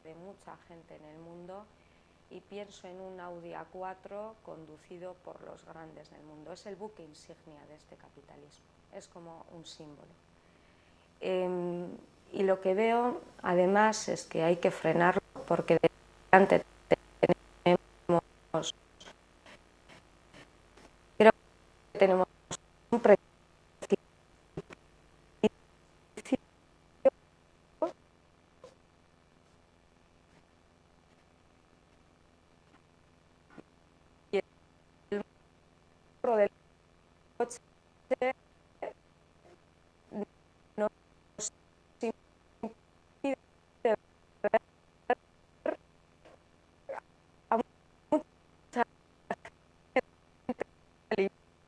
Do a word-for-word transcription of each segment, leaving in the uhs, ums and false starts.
de mucha gente en el mundo y pienso en un Audi A cuatro conducido por los grandes del mundo. Es el buque insignia de este capitalismo, es como un símbolo. Eh, y lo que veo además es que hay que frenarlo porque delante tenemos, creo que tenemos un precipicio y el morro del coche nos impide ver a mucha gente.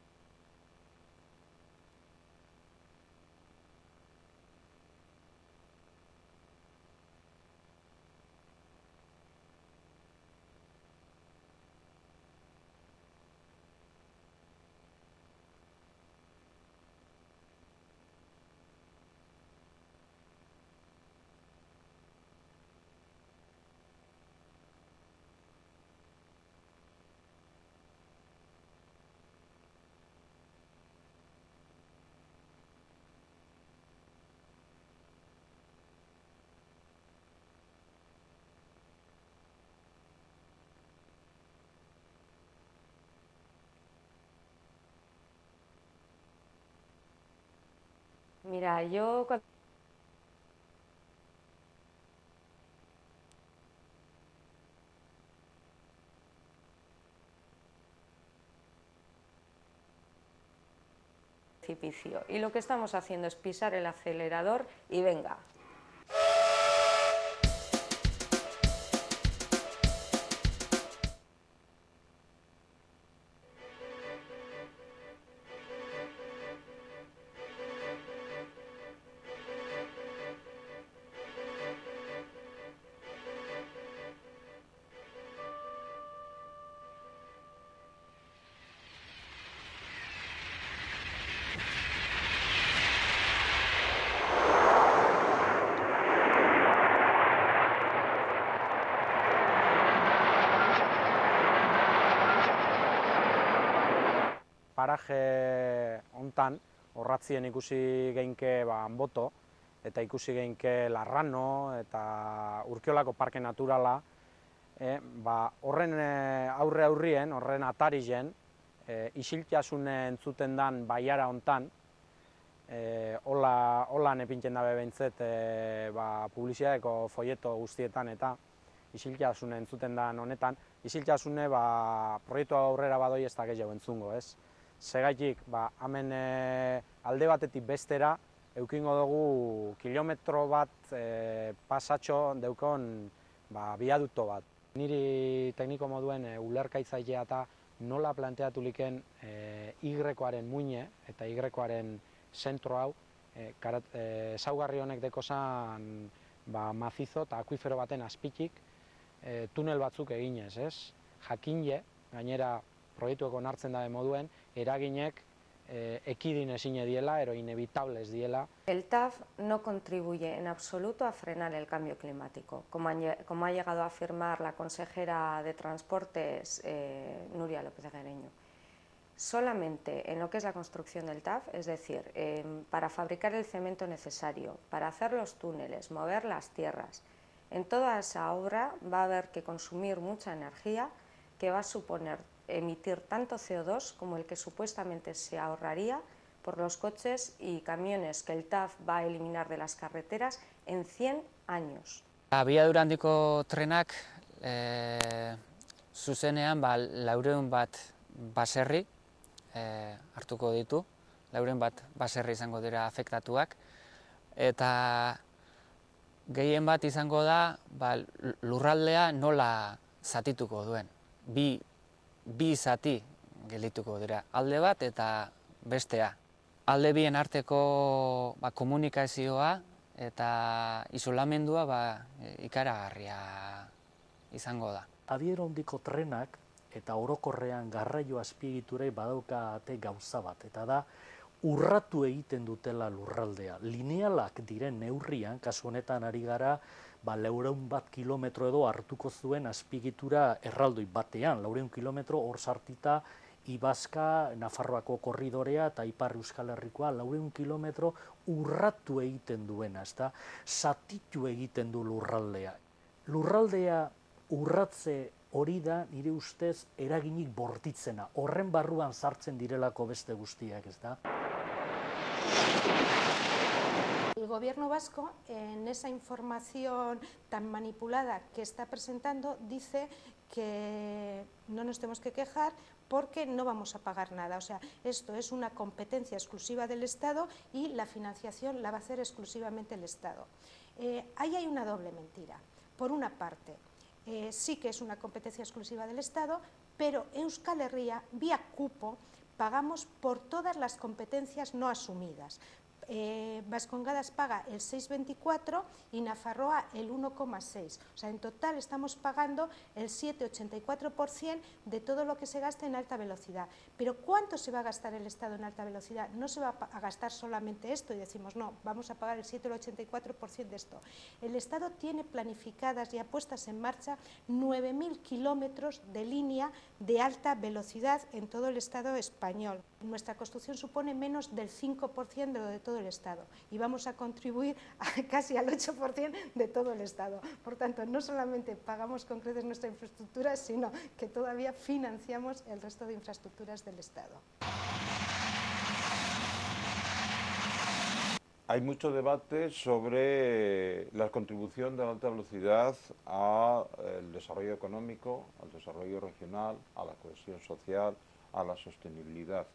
Mira, yo cuando precipicio y lo que estamos haciendo es pisar el acelerador y venga. Paraje hontan, orratzien ikusi geinke ba, Anboto, eta ikusi geinke Larrano eta Urkiolako parke naturala, e, ba, horren aurre aurrien, horren atarizen, e, isiltasune entzuten dan baiara hontan, e, hola, holan epintzen dabe behintzet e, ba, publizitateeko folleto guztietan eta isiltasune entzuten dan honetan, isiltasune ba, proiektu aurrera badoi ez da gehiago entzungo, ez? Segaitik, ba, hemen e, alde batetik bestera, eukingo dugu kilometro bat e, pasatxo deukon ba, biadukto bat. Niri tekniko moduen e, ulerkaitzailea eta nola planteatu liken e, Y-koaren muine eta Y-koaren zentro hau, e, karat, e, ezaugarri honek dekozan ba, mazizo eta akuifero baten azpitik e, tunel batzuk eginez, ez? Jakinle, gainera proiektueko onartzen dabe moduen, eraginek eh, ekidin ezine diela, ero inevitables diela. El T A F no contribuye en absoluto a frenar el cambio climático, como, han, como ha llegado a afirmar la consejera de Transportes, eh, Nuria López Guereño. Solamente en lo que es la construcción del T A F, es decir, eh, para fabricar el cemento necesario, para hacer los túneles, mover las tierras, en toda esa obra va a haber que consumir mucha energía que va a suponer emitir tanto C O dos como el que supuestamente se ahorraría por los coches y camiones que el T A F va a eliminar de las carreteras en cien años. Abiadura handiko trenak e, zuzenean ba, laurehun bat baserri e, hartuko ditu, laurehun bat baserri izango dira afektatuak, eta gehien bat izango da ba, lurraldea nola zatituko duen. Bi, bi zati gelituko dira, alde bat eta bestea. Alde bien arteko ba, komunikazioa eta isolamendua ba, ikaragarria izango da. Abiadura handiko trenak eta orokorrean garraio azpiegiturei badaukate gauza bat, eta da urratu egiten dutela lurraldea. Linealak diren neurrian, kasu honetan ari gara, ba, laureun bat kilometro edo hartuko zuen azpiegitura erraldoi batean, laureun kilometro hor sartita Ibazka, Nafarroako korridorea eta Ipar Euskal Herrikoa, laureun kilometro urratu egiten duena, ezta? Zatitu egiten du lurraldea. Lurraldea urratze hori da, nire ustez, eraginik bortitzena. Horren barruan sartzen direlako beste guztiak, ezta? El gobierno vasco, en esa información tan manipulada que está presentando, dice que no nos tenemos que quejar porque no vamos a pagar nada. O sea, esto es una competencia exclusiva del Estado y la financiación la va a hacer exclusivamente el Estado. Eh, ahí hay una doble mentira. Por una parte, eh, sí que es una competencia exclusiva del Estado, pero en Euskal Herria, vía cupo, pagamos por todas las competencias no asumidas. Eh, Vascongadas paga el seis coma veinticuatro y Nafarroa el uno coma seis. O sea, en total estamos pagando el siete coma ochenta y cuatro por ciento de todo lo que se gasta en alta velocidad. Pero ¿cuánto se va a gastar el Estado en alta velocidad? No se va a gastar solamente esto y decimos, no, vamos a pagar el siete coma ochenta y cuatro por ciento de esto. El Estado tiene planificadas y puestas en marcha nueve mil kilómetros de línea de alta velocidad en todo el Estado español. Nuestra construcción supone menos del cinco por ciento de lo de todo el Estado y vamos a contribuir a casi al ocho por ciento de todo el Estado. Por tanto, no solamente pagamos con creces nuestra infraestructura, sino que todavía financiamos el resto de infraestructuras del Estado. Hay mucho debate sobre la contribución de la alta velocidad al desarrollo económico, al desarrollo regional, a la cohesión social, a la sostenibilidad.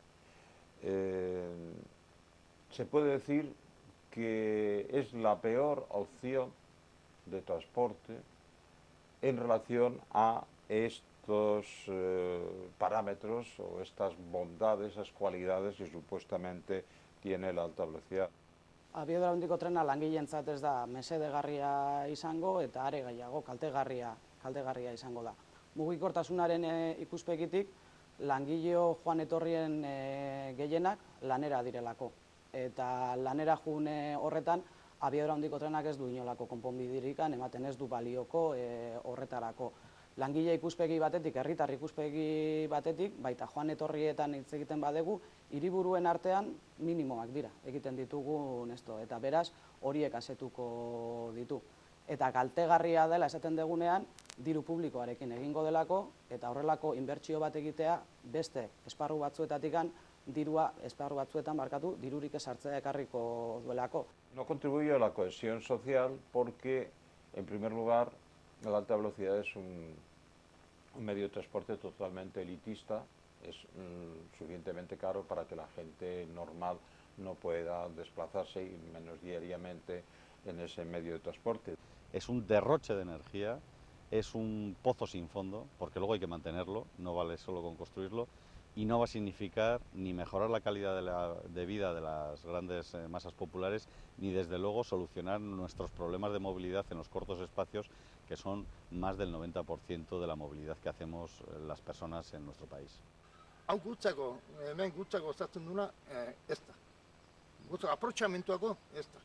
Eh, se puede decir que es la peor opción de transporte en relación a estos eh, parámetros o estas bondades, esas cualidades que supuestamente tiene la alta velocidad. Abiadura handiko trena langileentzat ez da mesedegarria izango eta are gehiago kaltegarria, kaltegarria izango da. Mugikortasunaren e, ikuspegitik langileo joan etorrien e, gehienak lanera direlako. Eta lanera june horretan abiadura handiko trenak ez du inolako konponbiderikan ematen ez du balioko e, horretarako. Langile ikuspegi batetik, herritar ikuspegi batetik, baita joan etorrietan hitz egiten badegu, hiriburuen artean minimoak dira, egiten ditugu nesto, eta beraz horiek asetuko ditu. Eta kaltegarria dela esaten degunean, diru publikoarekin egingo delako, eta horrelako inbertsio bat egitea beste esparru batzuetatikan, dirua esparru batzuetan markatu, dirurik esartzea ekarriko duelako. No contribuye a la cohesión social porque, en primer lugar, la alta velocidad es un, un medio de transporte totalmente elitista, es mm, suficientemente caro para que la gente normal no pueda desplazarse y menos diariamente en ese medio de transporte. Es un derroche de energía, es un pozo sin fondo, porque luego hay que mantenerlo, no vale solo con construirlo, y no va a significar ni mejorar la calidad de, la, de vida de las grandes eh, masas populares, ni desde luego solucionar nuestros problemas de movilidad en los cortos espacios, que son más del noventa por ciento de la movilidad que hacemos eh, las personas en nuestro país. Hau gutzako, hemen gutzako osatzen duna, ez da. Gutzako aprotxamentuako, ez da.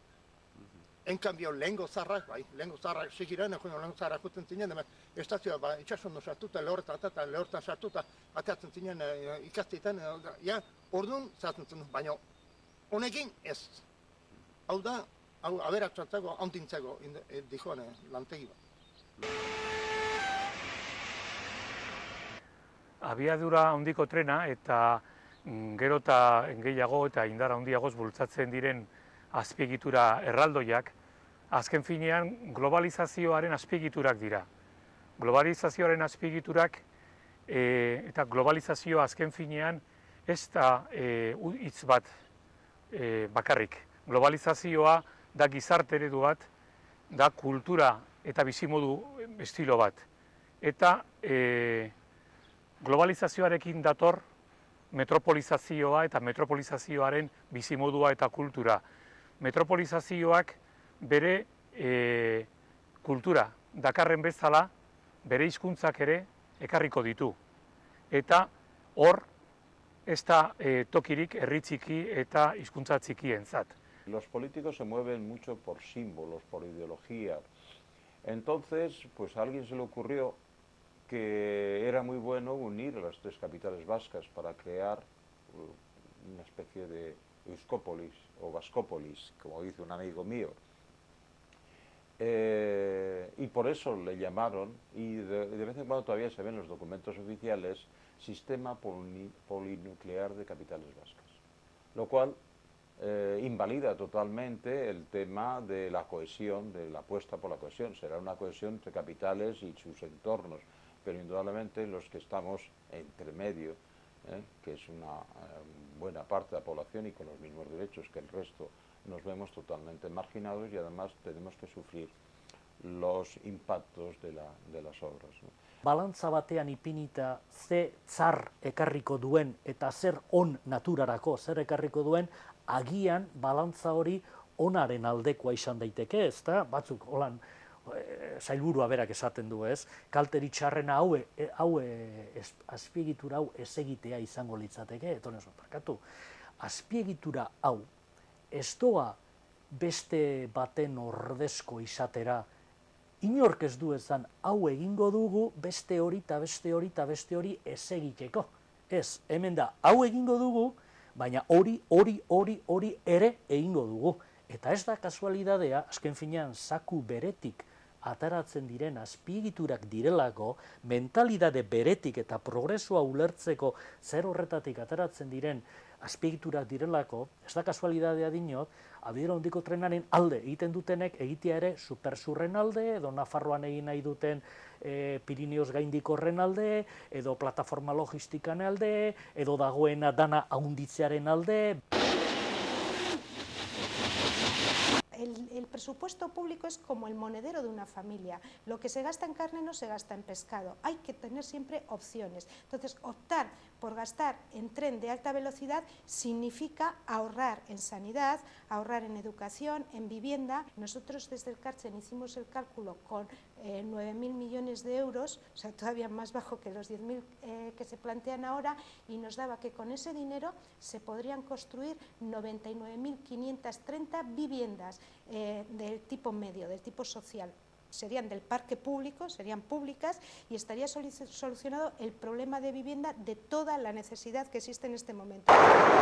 En cambio, lehengo zarrak, bai, lehengo zarrak segiran, lehengo zarrak juten zinen, estazioa, ba, itxasondo sartuta, lehortan, eta lehortan sartuta, ateatzen zinen ikasteetan, ja, orduan zaten zen, baina honekin ez. Hau da, hau aberatxatzako, hauntintzako, dijoan lantegi bat. Abiadura handiko trena eta gero eta gehiago eta indar handiagoz bultzatzen diren azpiegitura erraldoiak, azken finean globalizazioaren azpiegiturak dira. Globalizazioaren azpiegiturak e, eta globalizazioa azken finean ez da e, hitz bat e, bakarrik. Globalizazioa da gizarte eredu bat, da kultura eta bizimodu estilo bat. Eta e, globalizazioarekin dator metropolizazioa eta metropolizazioaren bizimodua eta kultura. Metropolizazioak bere e, kultura dakarren bezala, bere hizkuntzak ere ekarriko ditu. Eta hor ez da e, tokirik herri txiki eta hizkuntza txikientzat. Los políticos se mueven mucho por símbolos, por ideología. Entonces, pues a alguien se le ocurrió que era muy bueno unir las tres capitales vascas para crear una especie de Euskópolis o Vascópolis, como dice un amigo mío. Eh, y por eso le llamaron, y de, de vez en cuando todavía se ven los documentos oficiales, Sistema Poli, Polinuclear de Capitales Vascas, lo cual eh, invalida totalmente el tema de la cohesión, de la apuesta por la cohesión. Será una cohesión entre capitales y sus entornos, pero indudablemente los que estamos entre medio, ¿eh? que es una eh, buena parte de la población y con los mismos derechos que el resto, nos vemos totalmente marginados y además tenemos que sufrir los impactos de, la, de las obras, ¿no? Balantza batean ipinita ze tzar ekarriko duen eta zer on naturarako zer ekarriko duen, agian balantza hori onaren aldekoa izan daiteke, ezta? Batzuk holan e, sailburua berak esaten du, ez? Kalteri txarrena hau, e, hau e, es, azpiegitura hau ez egitea izango litzateke, etonez barkatu. Azpiegitura hau ez doa beste baten ordezko izatera, inork ez du ezan hau egingo dugu beste hori eta beste hori eta beste hori ez egiteko. Ez, hemen da hau egingo dugu, baina hori, hori, hori, hori ere egingo dugu. Eta ez da kasualidadea, azken finean zaku beretik ataratzen diren azpiegiturak direlako, mentalidade beretik eta progresua ulertzeko zer horretatik ataratzen diren azpiegiturak direlako, ez da kasualidadea dinot, Abiadura handiko trenaren alde egiten dutenek egitea ere supersurren alde, edo Nafarroan egin nahi duten e, Pirineos gaindiko horren alde, edo plataforma logistikan alde, edo dagoena dana haunditzearen alde. El, el presupuesto público es como el monedero de una familia. Lo que se gasta en carne no se gasta en pescado. Hay que tener siempre opciones. Entonces, optar por gastar en tren de alta velocidad significa ahorrar en sanidad, ahorrar en educación, en vivienda. Nosotros desde el Kartzen hicimos el cálculo con eh, nueve mil millones de euros, o sea, todavía más bajo que los diez mil eh, que se plantean ahora, y nos daba que con ese dinero se podrían construir noventa y nueve mil quinientas treinta viviendas eh, del tipo medio, del tipo social. Serían del parque público, serían públicas, y estaría solucionado el problema de vivienda de toda la necesidad que existe en este momento.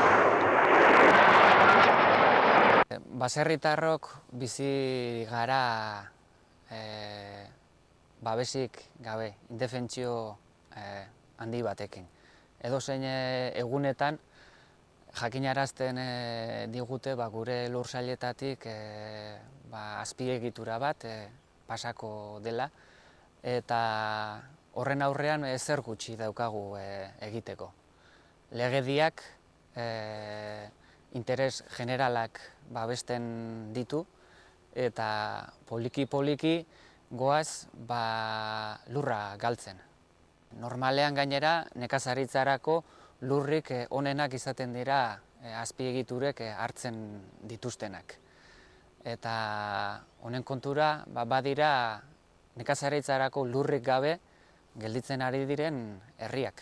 Baserritarrok bizi gara e, babesik gabe, indefentsio e, handi batekin. Edozein egunetan jakinarazten e, digute ba, gure lursailetatik e, ba, azpiegitura bat e, pasako dela, eta horren aurrean ezer gutxi daukagu e, egiteko. Legediak e, interes generalak babesten ditu, eta poliki-poliki goaz ba, lurra galtzen. Normalean gainera nekazaritzarako lurrik onenak izaten dira e, azpiegiturek e, hartzen dituztenak. Eta honen kontura ba, badira nekazaritzarako lurrik gabe gelditzen ari diren herriak.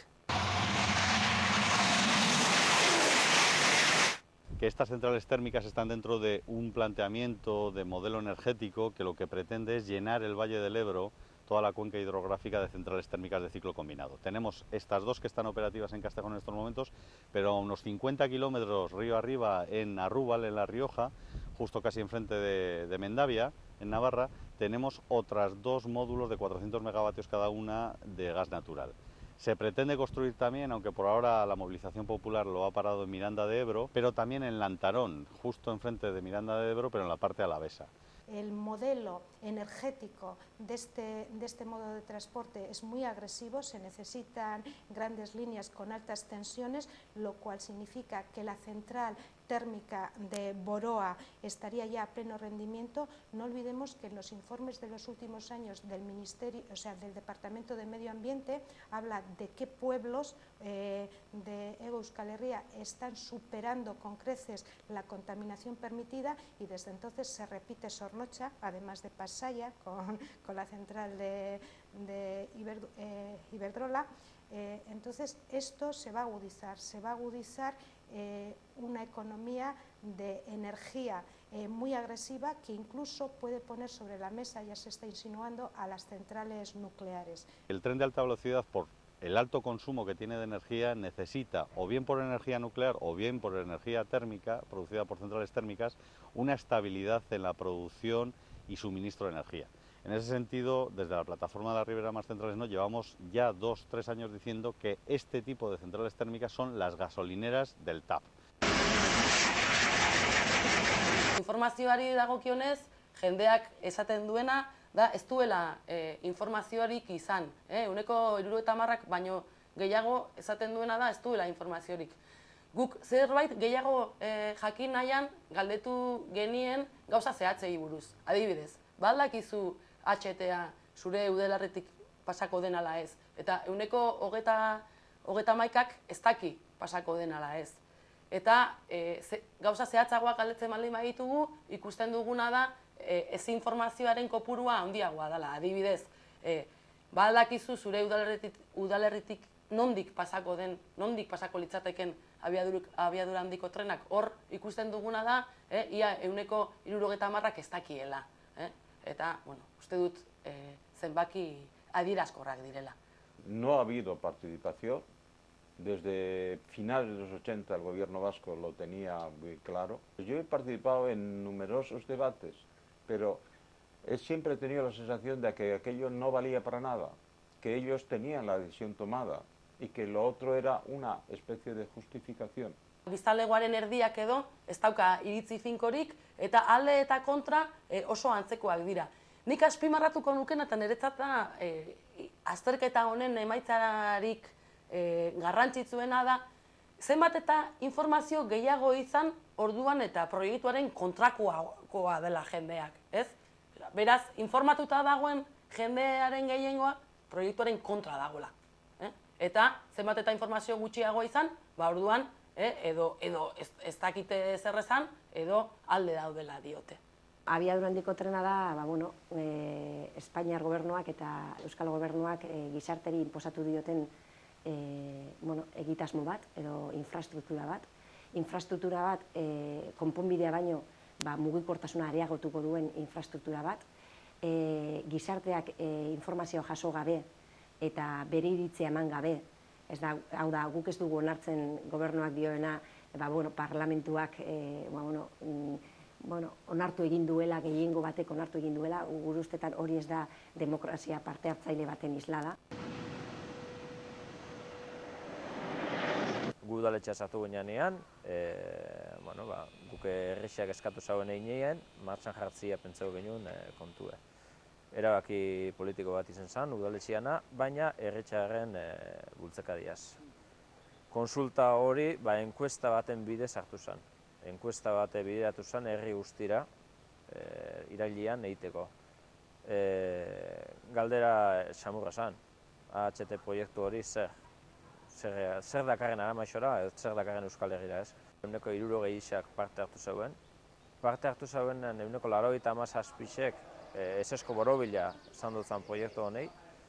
Que estas centrales térmicas están dentro de un planteamiento de modelo energético que lo que pretende es llenar el Valle del Ebro, toda la cuenca hidrográfica, de centrales térmicas de ciclo combinado. Tenemos estas dos que están operativas en Castejón en estos momentos, pero a unos cincuenta kilómetros río arriba en Arrúbal, en La Rioja, justo casi enfrente de, de Mendavia, en Navarra, tenemos otras dos módulos de cuatrocientos megavatios cada una de gas natural. Se pretende construir también, aunque por ahora la movilización popular lo ha parado en Miranda de Ebro, pero también en Lantarón, justo enfrente de Miranda de Ebro, pero en la parte alavesa. El modelo energético de este, de este modo de transporte es muy agresivo, se necesitan grandes líneas con altas tensiones, lo cual significa que la central térmica de Boroa estaría ya a pleno rendimiento. No olvidemos que en los informes de los últimos años del Ministerio, o sea, del Departamento de Medio Ambiente, habla de qué pueblos eh, de Hego Euskal Herria están superando con creces la contaminación permitida, y desde entonces se repite Sornocha, además de Pasaia, con, con la central de, de Iber, eh, Iberdrola. Eh, entonces, esto se va a agudizar, se va a agudizar eh, una economía de energía eh, muy agresiva que incluso puede poner sobre la mesa, ya se está insinuando, a las centrales nucleares. El tren de alta velocidad, por el alto consumo que tiene de energía, necesita, o bien por energía nuclear o bien por energía térmica, producida por centrales térmicas, una estabilidad en la producción y suministro de energía. En ese sentido, desde la plataforma de la Ribera Más Centrales no llevamos ya dos, tres años diciendo que este tipo de centrales térmicas son las gasolineras del T A P. Informazioari dagokionez, jendeak esaten duena da ez duela e, informaziorik izan. Eh? Ehuneko hirurogeita hamarrak baino gehiago esaten duena da ez duela informaziorik. Guk zerbait gehiago e, jakin nahian galdetu genien gauza zehatzei buruz. Adibidez, baldakizu H T A zure udalerritik pasako den ala ez. Eta ehuneko hogeta hamaikak ez daki pasako den ala ez. Eta e, ze, gauza zehatzagoak galdetzen baldin baditugu, ikusten duguna da e, ez informazioaren kopurua handiagoa dela. Adibidez, e, baldakizu zure udalerritik, udalerritik nondik pasako den, nondik pasako litzateken abiadura handiko trenak, hor ikusten duguna da, e, ia ehuneko hirurogeita hamarrak ez dakiela. Eh? Eta, bueno, uste dut eh, zenbaki adierazkorrak direla. No ha habido participación. Desde finales de los ochenta el gobierno vasco lo tenía muy claro. Yo he participado en numerosos debates, pero he siempre tenido la sensación de que aquello no valía para nada, que ellos tenían la decisión tomada y que lo otro era una especie de justificación. Biztanlegoaren erdiak edo ez dauka iritzi finkorik eta alde eta kontra e, oso antzekoak dira. Nik azpimarratuko nukena eta niretzat da e, azterketa honen emaitzarik e, garrantzitsuena da zenbat eta informazio gehiago izan orduan eta proiektuaren kontrakoa dela jendeak, ez? Beraz, informatuta dagoen jendearen gehiengoa proiektuaren kontra dagoela. Eh? Eta zenbat eta informazio gutxiago izan, ba orduan Eh, edo, edo ez, ez dakite zer esan, edo alde daudela diote. Abiadura handiko trena da, ba, bueno, e, Espainiar gobernuak eta Euskal gobernuak e, gizarteri inposatu dioten e, bueno, egitasmo bat, edo infrastruktura bat. Infrastruktura bat, e, konponbidea baino, ba, mugikortasuna areagotuko duen infrastruktura bat. E, gizarteak e, informazio jaso gabe eta bere iritzia eman gabe, ez da, hau da, guk ez dugu onartzen gobernuak dioena, ba, bueno, parlamentuak e, ba, bueno, mm, bueno, onartu egin duela, gehiengo batek onartu egin duela, gure ustetan hori ez da demokrazia parte hartzaile baten islada. Gu udaletxea sartu ginean, e, bueno, ba, guk herrixak eskatu zauen einean, martxan jartzia pentsau genuen e, kontue. Erabaki politiko bat izan zen, udaletxeana, baina erretxarren e, bultzakadiaz. Konsulta hori, ba, enkuesta baten bidez hartu zen. Enkuesta bate bideratu zen herri guztira, e, irailean egiteko. E, galdera samurra zen, A H T proiektu hori zer. Zer, zer dakarren Aramaixora, zer dakarren Euskal Herrira ez. Euneko hirurogei isak parte hartu zeuen. Parte hartu zeuen euneko laurogeita hamazazpixek esesko borobila izan dutzen proiektu honei,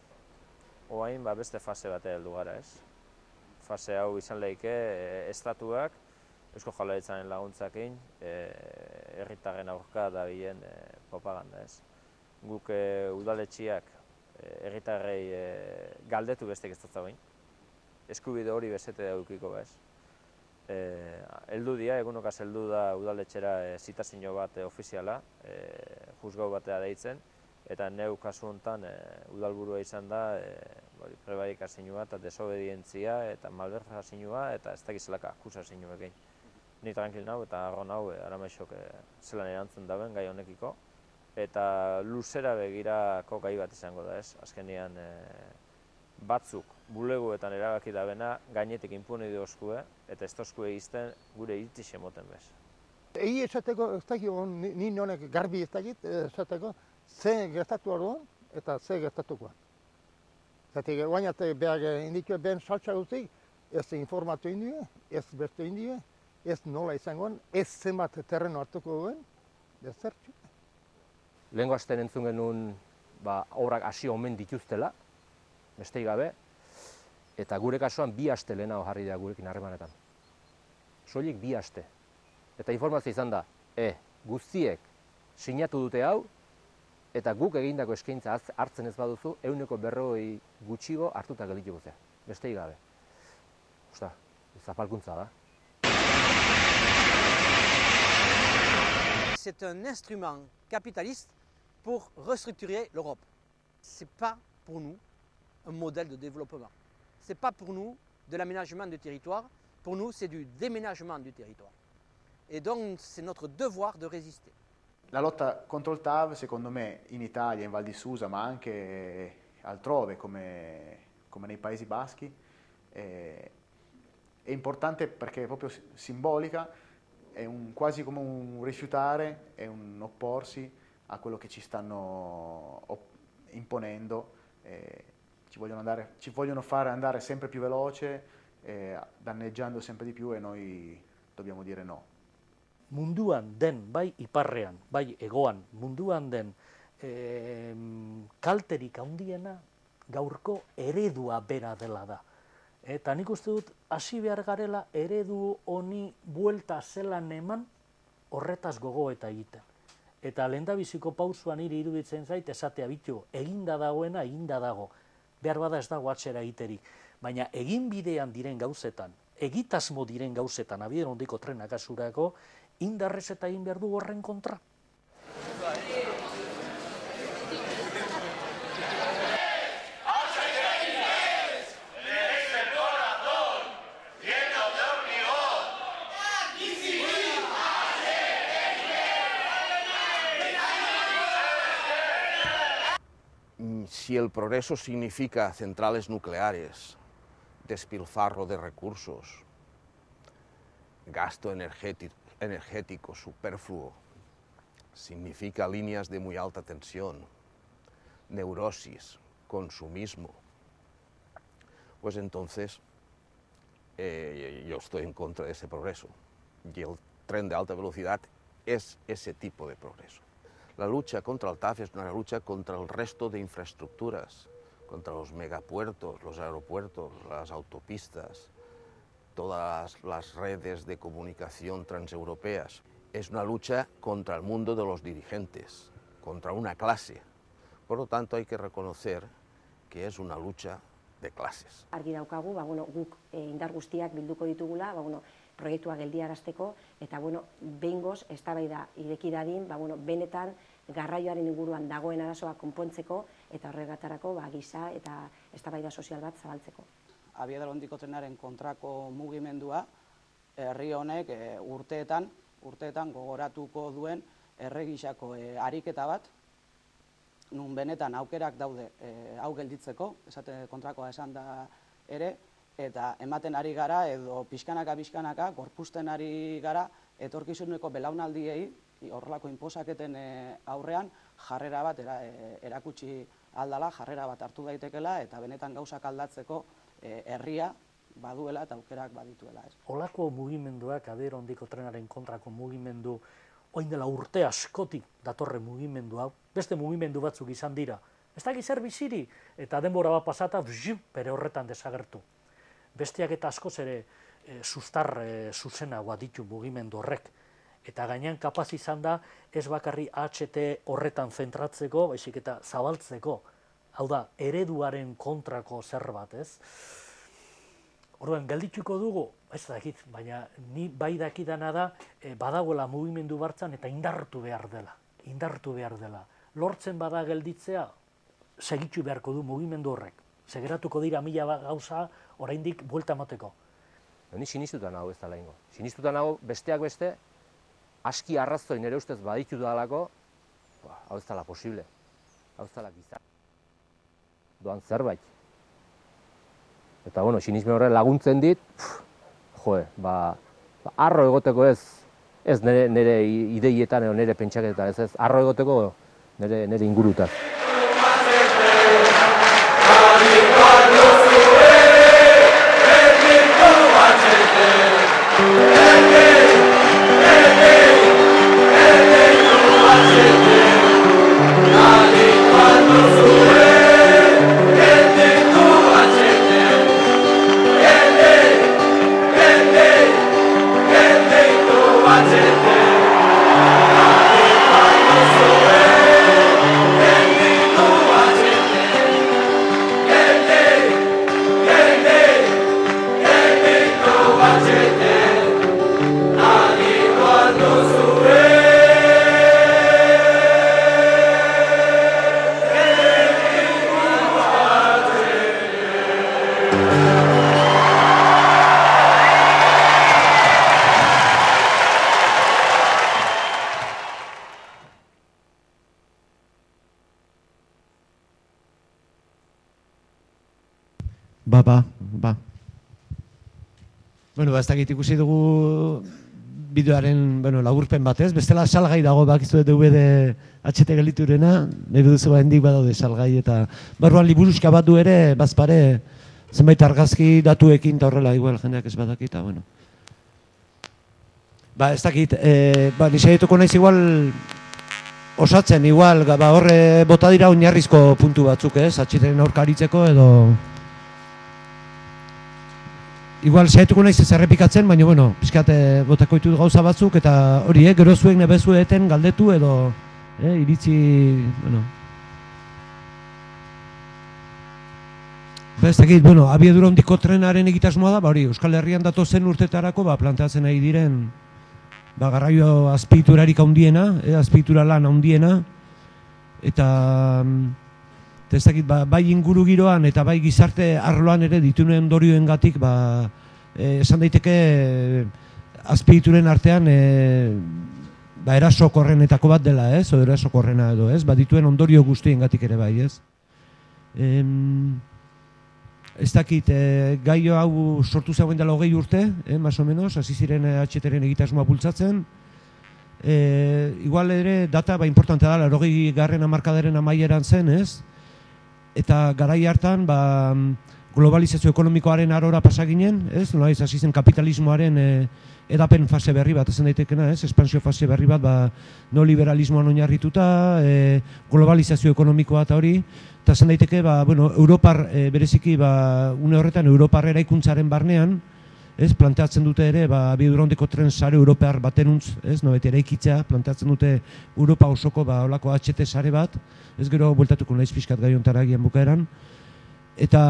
oain ba, beste fase batea heldu gara ez. Fase hau izan lehike e, estatuak, Eusko Jaurlaritzaren laguntzakin, herritarren e, aurka dabilen e, propaganda ez. Guk e, udaletxiak herritarrei e, galdetu bestek ez dut zabein. Eskubide hori besete daukiko bez. Heldu dia, egunokaz heldu da udaletxera e, zitazio bat e, ofiziala, e, juzgau batea deitzen, eta neu kasu honetan e, udalburua izan da e, prebarikazioa eta desobedientzia eta malbertazioa eta ez dakizelaka akusazioa egin. Ni tranquil nau eta arro nau e, Aramaixok e, zelan erantzun daben gai honekiko, eta luzera begirako gai bat izango da ez, azkenean e, batzuk bulegoetan erabaki dabena gainetik inpuni diozkue eta ez tozkue izten gure iritzi moten bez. Egi esateko, ez dakit, ni honek garbi ez dakit, esateko, ze gertatu orduan eta ze gertatukoan. Zatik, guainate behar indikue behen saltsa guztik, ez informatu indie, ez beste indie, ez nola izangoen, ez zenbat terreno hartuko duen, ez zertxu. Lehengo asten entzun genuen ba, obrak hasi omen dituztela, besteik gabe, eta gure kasuan bi aste lehenago jarri dira gurekin harremanetan. Soilik bi aste. Eta informazio izan da, e, guztiek sinatu dute hau, eta guk egindako eskaintza hartzen ez baduzu, ehuneko berrogei gutxigo hartuta geldituko zea. Besterik gabe. Osta, zapalkuntza da. C'est un instrument capitaliste pour restructurer l'Europe. Ce n'est pas pour nous un modèle de développement. Ce n'est pas pour nous de l'aménagement du territoire. Pour nous, c'est du déménagement du territoire. Et donc, c'est notre devoir de résister. La lotta contro il T A V, secondo me, in Italia, in Val di Susa, ma anche altrove, come, come nei Paesi Baschi, è, è importante perché è proprio simbolica, è un, quasi come un rifiutare, è un opporsi a quello che ci stanno imponendo, eh, ci, vogliono andare, ci vogliono fare andare sempre più veloce, eh, danneggiando sempre di più e noi dobbiamo dire no. Munduan den, bai iparrean, bai hegoan, munduan den e, kalterik handiena gaurko eredua bera dela da. Eta nik uste dut, hasi behar garela eredu honi buelta zelan eman horretaz gogo eta egiten. Eta lehendabiziko pausuan niri iruditzen zait esatea bitu, eginda dagoena eginda dago. Behar bada ez dago atzera egiterik. Baina egin bidean diren gauzetan, egitasmo diren gauzetan, abiadura handiko trena kasurako, indarrez eta egin behar du horren kontra. Si el progreso significa centrales nucleares, despilfarro de recursos, gasto energético, energético superfluo, significa líneas de muy alta tensión, neurosis, consumismo, pues entonces eh, yo estoy en contra de ese progreso. Y el tren de alta velocidad es ese tipo de progreso. La lucha contra el T A F es una lucha contra el resto de infraestructuras, contra los megapuertos, los aeropuertos, las autopistas, todas las redes de comunicación transeuropeas. Es una lucha contra el mundo de los dirigentes, contra una clase. Por lo tanto, hay que reconocer que es una lucha de clases. Argi daukagu, ba, bueno, guk e, indar guztiak bilduko ditugula, ba, bueno, proiektua geldiarazteko, eta bueno, behingoz, eztabaida ireki dadin, ba, bueno, benetan garraioaren inguruan dagoen arazoa konpontzeko, eta horregatarako ba, giza eta eztabaida sozial bat zabaltzeko. Abiadura handiko trenaren kontrako mugimendua, herri honek e, urteetan, urteetan gogoratuko duen erregisako e, ariketa bat, nun benetan aukerak daude e, hau gelditzeko, esate kontrakoa esan da ere, eta ematen ari gara edo pixkanaka-pixkanaka, gorpusten ari gara, etorkizuneko belaunaldiei, horrelako inposaketen e, aurrean, jarrera bat era, e, erakutsi aldala, jarrera bat hartu daitekela, eta benetan gauzak aldatzeko e, herria baduela eta aukerak badituela. Ez. Olako mugimenduak, Abiadura handiko trenaren kontrako mugimendu, orain dela urte askotik datorre mugimendu hau, beste mugimendu batzuk izan dira. Ez da zer biziri, eta denbora bat pasata, bere horretan desagertu. Besteak eta askoz ere e, sustar e, zuzenagoa ditu mugimendu horrek. Eta gainean kapaz izan da, ez bakarri H T horretan zentratzeko, baizik eta zabaltzeko. Hau da, ereduaren kontrako zerbait, ez? Orduan, geldituko dugu, ez dakit, baina ni bai dakidana da, e, badagoela mugimendu bartzan eta indartu behar dela. Indartu behar dela. Lortzen bada gelditzea, segitu beharko du mugimendu horrek. Segeratuko dira mila gauza oraindik buelta emateko. Ni sinistuta nago ez da laingo. Sinistuta nago besteak beste, aski arrazoi nire ustez baditu dalako, hau ez dela posible. Hau ez dela gizar. Doan zerbait. Eta, bueno, sinisme horre laguntzen dit, joe, ba, arro egoteko ez, ez nire, nire ideietan edo nire pentsaketan, ez ez, arro egoteko nire, nire ingurutan. Ba, ba, ba. Bueno, ba, ez dakit ikusi dugu bideoaren, bueno, laburpen batez, bestela salgai dago bakizu D V D H T geliturena, nahi duzu ba hendik badaude salgai eta barruan liburuska bat du ere, bazpare, zenbait argazki datuekin eta horrela, igual jendeak ez badakita, bueno. Ba, ez dakit, e, ba, nisaietuko naiz igual osatzen, igual, ba, horre bota dira oinarrizko puntu batzuk, ez, atxiteren aurkaritzeko edo... Igual, saietuko naiz ez errepikatzen, baina, bueno, pixkat botako ditut gauza batzuk, eta hori, eh, gero zuek nebezueten galdetu edo, eh, iritzi, bueno... Ba, ez dakit, bueno, abiadura handiko trenaren egitasmoa da, ba, hori, Euskal Herrian datozen urtetarako, ba, planteatzen nahi diren, ba, garraio azpiegiturarik handiena, eh, azpiegitura lan handiena, eta... Ez dakit, ba, bai inguru giroan eta bai gizarte arloan ere dituen ondorioengatik, ba, eh, esan daiteke eh, azpiegituren artean eh, ba, erasokorrenetako bat dela, ez, o erasokorrena edo, ez, ba, dituen ondorio guztiengatik ere bai, ez. Em, ez dakit, eh, gai hau sortu zegoen dela hogei urte, eh, más o menos, hasi ziren H T-ren egitasmoa bultzatzen. Eh, igual ere data ba, importantea da, laurogei garren hamarkadaren amaieran zen, ez. Eta garai hartan, ba, globalizazio ekonomikoaren arora pasa ginen, ez? Nola ez, hasi zen kapitalismoaren e, edapen fase berri bat, ezen daitekena, ez? Espansio fase berri bat, ba, neoliberalismoan oinarrituta, e, globalizazio ekonomikoa eta hori, eta ezen daiteke, ba, bueno, Europar, e, bereziki, ba, une horretan, Europar eraikuntzaren barnean, ez? Planteatzen dute ere, ba, abiadura handiko tren sare Europear batenuntz, ez? No, beti eraikitzea, planteatzen dute Europa osoko, ba, olako H T sare bat, ez gero bueltatuko naiz pixkat gai hontara agian bukaeran. Eta,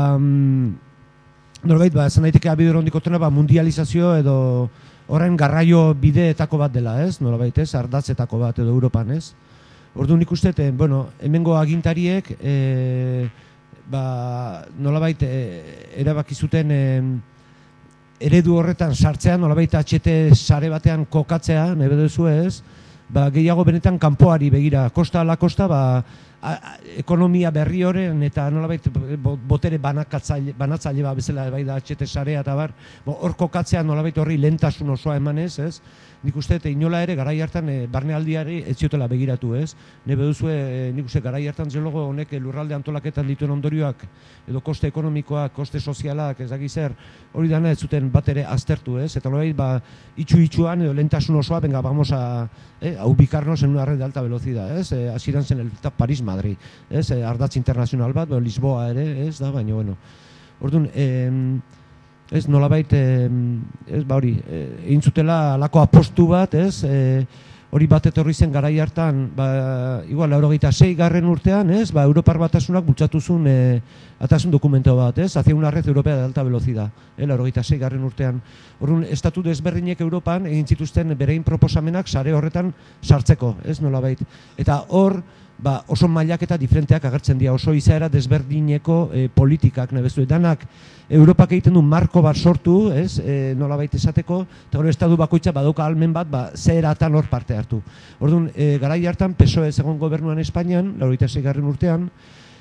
mm, norbait, ba, esan daiteke abiadura handiko trena, ba, mundializazio edo horren garraio bideetako bat dela, ez? Nolabait, ez? Ardatzetako bat edo Europan, ez? Orduan ikuste, bueno, hemengo agintariek, e, ba, nolabait, e, erabaki zuten e, eredu horretan sartzean, nolabait H T sare batean kokatzea, nahi beduzu ez, ba, gehiago benetan kanpoari begira, kosta ala kosta, ba, a, a, ekonomia berri horren eta nolabait botere banatzaile ba, bezala bai da H T sarea eta bar, hor kokatzea nolabait horri lehentasun osoa emanez, ez? Nik uste, eta inola ere, garai hartan, e, barnealdiari ez ziotela begiratu, ez? Nebe duzue, e, nik uste, garai hartan zelogo honek lurralde antolaketan dituen ondorioak, edo koste ekonomikoak, koste sozialak, ez dakiz zer, hori dana ez zuten bat ere aztertu, ez? Eta nolabait, ba, itxu-itxuan, edo lehentasun osoa, venga, vamos a, eh, a ubicarnos en una red de alta velocidad, ez? E, Asiran zen el Paris-Madrid, ez? E, ardatz internazional bat, bueno, Lisboa ere, ez da, baina, bueno. Orduan, eh, ez nolabait, ez ba hori, egin zutela alako apostu bat, ez, e, hori bat etorri zen garai hartan, ba, igual, laurogeita sei garren urtean, ez, ba, Europar Batasunak bultzatu zuen, e, atasun dokumento bat, ez, hacia una red europea de alta velocidad, e, laurogeita sei garren urtean. Orduan, estatu desberdinek Europan egin zituzten berein proposamenak sare horretan sartzeko, ez, nolabait. Eta hor, ba, oso mailak eta diferenteak agertzen dira, oso izaera desberdineko e, politikak, nebezu, danak Europak egiten du marko bat sortu, ez, e, nolabait esateko, eta gero estatu bakoitza badauka almen bat, ba, zeheratan hor parte hartu. Orduan, e, garai hartan, P S O E egon gobernuan Espainian, laurogeita sei garren urtean,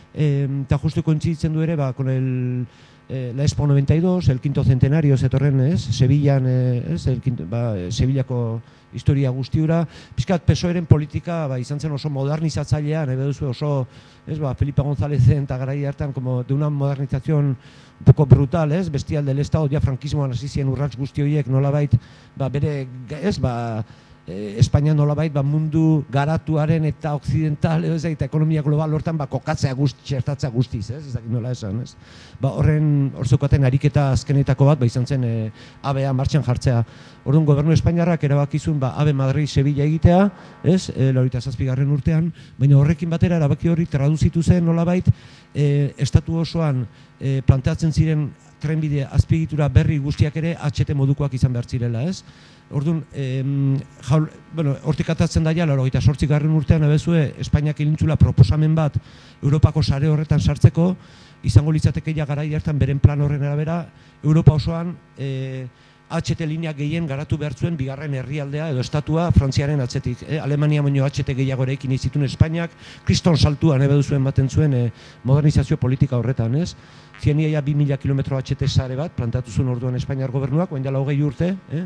e, eta justu kointziditzen du ere, ba, con el, e, la Expo noventa y dos, el quinto centenario, zetorren, ez, Sevillan, ez, el quinto, ba, Sevillako historia guztiura, pizkat P S O E-ren politika ba, izan zen oso modernizatzailea, nahi duzu oso, ez, ba, Felipe Gonzálezen eta garai hartan, como de una modernización un poco brutal, ez, bestial del Estado, ja frankismoan hasi ziren urrats guzti horiek nolabait, ba, bere, ez, ba, e, Espainia nolabait, ba, mundu garatuaren eta occidental, ez, eta ekonomia global hortan, ba, kokatzea guzti, txertatzea guztiz, ez, ez dakit nola esan, ez. Ba, horren, hor zeukaten ariketa azkenetako bat, ba, izan zen e, A B A martxan jartzea. Orduan, gobernu espainiarrak erabakizun, ba, A B E Madrid-Sevilla egitea, ez, e, laurogeita zazpigarren urtean, baina horrekin batera erabaki hori traduzitu zen nolabait, e, estatu osoan e, planteatzen ziren trenbide azpiegitura berri guztiak ere H T modukoak izan behar zirela, ez? Orduan, e, jaul, bueno, hortik atatzen daia, laurogeita zortzigarren urtean abezue, Espainiak ilintzula proposamen bat Europako sare horretan sartzeko, izango litzateke ja garai hartan beren plan horren arabera, Europa osoan e, H T linea gehien garatu behar zuen bigarren herrialdea edo estatua Frantziaren atzetik. Eh? Alemania baino H T gehiago ere ekin izitun Espainiak, kriston saltua nahi duzuen baten zuen eh, modernizazio politika horretan, ez? Zienia bi mila kilometro H T sare bat plantatu zuen orduan Espainiar gobernuak, orain dela hogei urte, eh?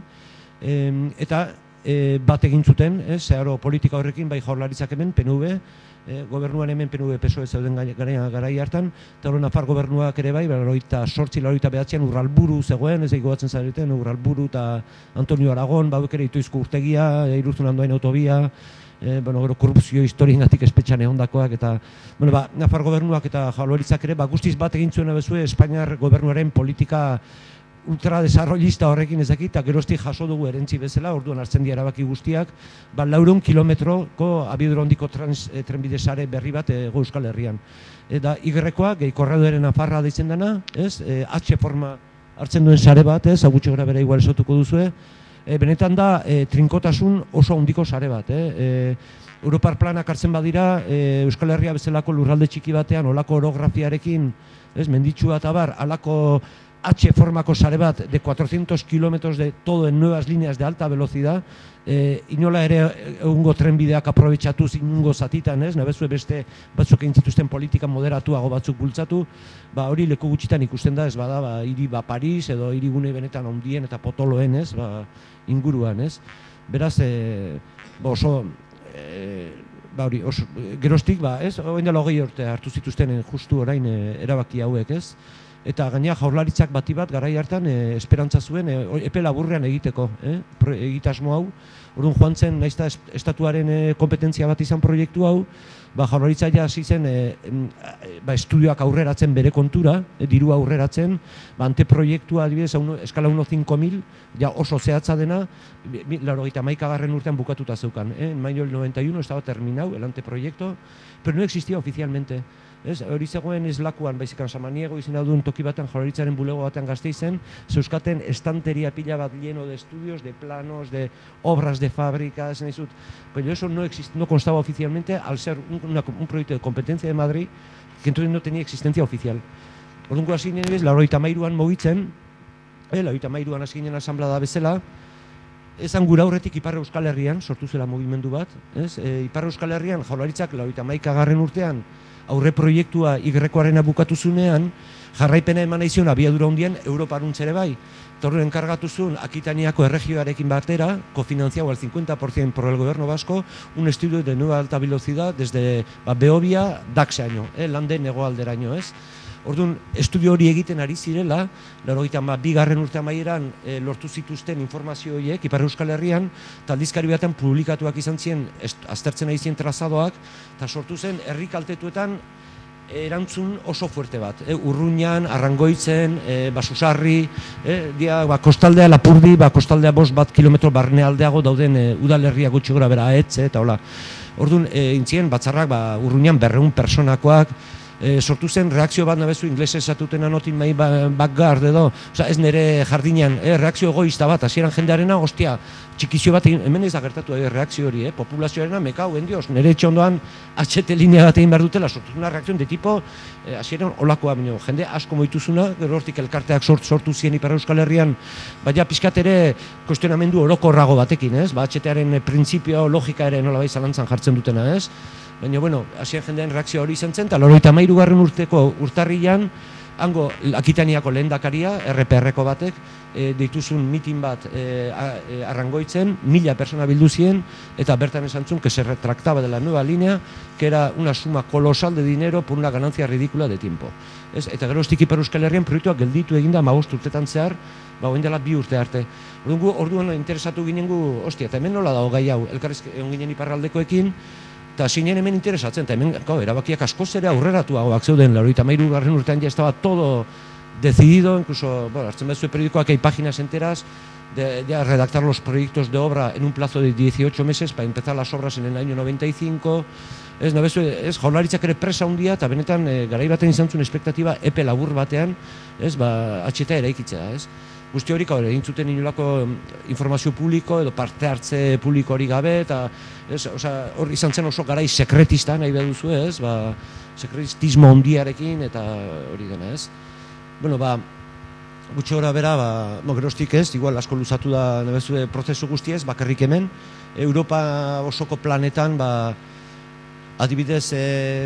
E, eta e, bat egin zuten, eh? Zeharo politika horrekin, bai Jaurlaritzak hemen, P N V, eh, gobernuan hemen P N V P S O E zeuden garai, garai hartan, eta hori Nafar gobernuak ere bai, laurogeita zortzi, laurogeita bederatzian Urralburu zegoen, ez egoatzen zareten, Urralburu eta Antonio Aragon, bauek ere Itoizko urtegia, Irurzun Andoain autobia, eh, bueno, gero korrupzio historiengatik espetxan egondakoak, eta bueno, ba, Nafar gobernuak eta Jaurlaritzak ere, ba, guztiz bat egin zuen abezue Espainiar gobernuaren politika ultradesarrollista horrekin ezakit, eta geroztik jaso dugu erentzi bezala, orduan hartzen dira erabaki guztiak, ba, laurehun kilometroko abiadura handiko e, trenbide sare berri bat e, Euskal Herrian. Eta Y-koa, gehi korredoren Nafarra deitzen dena, ez, e, H forma hartzen duen sare bat, ez, agutxo gara bera igual esotuko duzue, e, benetan da e, trinkotasun oso handiko sare bat, eh? E, Europar planak hartzen badira, e, Euskal Herria bezalako lurralde txiki batean, olako orografiarekin, ez, menditsua eta bar, alako H formako sare bat de cuatrocientos kilómetros de todo en nuevas líneas de alta velocidad, eh, inola ere egungo trenbideak aprobetxatuz inungo zatitan, ez, nabezue beste batzuk egin zituzten politika moderatuago batzuk bultzatu, ba hori leku gutxitan ikusten da, ez bada, ba, hiri ba Paris edo hirigune benetan handien eta potoloen, ez, ba, inguruan, ez. Beraz, e, ba oso, e, ba hori, oso, geroztik, ba, ez, orain dela hogei urte hartu zituzten justu orain e, erabaki hauek, ez. Eta gaina Jaurlaritzak bati bat garai hartan e, esperantza zuen e, epe laburrean egiteko, eh? Pro, egitasmo hau. Orduan joan zen, nahiz eta estatuaren e, kompetentzia bat izan proiektu hau, ba, Jaurlaritza ja hasi zen e, ba, estudioak aurreratzen bere kontura, e, dirua aurreratzen, ba, anteproiektua adibidez, uno, eskala uno cinco mil, ja oso zehatza dena, laurogeita hamaikagarren urtean bukatuta zeukan. Eh? En mayo del noventa y uno estaba terminado el anteproyecto, pero no existía oficialmente. Ez, hori zegoen izlakuan, baizikan Samaniego izena duen toki batean, Jaurlaritzaren bulego batean Gasteizen, zeuskaten estanteria pila bat lleno de estudios, de planos, de obras de fábricas, en pero eso no, exist, no constaba oficialmente al ser un, una, un proyecto de competencia de Madrid, que entonces no tenía existencia oficial. Orduan hasi ginen ez, laurogeita hamairuan mugitzen, eh, laurogeita hamairuan hasi ginen asamblada bezala, ezan gura aurretik Ipar Euskal Herrian, sortu zela mugimendu bat, ez? E, Ipar Euskal Herrian Jaurlaritzak laurogeita hamaikagarren urtean aurre proiektua Y-koarena bukatu zunean, jarraipena eman nahi zion abiadura handien Europaruntz ere bai. Torren enkargatu zuen Akitaniako erregioarekin batera, cofinanciado al cincuenta por ciento por el gobierno vasco, un estudio de nueva alta velocidad desde ba, Beobia Daxeaino, eh, lande negoalderaino, ez? Orduan, estudio hori egiten ari zirela, laurogeita bigarren urte amaieran e, lortu zituzten informazio horiek, Ipar Euskal Herrian, eta aldizkari batean publikatuak izan ziren, aztertzen ari ziren trazadoak, eta sortu zen herri kaltetuetan erantzun oso fuerte bat. E, Urruñan, Arrangoitzen, e, Basusarri, e, dia, ba, kostaldea Lapurdi, ba, kostaldea bost bat kilometro barnealdeago dauden e, udalerria gutxi gora bera Aetxe, eta hola. Orduan, e, intzien batzarrak, ba, Urruñan berrehun personakoak, E, sortu zen reakzio bat nabezu inglese esatuten anotin mai backguard edo, oza, ez nire jardinean, e, reakzio egoista bat, hasieran jendearena, ostia, txikizio bat, hemen ez da gertatu e, reakzio hori, eh? Populazioarena, mekau, endioz, nire etxe ondoan H T linea bat egin behar dutela, sortu una reakzio de tipo, e, hasieran olakoa, bino, jende asko moituzuna, gero hortik elkarteak sort, sortu zien Ipar Euskal Herrian, baina pixkat ere kuestionamendu orokorrago batekin, ez? Ba, H T-aren printzipio, logika ere nola bai zalantzan jartzen dutena, ez? Baina, bueno, hasien jendean reakzio hori izan zen, eta laurogeita hamairugarren urteko urtarrilan, hango Akitaniako lehendakaria, R P R-ko batek, e, deituzun mitin bat e, a, e, Arrangoitzen, mila persona bildu ziren, eta bertan esan zuen, que se retractaba de la nueva línea, que era una suma colosal de dinero por una ganancia ridícula de tiempo. Ez? Eta gero estik Ipar Euskal Herrian proiektuak gelditu eginda hamabost urtetan zehar, ba, oin dela bi urte arte. Orduan, orduan interesatu ginen gu, ostia, eta hemen nola dago gai hau, elkarrez egon ginen iparraldekoekin, eta zinen hemen interesatzen, eta hemen gau, erabakiak askoz ere aurreratuagoak zeuden, laurogeita hamairugarren urtean ja estaba todo decidido, incluso, bueno, hartzen behar zuen periodikoak, hay páginas enteras de, de redactar los proyectos de obra en un plazo de dieciocho meses para empezar las obras en el año noventa y cinco, ez, nabezu, ez, Jaurlaritzak ere presa handia, eta benetan e, garai baten izan zuen espektatiba epe labur batean, ez, ba, H T eraikitzea, ez. Guzti horik egin zuten inolako informazio publiko edo parte hartze publiko hori gabe, eta hor izan zen oso garai sekretista nahi behar duzu, ez, ba, sekretismo handiarekin eta hori dena, ez. Bueno, ba, gutxi gora bera, ba, geroztik ez, igual asko luzatu da nebezue prozesu guztiez, bakarrik hemen, Europa osoko planetan, ba, adibidez, e,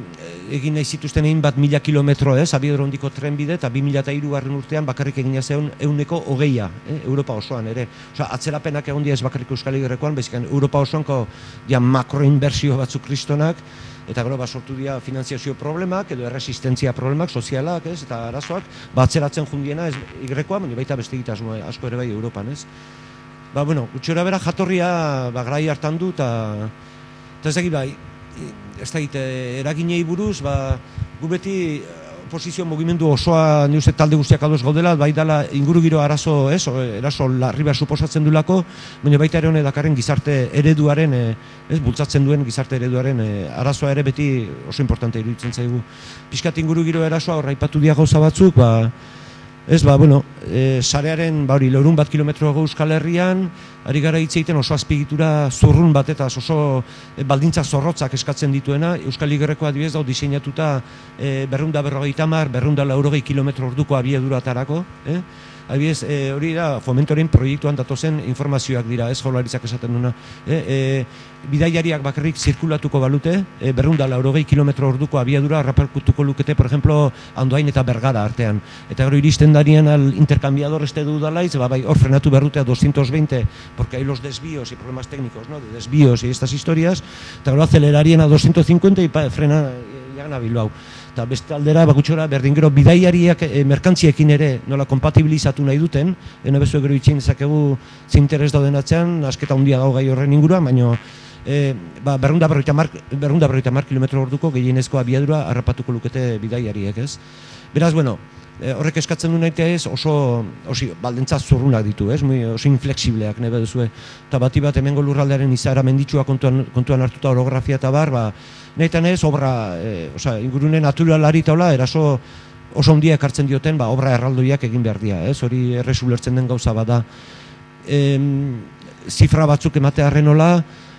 egin nahi zituzten egin bat mila kilometro ez, abiadura hondiko trenbide, eta bi mila hirugarren urtean bakarrik egin zeun euneko hogeia, eh, Europa osoan ere. Osa, atzerapenak egon ez bakarrik Euskal Herrikoan, bezikan Europa osoanko ja, makroinbersio batzuk kristonak, eta gero ba, sortu dira finanziazio problemak, edo erresistentzia problemak, sozialak, ez, eta arazoak, ba, atzeratzen jundiena ez igrekoa, baina baita beste egitasmo asko ere bai Europan, ez. Ba, bueno, gutxora bera jatorria, ba, grai hartan du, eta ez dakit, bai, ez dakit, eraginei buruz, ba, gu beti oposizio mugimendu osoa ni uste talde guztiak ados gaudela, bai dala ingurugiro arazo, ez, eraso larri bat suposatzen dulako, baina baita ere honek dakarren gizarte ereduaren, ez, bultzatzen duen gizarte ereduaren arazoa ere beti oso importante iruditzen zaigu. Piskat ingurugiro erasoa horra ipatu dia gauza batzuk, ba, ez, ba, bueno, e, sarearen, ba hori, laurehun bat kilometroago Euskal Herrian, ari gara hitz egiten oso azpigitura zurrun bat eta oso e, baldintza zorrotzak eskatzen dituena, Euskal Igerreko adibidez dau diseinatuta e, berrehun eta berrogeita hamar, berrehun eta laurogei kilometro orduko abiaduratarako, eh? Adibidez, e, hori da, Fomentoren proiektuan datozen informazioak dira, ez Jaurlaritzak esaten duna. E, e, bidaiariak bakarrik zirkulatuko balute, e, berrehun eta laurogei kilometro orduko abiadura reperkutuko lukete, por ejemplo, Andoain eta Bergara artean. Eta gero iristen darien al intercambiador este dudalaiz, ba, bai, hor frenatu berrute a doscientos veinte, porque hay los desvíos y problemas técnicos, ¿no? De desvíos y estas historias, eta gero acelerarien a doscientos cincuenta y pa, frena, llegan a Bilbao. Eta beste aldera, bakutxora, berdin gero, bidaiariak e, merkantziekin ere nola kompatibilizatu nahi duten, eno bezu gero itxein dezakegu zinteres dauden atzean, asketa handia dago gai horren inguruan, baina e, ba, berrehun eta berrogeita hamar kilometro orduko gehienezko abiadura harrapatuko lukete bidaiariek, ez? Beraz, bueno, e, horrek eskatzen du nahi ez oso, oso baldentza zurrunak ditu, ez? Muy, oso inflexibleak nahi beduzue. Eta bati bat hemengo lurraldearen izaera menditsua kontuan, kontuan hartuta orografia eta bar, ba, nahitan ez, obra, e, oza, ingurune naturalari taula, eraso oso ondia ekartzen dioten, ba, obra erraldoiak egin behar dira, ez? Hori errez ulertzen den gauza bada. E, zifra batzuk ematea arrenola,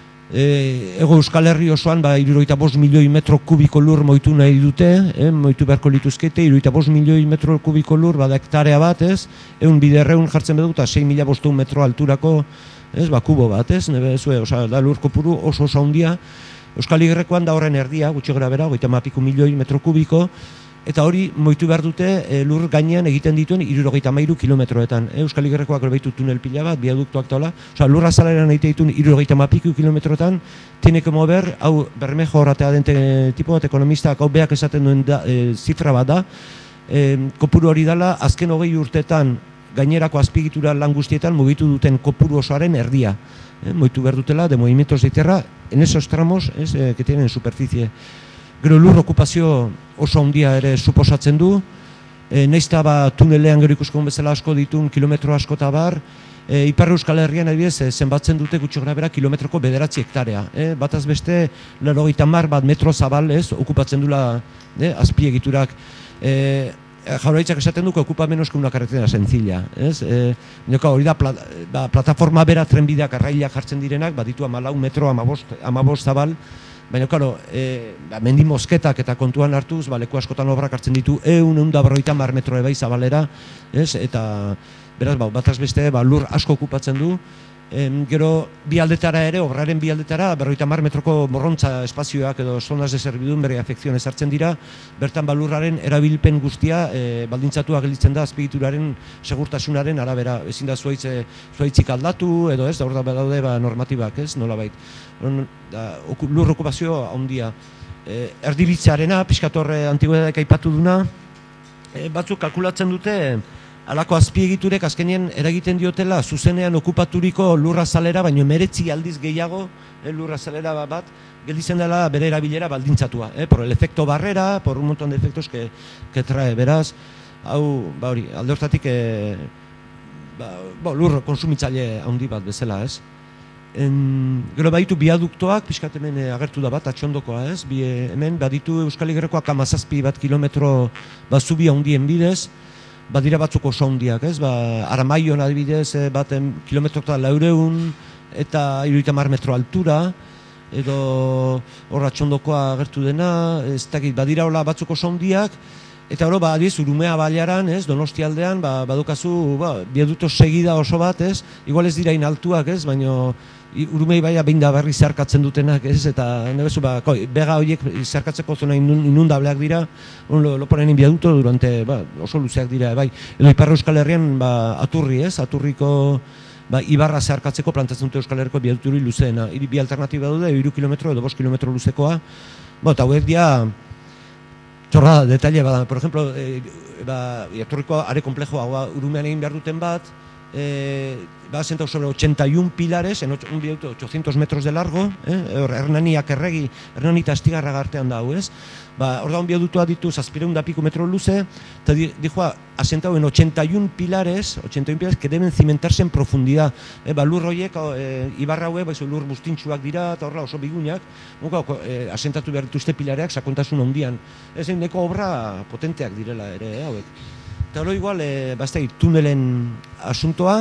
e, ego Euskal Herri osoan, ba, hirurogeita bost milioi metro kubiko lur moitu nahi dute, eh? Moitu beharko lituzkete, hirurogeita bost milioi metro kubiko lur, bada hektarea bat, ez? Eun biderreun jartzen bedu, eta sei mila bostehun metro alturako, ez? Ba, kubo bat, ez? Nebe, zue, oza, da lur kopuru oso oso handia. Euskal Igerrekoan da horren erdia, gutxi gara bera, hogeita hamaika milioi metro kubiko, eta hori moitu behar dute e, lur gainean egiten dituen hirurogeita hamairu kilometroetan. E, Euskal Igerrekoak behitu tunel pila bat, biaduktuak taola, oza, lur azaleran egite dituen hirurogeita hamaika kilometroetan, tiene que mover, hau bermejo horratea den tipo bat ekonomistak, hau beak esaten duen da, e, zifra bat da, e, kopuru hori dela, azken hogei urtetan gainerako azpigitura lan guztietan mugitu duten kopuru osoaren erdia. Eh, moitu behar dutela, de movimientos de tierra, en esos tramos, es, eh, que tienen superficie. Gero lur okupazio oso handia ere suposatzen du, eh, naizta ba tunelean gero ikuskon bezala asko ditun kilometro asko eta bar, eh, Ipar Euskal Herrian adibidez eh, zenbatzen dute gutxi grabera kilometroko bederatzi hektarea. Eh, bataz beste, laurogeita hamar bat metro zabal, ez, okupatzen dula eh, azpiegiturak. Eh, Jaurlaritzak esaten duko ocupa menos que una carretera sencilla, ez? Eh, nioka hori da pla, ba, plataforma bera trenbideak arrailak jartzen direnak, baditu hamalau metro, hamabost zabal, baina claro, eh, ba, mendi mosketak eta kontuan hartuz, ba, leku askotan obrak hartzen ditu ehun, ehun eta berrogeita hamar metro ebai zabalera, ez? Eta beraz, ba, bataz beste, ba, lur asko okupatzen du. Em, gero bi aldetara ere, obraren bi aldetara, berrogeita hamar metroko morrontza espazioak edo zonas de zerbidun bere afekzionez hartzen dira, bertan balurraren erabilpen guztia e, baldintzatua gelditzen da azpigituraren segurtasunaren arabera, ezin da zuaitz, e, zuaitzik aldatu edo ez, da hor da daude ba, normatibak, ez, nolabait. Da, oku, lur okupazio handia. E, erdibitzarena, piskatorre antiguetak aipatu duna, e, batzuk kalkulatzen dute, halako azpiegiturek azkenien eragiten diotela zuzenean okupaturiko lurra zalera, baino emeretzi aldiz gehiago eh, lurra zalera bat, gelditzen dela bere erabilera baldintzatua, eh, por el efecto barrera, por un montón de efectos que, que trae, beraz, hau, ba hori, alde hortatik, eh, ba, bo, lur konsumitzaile handi bat bezala, ez? En, gero baditu biaduktoak, pixkat hemen eh, agertu da bat, atxondokoa, ez? Bi, eh, hemen baditu Euskal Igerrekoak hamazazpi bat kilometro bat zubi handien bidez, badira batzuk oso handiak, ez? Ba, Aramaion adibidez, baten kilometro eta laureun eta hirurogeita hamar metro altura, edo horra txondokoa agertu dena, ez dakit, badira hola batzuk oso handiak, Eta hori, ba, adiz, Urumea bailaran, ez, Donostialdean, ba, badukazu, ba, biaduto segida oso bat, ez, igual ez dirain altuak, ez, baino Urumei baia behin da berri zeharkatzen dutenak, ez, eta nebezu, ba, koi, bega horiek zeharkatzeko zona inundableak dira, on, loporenin biaduto durante, ba, oso luzeak dira, bai, edo Ipar Euskal Herrian, ba, Aturri, ez, Aturriko, ba, Ibarra zeharkatzeko plantatzen dute Euskal Herriko biaduturi luzeena, hiri bi alternatiba daude, hiru kilometro edo bost kilometro luzekoa, ba, eta hauek dia, txorra, detalle, ba, por ejemplo, e, ba, Aturriko are komplejoa, ba, Urumean egin behar duten bat, eh, va sentado sobre ochenta y uno pilares en un viaducto de ochocientos metros de largo, eh, Hernaniak erregi, Hernani eta Astigarraga artean dago, ez? Ba, hor da un viaductoa ditu zazpireun da pico metro luze, eta dijo, asentado en ochenta y uno pilares, ochenta y uno pilares que deben cimentarse en profundidad. Eh, ba, lur horiek, eh, Ibarra hue, baizu lur bustintxuak dira, eta horra oso bigunak, eh, asentatu behar dituzte pilareak sakontasun handian. Ez neko obra potenteak direla ere, eh, hauek. Eta hori igual, e, ba, ez da, tunelen asuntoa,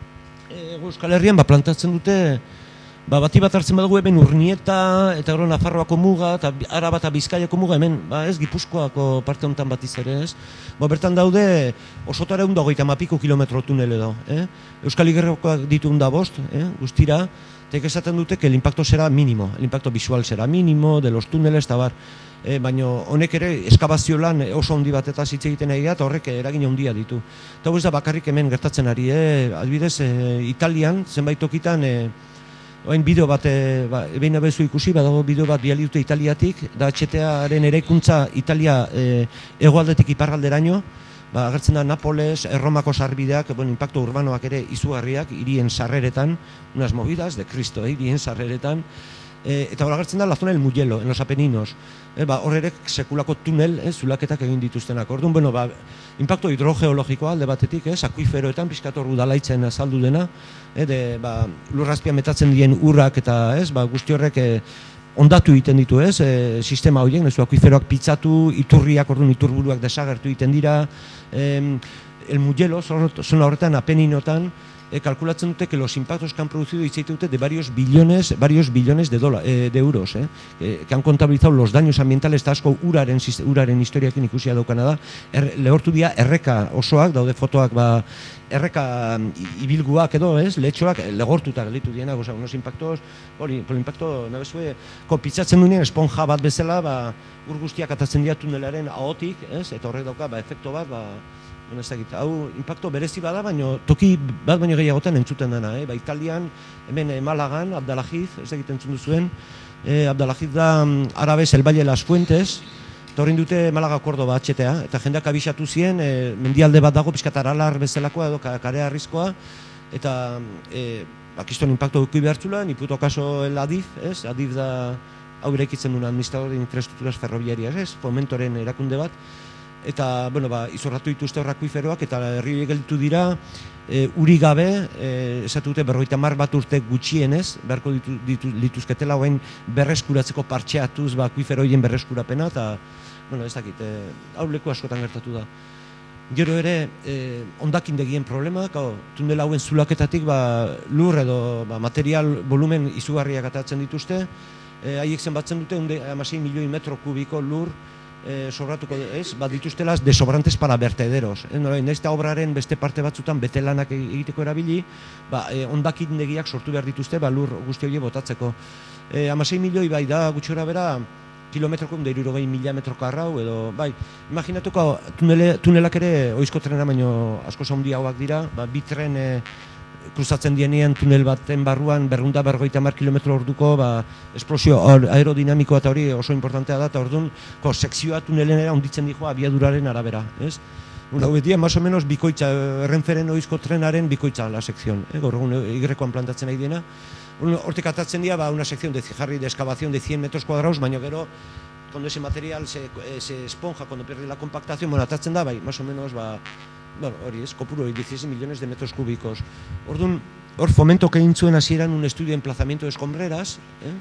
e, Euskal Herrian ba, plantatzen dute, ba, bati bat hartzen badugu hemen Urnieta, eta gero Nafarroako muga, eta Araba eta Bizkaiako muga, hemen, ba, ez, Gipuzkoako parte honetan batiz ere, ez. Ba, bertan daude, osotara egun dagoita mapiko kilometro tunel edo, eh? Euskal Igerrokoak ditu hunda bost, eh? Guztira, eta esaten dute que el impacto será mínimo, el impacto visual será mínimo, de los túneles, eta bar. E, baino honek ere eskabazio lan oso handi bat eta hitz egiten ari da eta horrek eragin handia ditu. Eta ez da bakarrik hemen gertatzen ari, eh? Adibidez, e, Italian, zenbait tokitan, e, oain bideo bat, e, ba, behin abezu ikusi, badago bideo bat biali dute Italiatik, da H T A-aren eraikuntza Italia e, hegoaldetik iparralderaino, ba, agertzen da Napoles, Erromako sarbideak, bueno, impacto urbanoak ere izugarriak, hirien sarreretan, unas movidas de Cristo, eh, hirien sarreretan, e, eta hor agertzen da la zona del Mugello, en los Apeninos. E, ba, horrek sekulako tunel, eh, zulaketak egin dituztenak. Orduan, bueno, ba, impacto hidrogeologikoa alde batetik, eh, akuiferoetan, pizkator udalaitzen azaldu dena, eh, de, ba, lurrazpian metatzen dien urrak eta, ez, ba, guzti horrek eh, ondatu egiten ditu, ez, e, sistema horiek, nezu akuiferoak pitzatu, iturriak, orduan iturburuak desagertu egiten dira, eh, el Mugello, zona horretan, Apeninotan, Eh, kalkulatzen dute que los impactos que han producido hitzaite dute de varios billones, varios billones de, dola, eh, de euros, eh, que, que han contabilizado los daños ambientales, eta asko uraren, uraren historiakin ikusia daukana da, er, lehortu dira erreka osoak, daude fotoak, ba, erreka ibilguak edo, ez, lehetxoak legortuta gelitu dienak, oza, unos impactos, hori, polo impacto, nabezue, kopitzatzen duenean, esponja bat bezala, ba, ur guztiak atatzen dira tunelaren ahotik, ez, eta horrek dauka, ba, efekto bat, ba, ez dakit, hau impacto berezi bada, baino toki bat baino gehiagotan entzuten dena, eh? Ba, Italian, hemen eh, Malagan, Abdalaziz, ez dakit entzun duzuen, eh, Abdalaziz da Arabes el Valle Las Fuentes, eta horrein dute Malaga Kordoba H T A, eta jendeak abisatu zien, eh, mendialde bat dago, pizkatar alar bezalakoa edo karea arrizkoa, eta eh, bakiztuan impacto duki behartzula, ni puto kaso el Adif, ez? Adif da hau irekitzen duen administrador de infraestructuras ferroviarias, ez? Fomentoren erakunde bat, eta, bueno, ba, izorratu dituzte horrakuiferoak, eta herri horiek gelditu dira, e, uri gabe, e, esatu dute berrogeita hamar bat urte gutxienez, beharko ditu, ditu, dituzketela hoen berreskuratzeko partxeatuz, ba, akuifero horien berreskurapena, eta, bueno, ez dakit, e, hau leku askotan gertatu da. Gero ere, e, ondakindegien problema, gau, tunel hauen zulaketatik, ba, lur edo ba, material volumen izugarriak atatzen dituzte, e, haiek zenbatzen dute, unde, amasei milioi metro kubiko lur, Eh, sobratuko, ez, bat dituztela desobrantes para vertederos. Eh, no, Nesta obraren beste parte batzutan betelanak egiteko erabili, ba, eh, ondakindegiak sortu behar dituzte, ba, lur guzti hori botatzeko. Eh, amasei milioi bai da gutxora bera, kilometroko da hirurogei mila metro karrau, edo, bai, imaginatuko tunele, tunelak ere oizko trena baino asko handiagoak dira, ba, bi tren eh, kruzatzen dienean tunel baten barruan berrunda berrogeita hamar kilometro orduko ba, esplosio aerodinamikoa eta hori oso importantea da, eta orduan sekzioa tunelenera onditzen dijoa abiaduraren arabera, ez? Una hauetia, más o menos, bikoitza, Renferen oizko trenaren bikoitza la sekzion, eh? Gaur egun igrekoan plantatzen nahi dena. Hortik atatzen dira, ba, una sección de zijarri de excavación de cien metros cuadrados, baina gero, cuando ese material se, se esponja, cuando pierde la compactación, bueno, atatzen da, bai, más o menos, ba, bueno, hori ez, kopuru, dieciséis millones de metros cúbicos. Orduan, hor Fomento que egin zuen hasieran un estudio de emplazamiento de escombreras,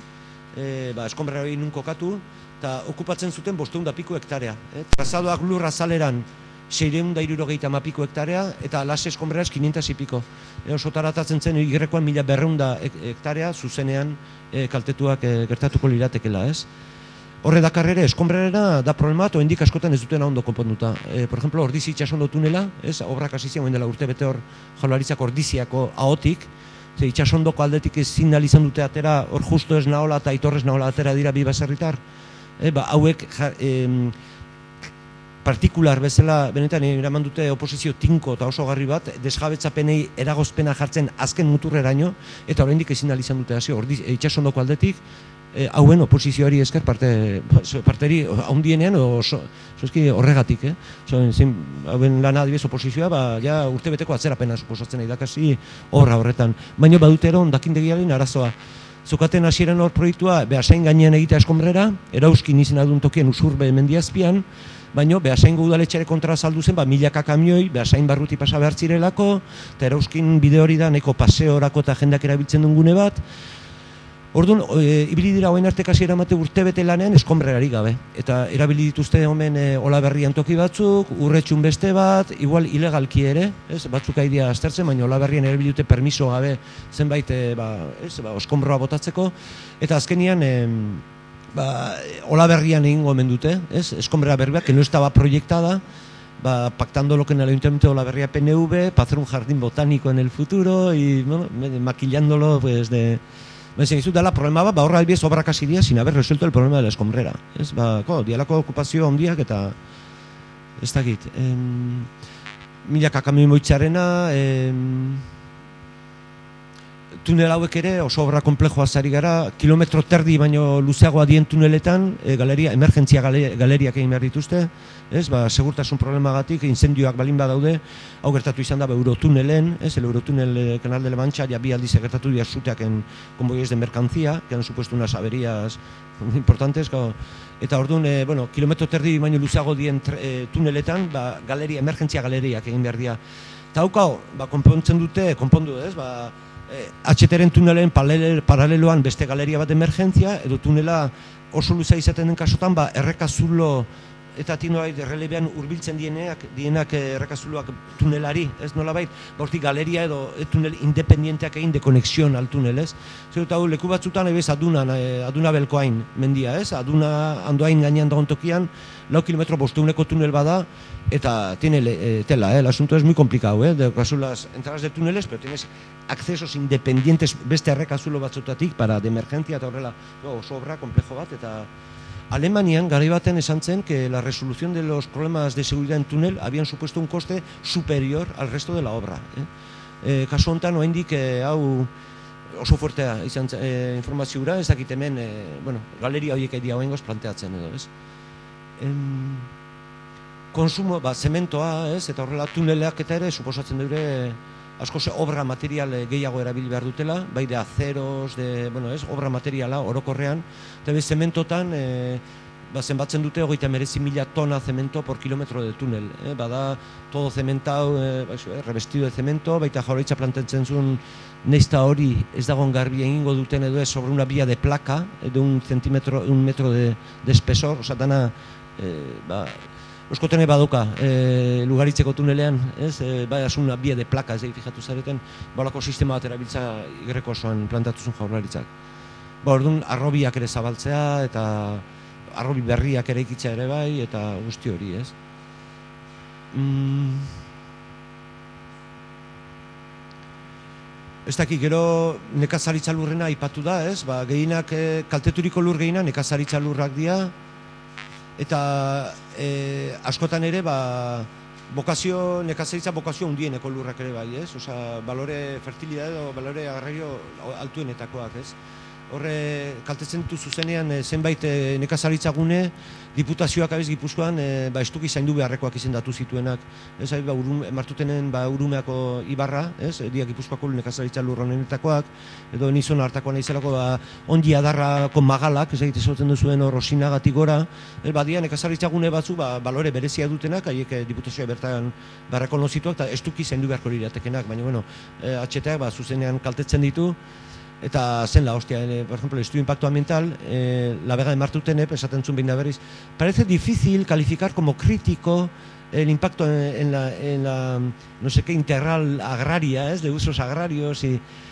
eh? E, ba, eskombrera hori nun kokatu, eta okupatzen zuten bosteun da piko hektarea. Eh? Trazadoak lurra zaleran seireun da hirurogeita ma piko hektarea, eta las escombreras quinientos y pico. E, osotara atatzen zen igrekoan mila berreun da hektarea, zuzenean e, kaltetuak e, gertatuko liratekela, ez? horre dakar ere, eskonbrerena da problema bat, oendik askotan ez dutena ondo konponduta. E, por ejemplo, Ordizi itxasondo tunela, ez, obrak hasi ziren dela urte bete hor Jaurlaritzak Ordiziako ahotik, ze itxasondoko aldetik ezin ahal izan dute atera, hor justo ez naola eta Aitorrez naola atera dira bi baserritar. E, ba, hauek ja, em, partikular bezala, benetan eraman dute oposizio tinko eta oso garri bat, desjabetzapenei eragozpena jartzen azken muturreraino, eta oraindik ezin ahal izan dute hasi itxasondoko aldetik, e, hauen oposizioari esker parte, parteri handienean oso, oso horregatik, eh? So, zin, hauen lana adibidez oposizioa, ba, ja urte beteko atzerapena suposatzen nahi dakasi obra horretan. Baina badute eron dakindegiaren arazoa. Zukaten hasieran hor proiektua Beasain gainean egitea eskonbrera, Erauzkin izena duen tokien Usurbe mendiazpian, baina Beasaingo udaletxeare kontra saldu zen, ba, milaka kamioi, Beasain barruti pasa behar zirelako, eta Erauzkin bide hori da, neko paseorako eta jendeak erabiltzen duen gune bat. Orduan, e, ibili dira hoen arte kasi eramate urte bete lanean eskonbrerari gabe. Eta erabili dituzte omen e, Olaberrian toki batzuk, Urretxun beste bat, igual ilegalki ere, ez, batzuk aidea aztertzen, baina Olaberrian erabili dute permiso gabe zenbait e, ba, ez, ba, eskonbroa botatzeko, eta azkenian e, ba, Olaberrian egingo omen dute, ez, eskonbrera berbeak, que no estaba proyectada, ba, pactando lo que en el Ayuntamiento de Olaberria P N V, para hacer un jardín botánico en el futuro, y bueno, maquillándolo pues de... Baina izut dela problema bat, ba horra albiez obrak hasi dira sin haber resuelto el problema de la eskombrera. Ez, ba, ko, dialako okupazio handiak eta ez dakit. Em, milaka kamioi moitxarena, em, tunel hauek ere oso obra komplejoa zari gara, kilometro terdi baino luzeagoa dien tuneletan, e, galeria, emergentzia gale, galeriak egin behar dituzte, ez, ba, segurtasun problemagatik, incendioak balin badaude, hau gertatu izan da ba, Eurotunelen, ez, el Eurotunel eh, Canal de la Mancha, ja bi aldiz gertatu dira zuteak en convoyes de mercancía, que han supuesto unas averías importantes, gau, eta orduan, e, bueno, kilometro terdi baino luzeago dien e, tuneletan, ba, galeria, emergentzia galeriak egin behar dira. Eta haukau, ba, konpontzen dute, konpondu, ez, ba, H T-ren tunelen paraleloan beste galeria bat emergentzia, edo tunela oso luza izaten den kasotan, ba, errekazulo eta tinoi errelebean hurbiltzen dieneak, dienak errekazuloak tunelari, ez nolabait, ba, hortik galeria edo tunel independienteak egin de konexion al tunel, ez? Zer eta leku batzutan, ebez, aduna, aduna belkoain mendia, ez? Aduna andoain gainean dagoen tokian, lau kilometro bosteuneko tunel bada, eta tiene eh, tela, eh? El asunto es muy complicado, eh? De las entradas de túneles, pero tienes accesos independientes beste errekazulo batzutatik para de emergencia eta horrela, no, oso obra komplejo bat, eta Alemanian garai baten esan zen que la resolución de los problemas de seguridad en túnel habían supuesto un coste superior al resto de la obra. Eh? Eh, kasu honetan, oraindik eh, hau oso fuertea izan eh, informazioa, ez dakit hemen, eh, bueno, galeria horiek edia hoengoz planteatzen edo, ez? Em, konsumo, ba, zementoa, ez, eta horrela tuneleak eta ere, suposatzen dure, asko ze obra material gehiago erabili behar dutela, bai de aceros, de, bueno, ez, obra materiala orokorrean, eta bez zementotan, e, ba, zenbatzen dute hogeita hemeretzi mila tona zemento por kilometro de tunel, eh? Bada, todo cementau, eh, ba, eh, revestido de cemento, baita Jaurlaritza planteatzen zuen, neizta hori ez dagoen garbi egingo duten edo ez sobre una vía de placa, de un centímetro, un metro de, de espesor, oza, dana, eh, ba, Euskotene baduka, e, Lugaritzeko tunelean, ez, e, bai asuna bie de plaka, ez da, fijatu zareten, balako sistema bat erabiltza igreko osoan plantatuzun Jaurlaritzak. Ba, orduan, arrobiak ere zabaltzea, eta arrobi berriak ere ikitzea ere bai, eta guzti hori, ez. Mm. Ez dakik, gero nekazaritza lurrena aipatu da, ez, ba, gehienak, e, kalteturiko lur gehiena nekazaritza lurrak dira, eta e, askotan ere, ba, bokazio, nekazaritza bokazio hundieneko lurrak ere bai, ez? Osa, balore fertilidade edo balore agarraio altuenetakoak, ez? Horre, kaltetzen ditu zuzenean e, zenbait e, nekazaritza gune, diputazioak abiz Gipuzkoan, e, ba, estuki zaindu beharrekoak izendatu zituenak. Ez, ba, urum, martutenen, ba, Urumeako ibarra, ez? Dia Gipuzkoako nekazaritza lurronenetakoak, edo nizona hartakoa nahizelako, ba, ongi adarrako magalak, ez egite zoten duzuen hor osinagatik gora, ez, ba, dia nekazaritza gune batzu, ba, balore berezia dutenak, haiek e, diputazioa bertan barrako nozituak, eta estuki zaindu beharko liratekenak, baina, bueno, e, H T-ak, ba, zuzenean kaltetzen ditu, eta zen la hostia, eh, por ejemplo, el estudio de impacto ambiental, eh, la Vega de Martutenep, esaten zuen behin da berriz, parece difícil calificar como crítico el impacto en, en, la, en la, no sé qué, integral agraria, ¿es? De usos agrarios y,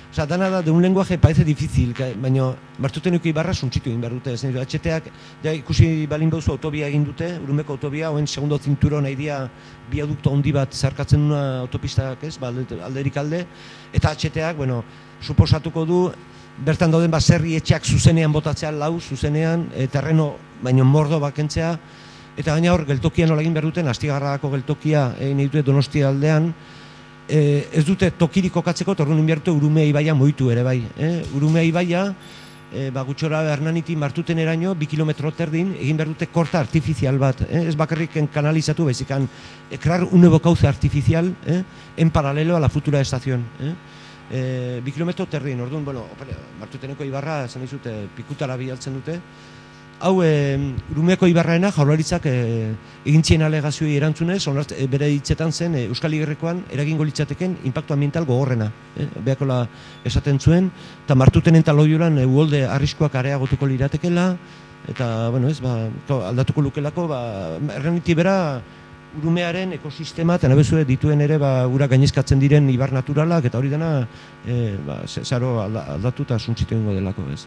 Osa, dana da, de un lenguaje parece difícil, baina Martuteneko ibarra suntxitu egin behar dute. H T-ak, ja, ikusi balin bauzu autobia egin dute, Urumeko autobia, oen segundo zinturon aidia biadukto handi bat zarkatzen duna autopistak, ez, ba, alderik alde, eta H T-ak, bueno, suposatuko du, bertan dauden baserri etxeak zuzenean botatzea, lau zuzenean, terreno, baino mordo bakentzea, eta gaina hor, geltokia nola egin behar duten, Astigarragako geltokia egin dute Donostia aldean, ez dute tokirik kokatzeko, eta orduan inbiertu Urumea ibaia moitu ere bai. Urumea ibaia, gutxora Hernaniti Martuten eraino, bi kilometro terdin, egin behar dute korta artifizial bat. Ez bakarrik kanalizatu, baizikan, crear un nuevo cauce artificial en paralelo a la futura estación. Bi kilometro terdin, orduan, bueno, Martuteneko ibarra, esan dizute, pikutara bialtzen dute. Hau, Urumeako ibarraena jaurlaritzak egintzien alegazioei erantzunez, bere hitzetan zen Euskal Igerrekoan eragingo litzateken inpaktu ambiental gogorrena. Beakola esaten zuen, eta Martutenen eta Loiolan uholde arriskoak areagotuko liratekela, eta, bueno, ez, aldatuko lukelako, Hernaniti bera Urumearen ekosistema, eta nabezue dituen ere ura gainezkatzen diren ibar naturalak, eta hori dena, zaro aldatu eta suntzitu egingo delako, ez.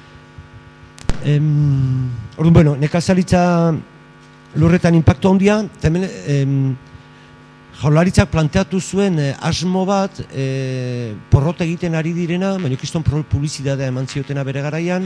Orduan, bueno, nekazaritza lurretan inpaktu handia, jaurlaritzak planteatu zuen asmo bat, porrot egiten ari direna, baina kiston publizitatea eman ziotena bere garaian,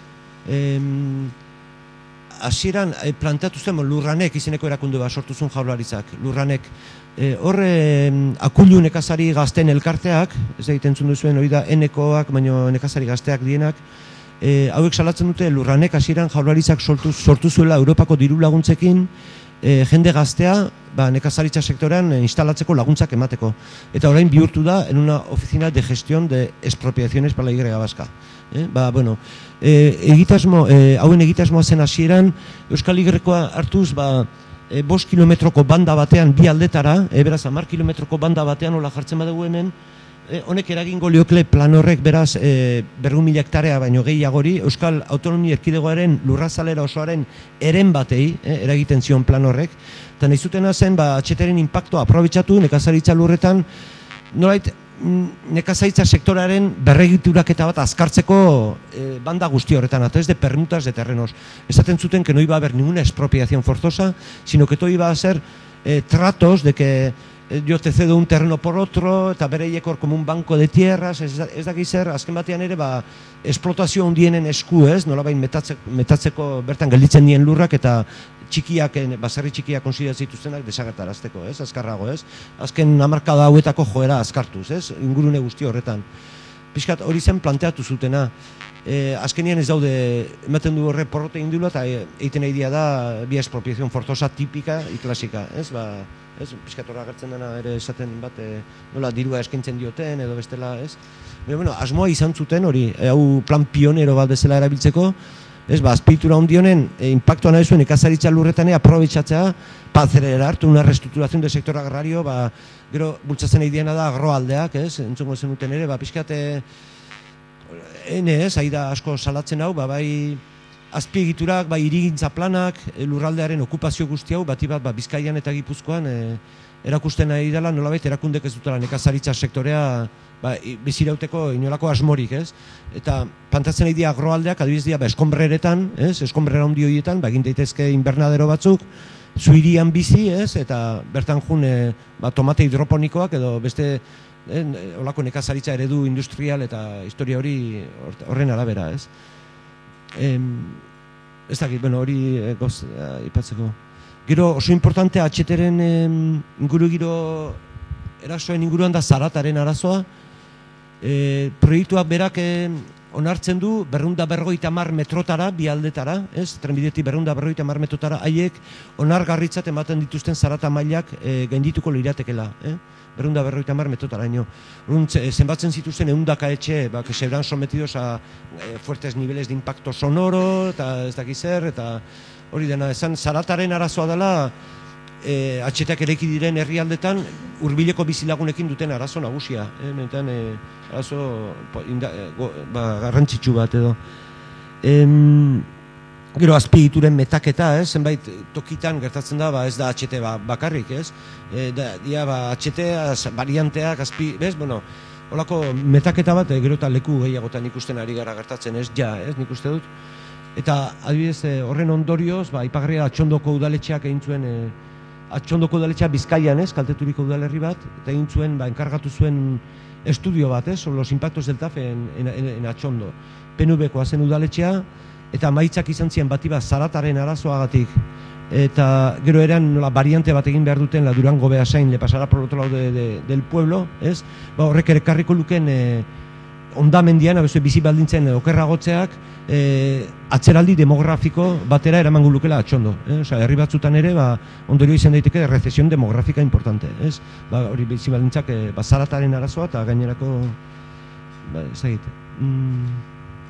hasieran planteatu zuen Lurranek izeneko erakunde bat sortu zuen jaurlaritzak, Lurranek. Hor, Akullu nekazari gazten elkarteak, ez egiten zuen duzuen, hori da enekoak, baina nekazari gazteak dienak, hauek salatzen dute Lurranek hasieran jaurlaritzak sortu zuela Europako diru laguntzekin jende gaztea nekazaritza sektorean instalatzeko laguntzak emateko. Eta orain bihurtu da en una oficina de gestión de expropiaciones para la Y vasca. Ba, bueno, hauen egitasmoa zen hasieran Euskal Y-koa hartuz, ba, bost kilometroko banda batean bi aldetara, beraz, hamar kilometroko banda batean hola jartzen badugu hemen, honek eragingo liokle plan horrek beraz berrehun mila hektarea baino gehiagori Euskal Autonomia Erkidegoaren lurrazalera osoaren eren batei eragiten zion plan horrek. Eta nahi zutena zen, H T-ren inpaktua aprobetxatu nekazaritza lurretan, nolait nekazaritza sektoraren berregituraketa bat azkartzeko banda guzti horretan, a través de permutas de terrenos. Esaten zuten que no iba a haber ninguna expropiación forzosa, sino que todo iba a ser tratos de que yo te cedo un terreno por otro, eta bereiekor como un banco de tierras, ez daki zer, azken batean ere, ba, esplotazio hundienen esku ez, nolabain metatzeko bertan gelditzen dien lurrak, eta txikiak, baserri txikiak konsideratzen zituztenak desagertarazteko, ez, azkarrago, ez. Azken hamarkada hauetako joera azkartuz, ez, ingurune guzti horretan. Piskat hori zen planteatu zutena. Azkenian ez daude, ematen du horre porrote indula, eta egiten nahi dia da, bi expropiación forzosa tipika y klasika, ez, ba, ez, piskatora agertzen dena ere esaten bat, nola dirua eskaintzen dioten edo bestela, ez. Baina, bueno, asmoa izan zuten hori, hau plan pionero bat bezala erabiltzeko, ez, ba, azpeitura ondionen, impactua nahi zuen ekazaritza lurretan aprobetxatzea, pa acelerar hartu una reestructuración del sector agrario, ba, gero, bultzatzen nahi diena da agroaldeak, ez, entzungo zenuten ere, ba, piskate, ene ez, aida asko salatzen hau, ba, bai, azpiegiturak, bai, hirigintza planak, lurraldearen okupazio guzti hau, bati bat, Bizkaian eta Gipuzkoan erakusten nahi dela, nolabait erakundek ez dutela nekazaritza sektorea bizirauteko inolako asmorik, ez? Eta plantatzen nahi dira agroaldeak, adibidez dira, eskonbreretan, ez? Eskonbrera handi horietan, egin daitezke invernadero batzuk, zuirian bizi, ez? Eta bertan jun tomate hidroponikoak edo beste olako nekazaritza eredu industrial eta historia hori horren arabera, ez? Ez dakit, bueno, hori goz, ipatzeko. Gero oso importante H T-ren inguru giro erasoen inguruan da zarataren arazoa. Proiektuak berak onartzen du berrunda berrogeita hamar metrotara, bi aldetara, ez? Trenbidetik berrunda berrogeita hamar metrotara, haiek onargarritzat ematen dituzten zarata mailak gaindituko liratekela, berrunda berrogeita hamar metrotara ino. Zenbatzen zituzten ehundaka etxe, que se verán sometidos a fuertes niveles de impacto sonoro, eta ez dakiz zer, eta hori dena, esan zarataren arazoa dela, H T-ak eraiki diren herrialdetan hurbileko bizilagunekin duten arazo nagusia, menetan arazo garrantzitsu bat edo. Gero azpiegituren metaketa, zenbait tokitan gertatzen da, ez da H T bakarrik, ez? Dia H T varianteak, azpi, bez, bueno, Olako metaketa bat, gero eta leku gehiagotan ikusten ari gara gertatzen, ez ja, ez nik uste dut. Eta adibidez horren ondorioz, ba, Aipagarria Atxondoko udaletxeak egin zuen, e, Atxondoko udaletxea Bizkaian, ez, kalteturiko udalerri bat, eta egin zuen, ba, enkargatu zuen estudio bat, ez, sobre los impactos del T A F en, en, en, en Atxondo. P N V-koa zen udaletxea, eta maitzak izan ziren bati bat zarataren arazoagatik. Eta gero eran nola variante bat egin behar duten la Durango Beasain, le pasara por otro lado de, de, del pueblo, ez? Ba, horrek ere karriko luken e, ondamendian, abezu bizi baldintzen okerragotzeak, e, atzeraldi demografiko batera eramango lukela Atxondo. Eh? Osa, herri batzutan ere, ba, ondorio izan daiteke recesión demográfica importante, ez? Ba, hori bizi baldintzak e, ba, zarataren arazoa eta gainerako, ba, ez egite. Mm.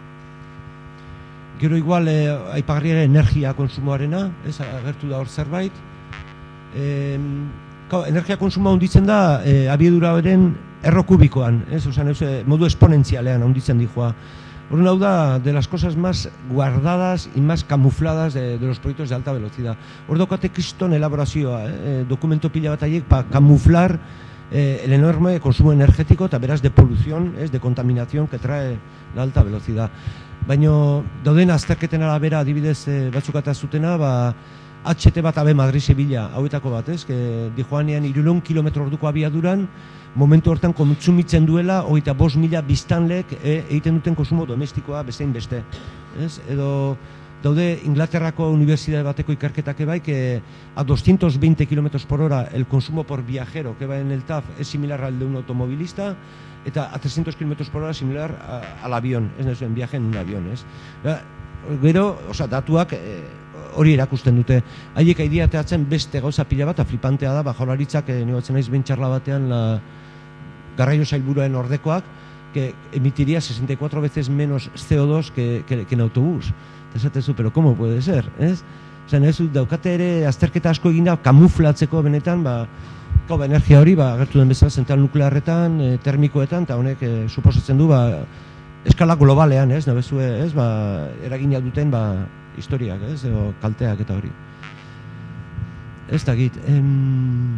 Gero igual, eh, Aipagarria energia konsumoarena, ez, agertu da hor zerbait. E, kao, energia konsumoa handitzen da, e, abieduraren erro kubikoan, ez, osan, ez, modu esponentzialean handitzen dijoa. Horren hau da, de las cosas más guardadas y más camufladas de, de los proyectos de alta velocidad. Hor daukate kriston elaborazioa, eh, dokumento pila bat haiek, pa camuflar eh, el enorme consumo energético eta beraz de polución, es, de contaminación que trae la alta velocidad. Baina dauden azterketen arabera adibidez e, batzuk eta zutena, ba, H T bat abe Madrid-Sevilla hauetako bat, ez? Que dijoanean hirurehun kilometro orduko abiaduran, momentu hortan kontsumitzen duela, hogeita bost mila biztanlek e, egiten duten konsumo domestikoa bezain beste. Ez? Edo daude Inglaterrako unibertsitate bateko ikerketak ebai, que a doscientos veinte kilómetros por hora el consumo por viajero que va en el T A F es similar al de un automovilista, eta a trescientos kilómetros por hora similar a, al avión, ez nahi zuen, viaje en un avión, ez? Gero, oza, datuak hori e, erakusten dute. Haiek aidiateatzen beste gauza pila bat, flipantea da, ba, Jaurlaritzak, e, negotzen naiz bentxarla batean, la garraio sailburuen ordekoak, que emitiría sesenta y cuatro veces menos C O dos que, que, que en autobús. Eta esatezu, pero ¿cómo puede ser? Ez? Oza, nahi zu, daukate ere azterketa asko eginda, kamuflatzeko benetan, ba, Kau, ba, energia hori, ba, agertu den bezala zentral nuklearretan, e, termikoetan, eta honek e, suposatzen du, ba, eskala globalean, ez, nabezue, ez, ba, eragina duten, ba, historiak, ez, edo kalteak eta hori. Ez da git, em...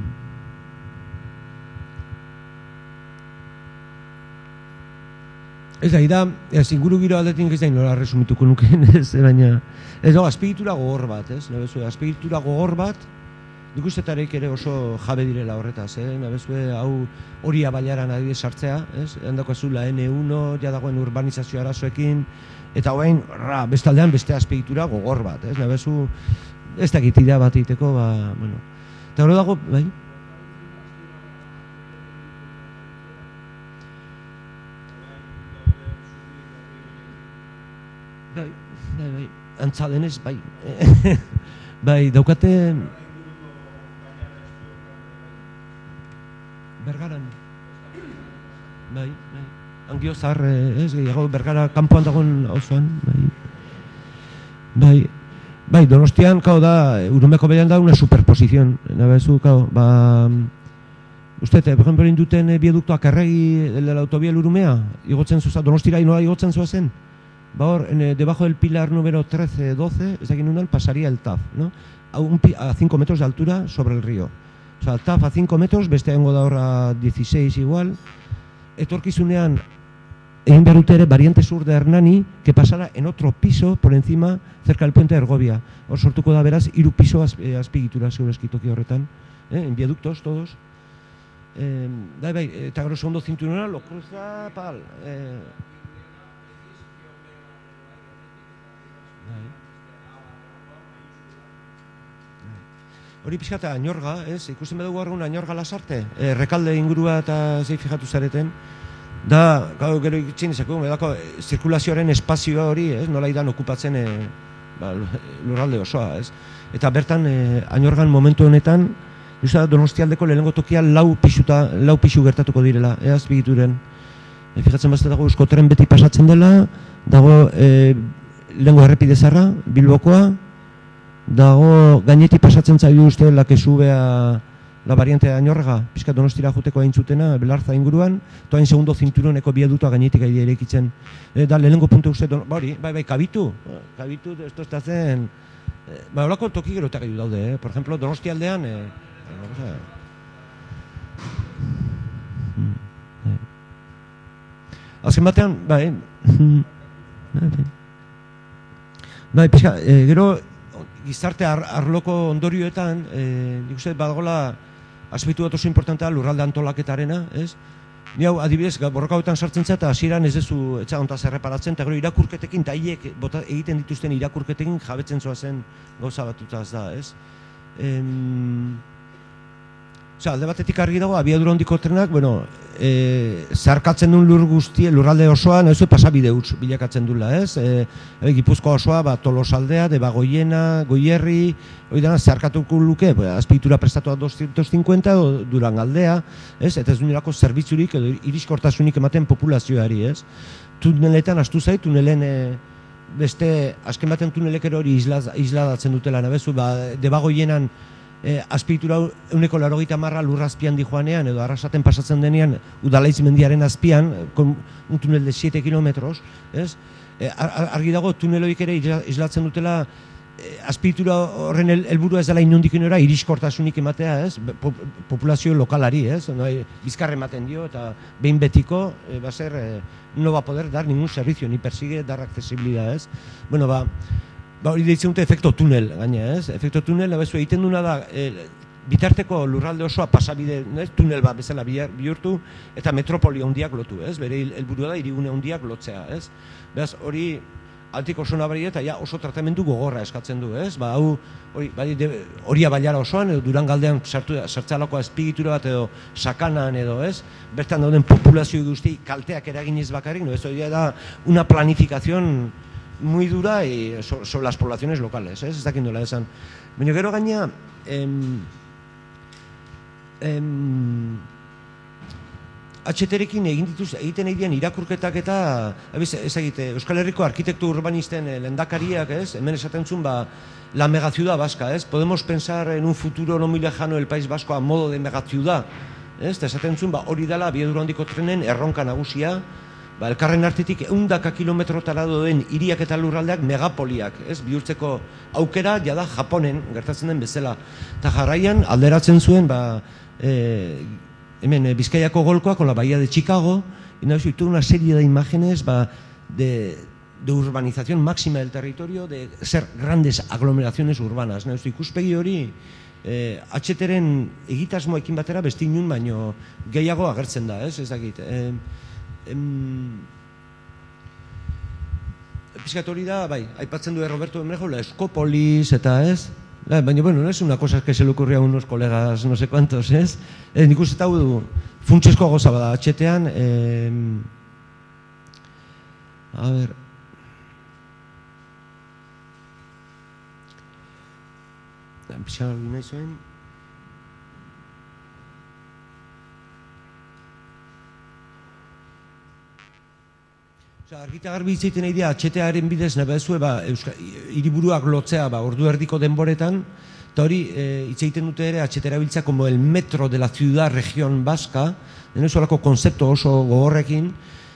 Ez da, ida, ez, inguru giro aldetik ez da inola resumituko nuken, ez, baina, ez da, azpigitura gogor bat, ez, nabezue, azpigitura gogor bat, nik ustetarek ere oso jabe direla horretaz, eh? Nabezue, hau hori abailaran adibidez sartzea, ez? Handako azula N uno, ja dagoen urbanizazio arazoekin, eta hoain, ra, bestaldean beste azpiegitura gogor bat, ez? Nabezu, ez da gitidea bat egiteko, ba, bueno. Eta hori dago, bai? Bai, bai, bai, antza denez, bai. Bai, daukate... Bergaran. Bai, bai. Angio zahar, ez, gehiago Bergara kanpoan dagoen auzoan, bai. Bai, bai, Donostian, kao da, Urumeko berean da una superposición, nabezu, kao, ba... Usted, por ejemplo, induten bieduktoak erregi de la autovía el Urumea, igotzen zuza, Donostira inoa igotzen zuazen, ba hor, en, debajo del pilar número trece doce, ez dakit nundan, pasaría el T A F, ¿no? A, un, a cinco metros de altura sobre el río. O sea, T A F a cinco metros, beste hengo da horra dieciséis igual. Etorkizunean, egin behar dute ere, variante sur de Hernani, que pasara en otro piso, por encima, cerca del puente de Ergovia. Hor sortuko da beraz, hiru piso azpigitura segurazkitoki horretan. Eh? En viaductos, todos. Eh, da, bai, eta gero segundo cinturona, lo cruza, pal. Eh, Hori pixkata Añorga, ez? Ikusten badugu argun Añorga lasarte, e, Rekalde ingurua eta zei fijatu zareten. Da, gau, gero ikitzen izako, edako, zirkulazioaren espazioa hori, ez? Nola idan okupatzen e, ba, lurralde osoa, ez? Eta bertan, e, Añorgan momentu honetan, justa Donostialdeko lehenengo tokia lau pixuta, lau pixu gertatuko direla, eaz bigituren. E, fijatzen bazte dago Euskotren beti pasatzen dela, dago e, lehenengo errepide zarra, Bilbokoa, dago gainetik pasatzen zaidu uste la que sube a la variante de Añorga, pizka Donostira joteko hain zutena, Belarza inguruan, toain segundo cinturoneko biadutua gainetik aire erekitzen. E, da, lehenengo puntu uste, bai, bai, bai, kabitu, kabitu, esto ez da zen, e, ba, horako toki gero eta gehiu daude, eh? Por ejemplo, Donosti aldean, e, azken batean, bai, bai, pixka, e, gero, gizarte ar, arloko ondorioetan, e, nik uste badagoela aspektu bat oso importantea lurralde antolaketarena, ez? Ni hau, adibidez, borroka hauetan sartzen zeta, hasieran ez dezu etxagontaz erreparatzen, eta gero irakurketekin, eta hiek egiten dituzten irakurketekin jabetzen zoazen gauza batutaz da, ez? Em, Osa, alde batetik argi dago, abiadura handiko trenak, bueno, e, zeharkatzen duen lur guztie, lurralde osoa, nahi pasabide huts bilakatzen duela, ez? E, e, Gipuzkoa osoa, ba, Tolosaldea, Debagoiena, Goierri, hori dena, zeharkatuko luke, ba, azpiegitura prestatua doscientos cincuenta, edo Durangaldea, ez? Eta ez duenelako zerbitzurik, edo iriskortasunik ematen populazioari, ez? Tuneletan, astu zait, tunelen, e, beste, azken baten tunelek ero hori isladatzen dutela, nabezu, ba, Debagoienan, E, azpiegitura euneko laurogeita marra lurrazpian di joanean, edo arrasaten pasatzen denean, Udalaitz mendiaren azpian, con un tunel de siete kilómetros, ez? E, ar, argi dago, tuneloik ere islatzen dutela, e, azpiegitura horren helburua ez dela inondik inora iriskortasunik ematea, ez? Populazio lokalari, ez? No, bizkarre ematen dio, eta behin betiko, e, ba ser, e, no va a poder dar ningún servicio, ni persigue dar accesibilidad, ez? Bueno, ba, Ba, hori deitzen dute efekto tunel, gaina, ez? Efekto tunel, nabezu, egiten duna da, e, bitarteko lurralde osoa pasabide, ez? Tunel bat bezala bihurtu, eta metropoli handiak lotu, ez? Bere helburua da, hirigune handiak lotzea, ez? Beraz, hori altik oso nabaria eta ja oso tratamendu gogorra eskatzen du, ez? Ba, hau, hori, horia bailara osoan, edo Durangaldean sartzalako azpiegitura bat, edo Sakanan, edo, ez? Bertan dauden populazio guzti kalteak eraginez bakarrik, no? Ez hori da una planificación muy dura y sobre las poblaciones locales, ¿eh? Ez dakit nola esan. Baina gero gaina, em, em, H T rekin egin dituz, egiten egiten irakurketak eta, abiz, ez egite, Euskal Herriko arkitektu urbanisten lehendakariak, ez? Hemen esaten zuen, ba, la megaciudad vasca, ez? Podemos pensar en un futuro no muy lejano el País Vasco a modo de megaciudad, ez? Eta esaten zuen, ba, hori dela abiadura handiko trenen erronka nagusia, ba, elkarren artetik ehundaka kilometrotara doen hiriak eta lurraldeak megapoliak, ez? Bihurtzeko aukera jada Japonen gertatzen den bezala. Eta jarraian alderatzen zuen, ba, e, hemen Bizkaiako golkoa con la bahía de Chicago, y no, toda una serie de imágenes, ba, de, de urbanización máxima del territorio, de ser grandes aglomeraciones urbanas. No, ikuspegi hori eh, H T-ren egitasmoekin batera beste inun baino gehiago agertzen da, ez? Ez dakit. Eh, Piskat hori da, bai, aipatzen du Roberto Bermejo, la Escópolis eta, ez? Baina, bueno, no es una cosa que se le ocurrió a unos colegas, no sé cuántos, ez? Eh, nik uste hau du, funtsezko goza bada, H T-an, eh, a ver, piskat hori nahi zuen, argita garbi hitzeiten nahi dira, H T-aren bidez, nabezue, ba, hiriburuak lotzea, ba, ordu erdiko denboretan, eta hori, hitzeiten dute ere, H T erabiltza como el metro de la ciudad región vasca, denezu alako konzeptu oso gogorrekin,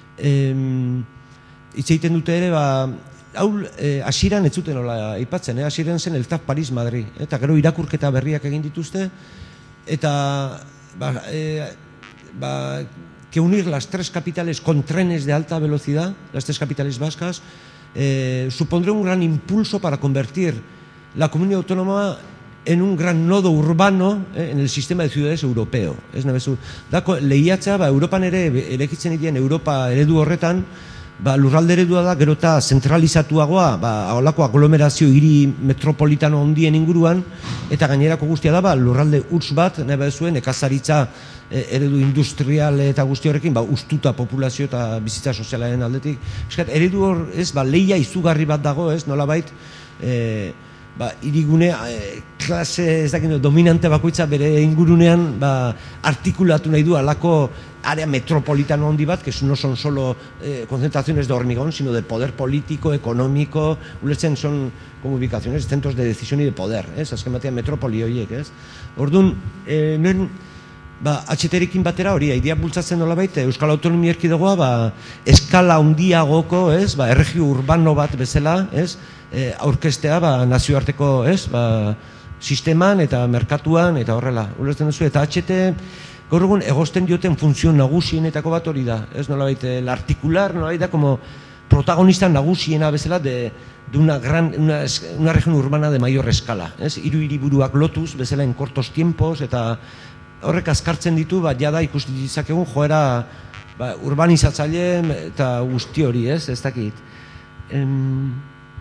hitzeiten dute ere, ba, hau, hasieran ez zuten hola aipatzen, hasieran zen el Tav Paris Madrid, eta gero irakurketa berriak egin dituzte, eta, ba, ba, que unir las tres capitales con trenes de alta velocidad, las tres capitales vascas, eh, supondría un gran impulso para convertir la comunidad autónoma en un gran nodo urbano eh, en el sistema de ciudades europeo. Ez nabezu, dako, lehiatza, ba, Europan ere, elekitzen egiten Europa eredu horretan, ba, lurralde eredua da, gero eta zentralizatuagoa, ba, holako aglomerazio hiri metropolitano ondien inguruan, eta gainerako guztia da, ba, lurralde huts bat, nahi bazuen, ekazaritza eredu industrial eta guzti horrekin, ba, ustuta populazio eta bizitza sozialaren aldetik. Eskat, eredu hor, ez, ba, lehia izugarri bat dago, ez, nolabait, e, ba, irigune, e, klase, ez dakit, dominante bakoitza bere ingurunean, ba, artikulatu nahi du alako área metropolitano handi bat, que no son solo eh, concentraciones de hormigón, sino de poder político, económico, ulertzen son como ubicaciones, centros de decisión y de poder, ez, azken batean metropoli horiek, ez. Orduan, eh, nuen, ba, H T-rekin batera hori, idea bultzatzen nolabait, Euskal Autonomia Erkidegoa, ba, eskala handiagoko, ez, ba, erregio urbano bat bezala, ez, e, aurkestea, ba, nazioarteko, ez, ba, sisteman eta merkatuan eta horrela, ulertzen duzu, eta H T, gaur egun egosten dioten funtzio nagusienetako bat hori da, ez nolabait, el artikular, nolabait da, como protagonista nagusiena bezala de, de una, gran, una, una región urbana de mayor escala, ez? Hiru hiriburuak lotuz, bezala en cortos tiempos, eta horrek azkartzen ditu, ba, jada ikusti ditzakegun joera ba, urbanizatzaile eta guzti hori, ez? Ez dakit. Em,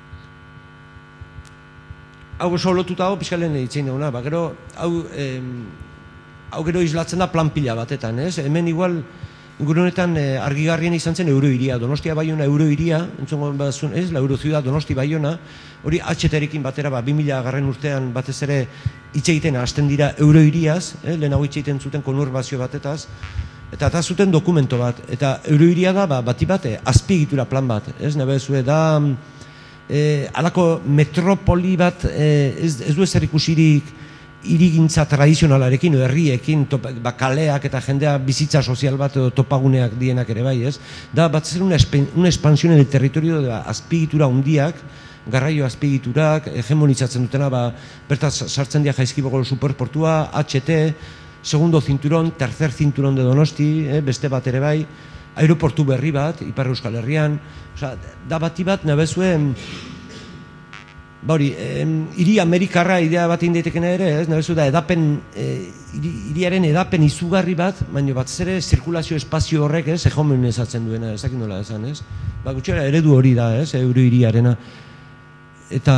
hau oso lotuta hau, pixkalen ditzein duguna, ba, gero, hau, em, hau gero islatzen da plan pila batetan, ez? Hemen igual, inguru honetan eh, argigarrien izan zen Eurohiria, Donostia Baiona Eurohiria, entzongo bazun, ez, la Eurociudad Donosti Baiona, hori H T-rekin batera, ba, bi mila garren urtean batez ere hitz egiten hasten dira Eurohiriaz, eh, lehenago hitz egiten zuten konurbazio batetaz, eta eta zuten dokumento bat, eta Eurohiria da, ba, bati bat, eh, azpiegitura plan bat, ez, nabezue, da, eh, alako metropoli bat, eh, ez, ez du ezer ikusirik hirigintza tradizionalarekin, herriekin, ba, kaleak eta jendea bizitza sozial bat topaguneak dienak ere bai, ez? Da, bat zer una, una expansión en el territorio de azpiegitura hundiak, garraio azpiegiturak, hegemonizatzen dutena, ba, bertaz sartzen dira Jaizkiboko superportua, H T, segundo cinturón, tercer cinturón de Donosti, eh, beste bat ere bai, aeroportu berri bat, Ipar Euskal Herrian, osea, da bati bat, nabezuen, ba hori, hiri Amerikarra idea bat indetekena ere, ez, nabezu da, edapen, hiriaren edapen izugarri bat, baina bat zere zirkulazio espazio horrek, ez, hegemonizatzen duena, ez dakit nola esan, ez? Ba, gutxera eredu hori da, ez, euro hiriarena. Eta,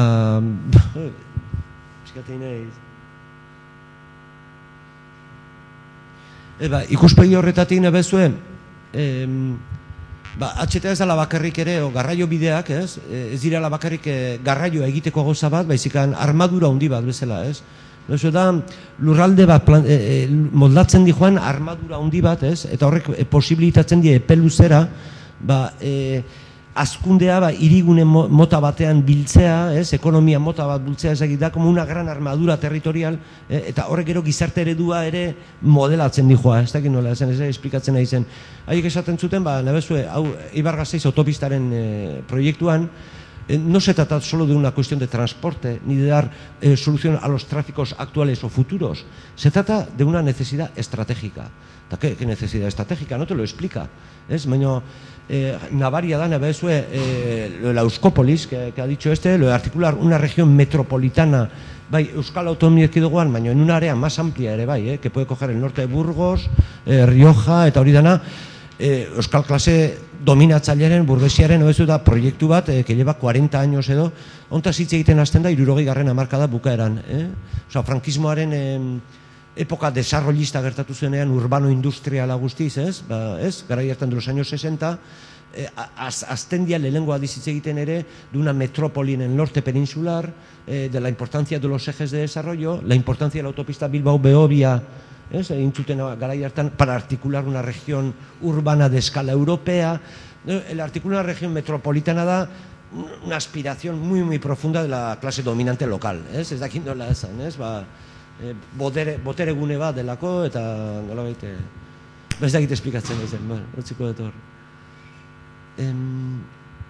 eskatein nahiz. Eba, ikuspegi horretatik nabezuen, ba, H T ez dela bakarrik ere, o garraio bideak, ez? Ez direla bakarrik garraioa egiteko gauza bat, baizikan armadura handi bat bezala, ez? Eso da, lurralde bat plan, e, e, moldatzen di joan armadura handi bat, ez? Eta horrek e, posibilitatzen die epe luzera, ba, e, azkundea, ba, hirigune mota batean biltzea, ez? Ekonomia mota bat biltzea, ez da, como una gran armadura territorial, e, eta horrek gero gizarte eredua ere modelatzen di joa, ez dakit nola, esan, ez esplikatzen nahi zen. Haiek esaten zuten, ba, nabezue, hau, Eibar Gasteiz autopistaren e, proiektuan, eh, no se trata solo de una cuestión de transporte, ni de dar eh, solución a los tráficos actuales o futuros, se trata de una necesidad estratégica. ¿Qué, qué necesidad estratégica? No te lo explica, ez? Baina, eh, nabaria da, nabezue, eh, lo de la Euskópolis, que, que ha dicho este, lo de articular una región metropolitana, bai, Euskal Autonomia Erkidegoan, baina en una área más amplia ere bai, eh, que puede coger el norte de Burgos, eh, Rioja, eta hori dana, eh, Euskal klase dominatzailearen, burgesiaren, obezu da, proiektu bat, eh, que lleva cuarenta años edo, ontaz hitz egiten hasten da, hirurogei garren hamarkada bukaeran, eh? Osa, frankismoaren eh, epoka desarrollista gertatu zenean, urbano-industriala guztiz, ez? Ba, ez? Garai hartan de los años sesenta, eh, az, azten dia lehenengo adizitz egiten ere, de una metrópoli en el norte peninsular, eh, de la importancia de los ejes de desarrollo, la importancia de la autopista Bilbao-Beobia, ¿es? Intzuten garai hartan, para articular una región urbana de escala europea. El articular una región metropolitana da una aspiración muy, muy profunda de la clase dominante local, ¿es? Ez dakit nola esan, ¿es? Ba, eh, botere, botere gune bat delako, eta nola baite, ez dakit esplikatzen ezen, bueno, utziko dut hor. Em...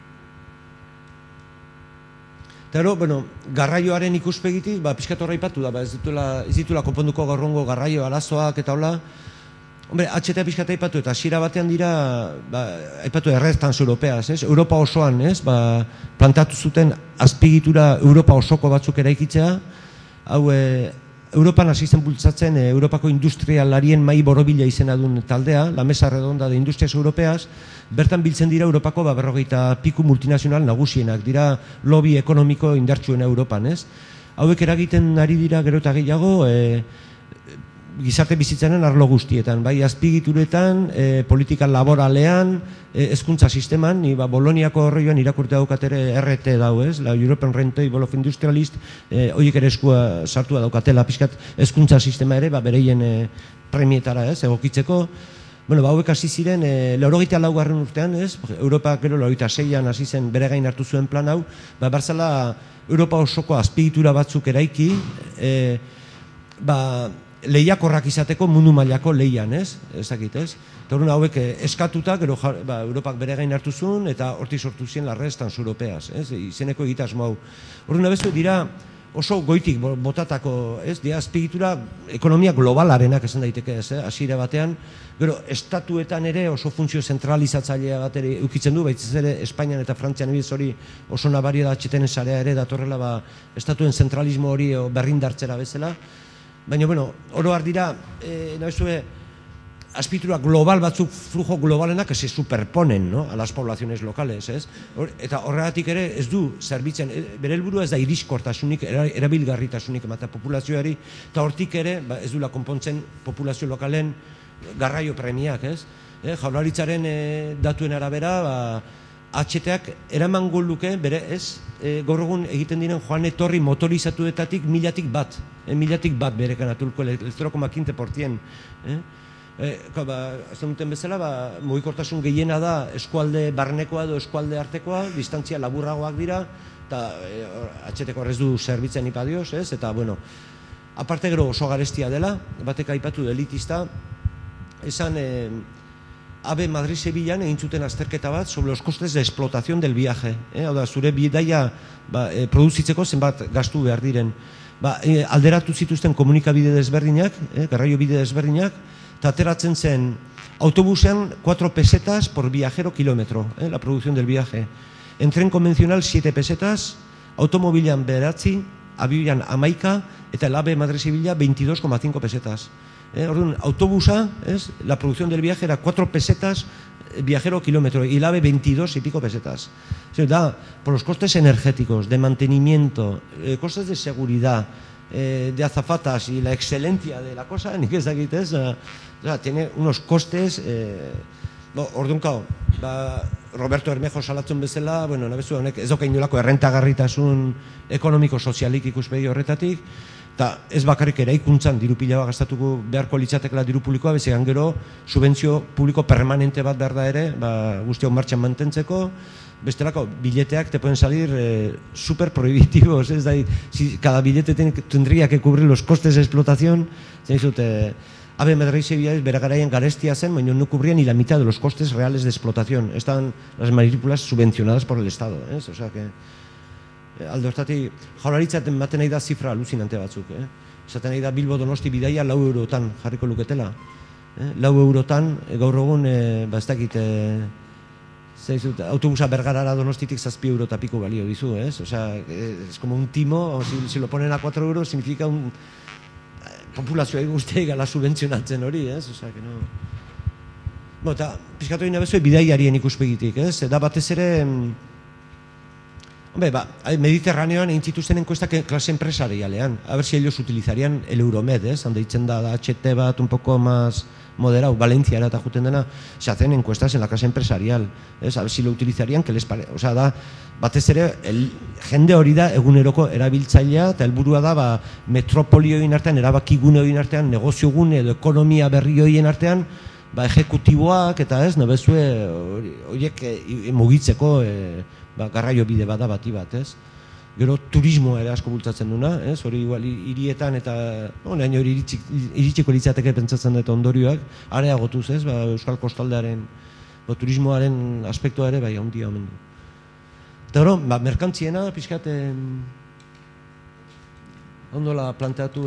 Eta, bueno, garraioaren ikuspegitik, ba, pixkat horra ipatu da, ba, ez ditula, ez ditula konponduko gaurrongo garraio arazoak eta hola. Hombre, H T pixkat aipatu eta hasiera batean dira, ba, aipatu errez transeuropeaz, ez? Europa osoan, ez? Ba, plantatu zuten azpigitura Europa osoko batzuk eraikitzea, hau, e, Europan hasi zen bultzatzen e, Europako industrialarien mai borobila izena duen taldea, la mesa redonda de industrias europeas, bertan biltzen dira Europako ba, berrogeita piku multinazional nagusienak, dira lobby ekonomiko indartsuena Europan, ez? Hauek eragiten ari dira gero eta gehiago e, gizarte bizitzaren arlo guztietan, bai azpigituretan, e, politika laboralean, e, hezkuntza sisteman, ni ba, Boloniako horreioan irakurte daukatere R T dau, ez? La European Roundtable of Industrialists, e, horiek ere eskua sartua daukatela, pixkat hezkuntza sistema ere, ba, bereien e, premietara, ez? Egokitzeko. Bueno, ba, hauek hasi ziren, e, laurogeita laugarren urtean, ez? Europa gero laurogeita seian hasi zen bere gain hartu zuen plan hau, ba, barzala Europa osoko azpigitura batzuk eraiki, e, ba, lehiakorrak izateko mundu mailako lehian, ez? Ez dakit, ez? Eta horren hauek eskatuta, gero ba, Europak bere gain hartu zuen, eta hortik sortu ziren la res transeuropeaz, ez? Izeneko egitasmo hau. Horren abezu dira, oso goitik botatako, ez, dia azpiegitura ekonomia globalarenak esan daiteke ez, eh, hasiera batean, gero, estatuetan ere oso funtzio zentralizatzailea bat ere ukitzen du, baitzez ere Espainian eta Frantzian ebiz hori oso nabaria da txeten esarea ere, datorrela ba, estatuen zentralismo hori berrindartzera bezala, baina, bueno, oro dira, eh, nahizue, azpiegitura global batzuk, flujo globalenak se superponen, no? A las poblaciones locales, ez? Eta horregatik ere ez du zerbitzen, bere helburua ez da iriskortasunik, erabilgarritasunik emata populazioari, eta hortik ere ez dula konpontzen populazio lokalen garraio premiak, ez? Jaurlaritzaren datuen arabera, H T-ak eramango luke, bere ez, gaur egun egiten diren joan etorri motorizatuetatik milatik bat, milatik bat bere kanatulko, el zero koma quince por ciento, ez duten bezala, mugikortasun gehiena da eskualde barnekoa edo eskualde artekoa, distantzia laburragoak dira, eta H T-ko horrez du zerbitzen ipadioz, ez? Eta, bueno, aparte gero oso garestia dela, batek aipatu elitista, esan AVE Madrid-Sevillan egin zuten azterketa bat sobre los costes de explotación del viaje, hau da, zure bidaia produzitzeko zenbat gastu behar diren. Alderatu zituzten komunikabide desberdinak, garraio bide desberdinak, eta ateratzen zen autobusean cuatro pesetas por viajero kilómetro, eh, la producción del viaje. En tren convencional siete pesetas, automobilan beratzi, avioan amaika, eta el AVE Madrid-Sevilla veintidós coma cinco pesetas. Eh, orduan, autobusa, es, la producción del viaje era cuatro pesetas viajero kilómetro, y el AVE veintidós y pico pesetas. O sea, da, por los costes energéticos, de mantenimiento, eh, costes de seguridad, eh, de azafatas y la excelencia de la cosa, ni que ez dakit ez, o sea, tiene unos costes, eh, no, orduan kao, ba, Roberto Hermejo salatzen bezala, bueno, nabezu honek ez doka inolako errentagarritasun ekonomiko-sozialik ikuspegi horretatik, eta ez bakarrik eraikuntzan diru pila bat gastatuko beharko litzatekela diru publikoa, bezegan gero subentzio publiko permanente bat behar da ere, ba, guzti hau martxan mantentzeko, bestelako bileteak te pueden salir eh, super prohibitivos, es de si cada billete tiene, tendría que cubrir los costes de explotación, eh, AVE Madrid-Sevilla bere garaian garestia zen, baina no cubría ni la mitad de los costes reales de explotación. Están las matrículas subvencionadas por el Estado, ¿eh? O sea que aldo hortatik jaurlaritzaten baten nahi da zifra aluzinante batzuk, eh? Esaten nahi da Bilbo Donosti bidaia lau eurotan jarriko luketela. Eh? Lau eurotan, gaur egun, eh, ba ez dakit, eh, zaizut, autobusa Bergarara Donostitik zazpi euro eta piko balio dizu, ez? O sea, es como un timo, si, si lo ponen a cuatro euros, significa un populazioa guztiak gala subentzionatzen hori, ez? O sea, que no... Bo, eta, pizkatu egin abezue bidaiarien ikuspegitik, ez? Da batez ere... Hombre, ba, Mediterraneoan egin zituzten enkuestak klase empresarialean. A ver si ellos utilizarían el Euromed, ez? Handa ditzen da, da H T bat un poco más moderado, Valenciara eta juten dena, se hacen encuestas en la clase empresarial, ez? A ver si lo utilizarían, que les pare... O sea, da, batez ere, el, jende hori da eguneroko erabiltzailea, eta helburua da, ba, metropolioien artean, erabakigune horien artean, negozio gune edo ekonomia berri horien artean, ba, ejekutiboak eta ez, nabezue, horiek e, mugitzeko, e, ba, garraio bide bada bati bat, ez? Gero turismoa ere asko bultzatzen duna, ez? Hori igual hirietan eta orain hori iritsiko litzateke pentsatzen dut ondorioak, areagotuz, ez? Ba, Euskal Kostaldearen, ba, turismoaren aspektua ere bai handia omen du. Eta gero, ba, merkantziena, pixkat, ondola planteatu,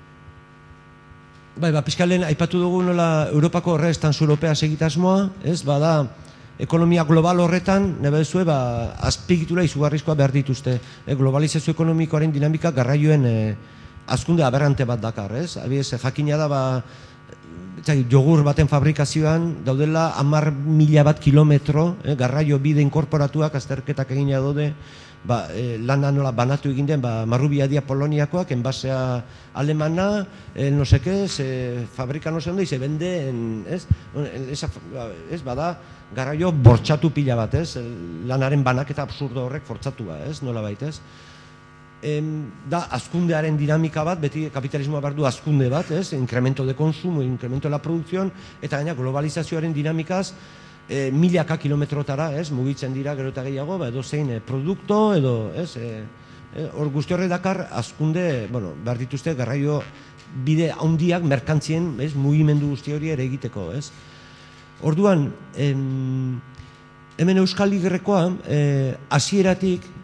bai, ba, pixkat lehen aipatu dugu nola Europako horrez transeuropea segitasmoa, ez? Bada, ekonomia global horretan, nebe duzue, ba, azpigitura izugarrizkoa behar dituzte. E, globalizazio ekonomikoaren dinamika garraioen e, azkunde aberrante bat dakar, ez? Abiez, jakina da, ba, jogur baten fabrikazioan daudela hamar mila bat kilometro, eh, garraio bide inkorporatuak, azterketak egina daude, ba, e, lana nola banatu egin den, ba, Marrubiadia Poloniakoak, enbasea alemana, el no seke, se fabrika no se ondo, y se vende, en, ez? Esa, ez, bada, garraio bortxatu pila bat, ez? Lanaren banaketa absurdo horrek fortzatua, ez? Nola baita, ez? Em, da, azkundearen dinamika bat, beti kapitalismoa behar du azkunde bat, ez? Incremento de consumo, incremento de la producción, eta gaina globalizazioaren dinamikaz, e, milaka kilometrotara, ez? Mugitzen dira gero eta gehiago, ba, edo zein e, produkto, edo, ez? E, e, or, guzti horre dakar, azkunde, bueno, behar dituzte garraio bide handiak merkantzien, ez? Mugimendu guzti hori ere egiteko, ez? Orduan, em, hemen Euskal Igrekoa, hasieratik,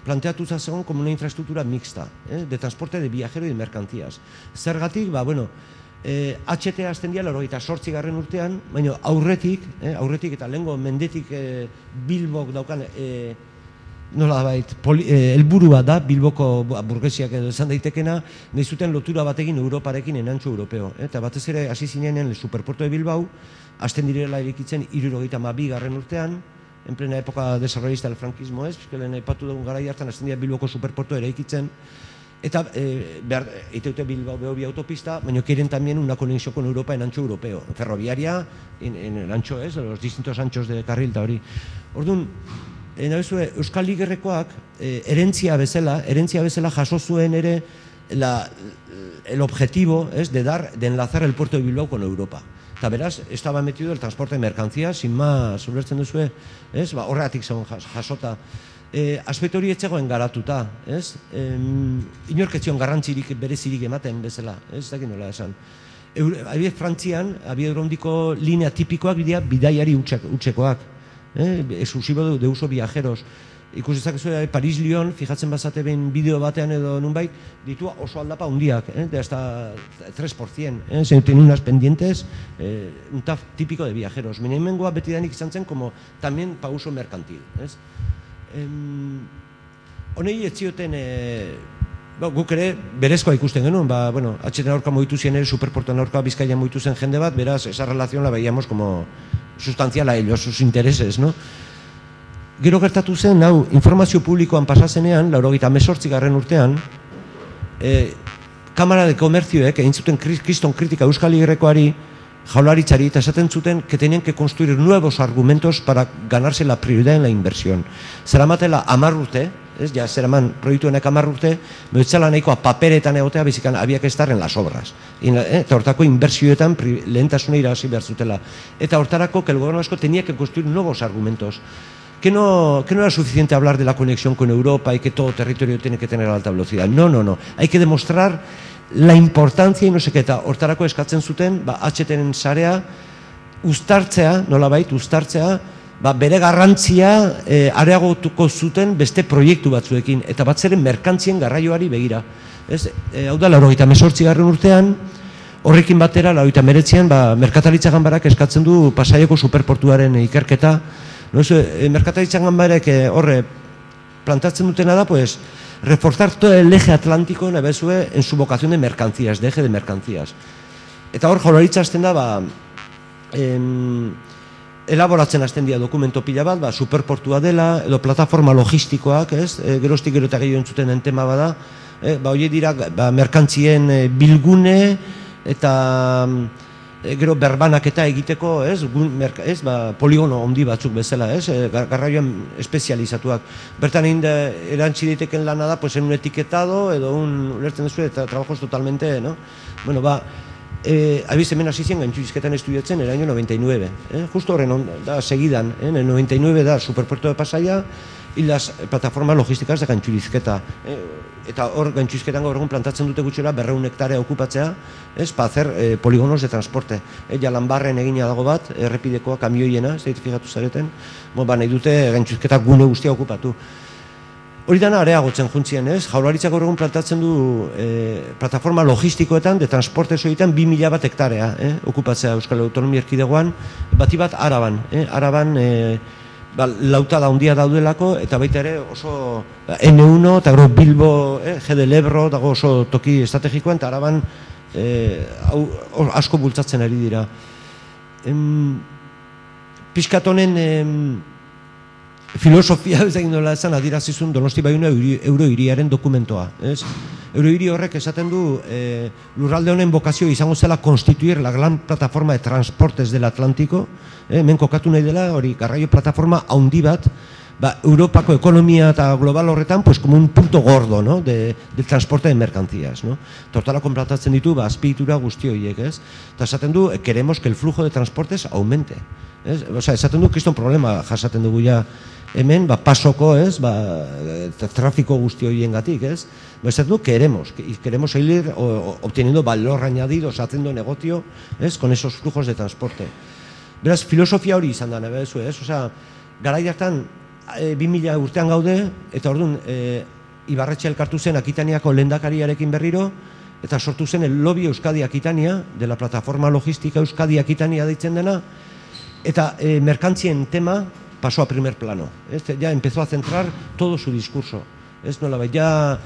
planteatu zegoen como una infraestructura mixta, eh, de transporte de viajero y de mercancías. Zergatik, ba, bueno, eh, H T hasten dira laurogeita zortzi garren urtean, baina aurretik, eh, aurretik eta lehengo mendetik eh, Bilbok daukan eh, nola bait, eh, helburua da, Bilboko burgesiak edo esan daitekena, nahi zuten lotura batekin Europarekin enantxo europeo. Eh, eta batez ere hasi zinean Superpuerto de Bilbao, hasten direla erikitzen hirurogeita hamabi garren urtean, en plena época desarrollista del franquismo, ez, lehen aipatu dugun garai hartan hasten dira Bilboko Superpuerto eraikitzen, eta eh, behar, eiteute Bilbao Behobia autopista, baina quieren también una conexión con Europa en ancho europeo, ferroviaria, en, en el ancho, ez, los distintos anchos de carril eta hori. Orduan, eh, nabezue, Euskal Ligerrekoak eh, herentzia bezala, herentzia bezala jaso zuen ere la, el objetivo, es, de dar, de enlazar el puerto de Bilbao con Europa. Eta beraz, estaba metido el transporte de mercancías, sin más, ulertzen duzue, ez? Ba, horregatik zegoen jasota. E, aspektu hori etxegoen garatuta, ez? E, inorketzion garrantzirik berezirik ematen bezala, ez? Ez dakit nola esan. Abiez Frantzian, abiadurondiko linea tipikoak dira bidaiari utxekoak, eh? Exclusivo de uso viajeros. Ikusizak zuen Paris-Lyon, fijatzen bazate behin bideo batean edo nunbait, ditu oso aldapa hundiak, eh? De hasta tres por ciento, eh? Se tienen unas pendientes, eh, un taf típico de viajeros. Meneimengoa beti danik izan zen, como también pa uso mercantil, ez? Honei ez zioten, eh, ba, guk ere berezkoa ikusten genuen, ba, bueno, H T aurka moitu zien ere, Superportoan aurka Bizkaian moitu zen jende bat, beraz, esa relación la veíamos como sustancial a ellos, sus intereses, no? Gero gertatu zen, hau, informazio publikoan pasazenean, laurogeita hemezortzi garren urtean, eh, Kamara de Komertzioek egin zuten kriston kritika Euskal Ligerrekoari, jaularitzari, eta esaten zuten que tenían que construir nuevos argumentos para ganarse la prioridad en la inversión. Zeramatela hamar urte, ez, ja, zeraman proiektu honek hamar urte, behitzala nahikoa paperetan egotea, bezikan había que estar en las obras. Eta hortako inbertsioetan lehentasuna irabazi behar zutela. Eta hortarako que el gobierno vasco tenía que construir nuevos argumentos. Que no, que no era suficiente hablar de la conexión con Europa y que todo territorio tiene que tener alta velocidad. No, no, no. Hay que demostrar la importancia y no sé qué eta hortarako eskatzen zuten, ba, H T-en sarea uztartzea, nolabait, uztartzea, ba, bere garrantzia eh, areagotuko zuten beste proiektu batzuekin, eta batzeren merkantzien garraioari begira. Ez, e, hau da, laurogeita hemezortzi garren urtean, horrekin batera, laurogeita hemeretzian, ba, merkataritza ganbarak eskatzen du Pasaiako superportuaren ikerketa. No, eso, eh, merkataritza ganbarak eh, horre plantatzen dutena da, pues, reforzar todo el eje atlántico nabezue, en su vocación de mercancías, de eje de mercancías. Eta hor, jaularitza hasten da, ba, em, elaboratzen hasten dira dokumento pila bat, ba, superportua dela, edo plataforma logistikoak, ez, e, geroztik gero eta gehiago entzuten den tema bada, e, ba, hori dira, ba, merkantzien e, bilgune, eta e, gero berbanaketa egiteko, ez, gun, merka, ez, ba, poligono handi batzuk bezala, ez, e, garraioan espezializatuak. Bertan egin da, erantzi diteken lana da, pues, en un etiquetado, edo un, ulertzen duzu, eta trabajos totalmente, no? Bueno, ba, Eh, abiz hemen hasi zien gaintxurizketan estudiatzen el año noventa y nueve, eh? Justo horren on, da, seguidan, eh? En el noventa y nueve da Superpuerto de Pasaia y las plataformas logísticas de gaintxurizketa, eh? Eta hor gaintxurizketan gaur egun plantatzen dute gutxera berreun hektarea okupatzea, ez, pa hacer eh, poligonos de transporte, eh? Ja Lanbarren egina dago bat, errepidekoa, kamioiena, ez dut fijatu zareten, bon, ba, nahi dute gaintxurizketa gune guztia okupatu. Hori dana areagotzen juntzien, ez? Jaurlaritzak gaur egun plantatzen du eh, plataforma logistikoetan, de transporte egiten bi mila bat hektarea, eh? Okupatzea Euskal Autonomia Erkidegoan, bati bat Araban, eh? Araban eh, ba, lauta da handia daudelako, eta baita ere oso N uno, eta gero Bilbo, eh? G del Ebro, dago oso toki estrategikoan, eta Araban eh, au, asko bultzatzen ari dira. Em, Piskatonen em, filosofia ez egin dola esan adirazizun Donosti Baiuna eurohiriaren dokumentoa. Eurohiri horrek esaten du eh, lurralde honen bokazio izango zela konstituir la gran plataforma de transportes del Atlántico, eh, hemen kokatu nahi dela, hori garraio plataforma handi bat, ba, Europako ekonomia eta global horretan, pues como un punto gordo, ¿no? de, del transporte de mercancías, ¿no? Tortala konplatatzen ditu, ba, azpiegitura guzti horiek, ez? Eta esaten du, queremos que el flujo de transportes aumente. Ez? O sea, esaten du, kriston problema jasaten dugu ja hemen, ba, pasoko, ez, ba, trafiko guzti horien gatik, ez? Ba, esaten du, queremos, y queremos seguir obteniendo valor añadido, haciendo negocio, ez, con esos flujos de transporte. Beraz, filosofia hori izan da, nabe, ez? O sea, garai hartan, bi mila urtean gaude, eta orduan Ibarretxe elkartu zen Akitaniako lehendakariarekin berriro, eta sortu zen el lobby Euskadi Akitania, de la plataforma logística Euskadi Akitania deitzen dena, eta merkantzien tema pasó a primer plano. Ya empezó a centrar todo su discurso. Ez nolabait, ja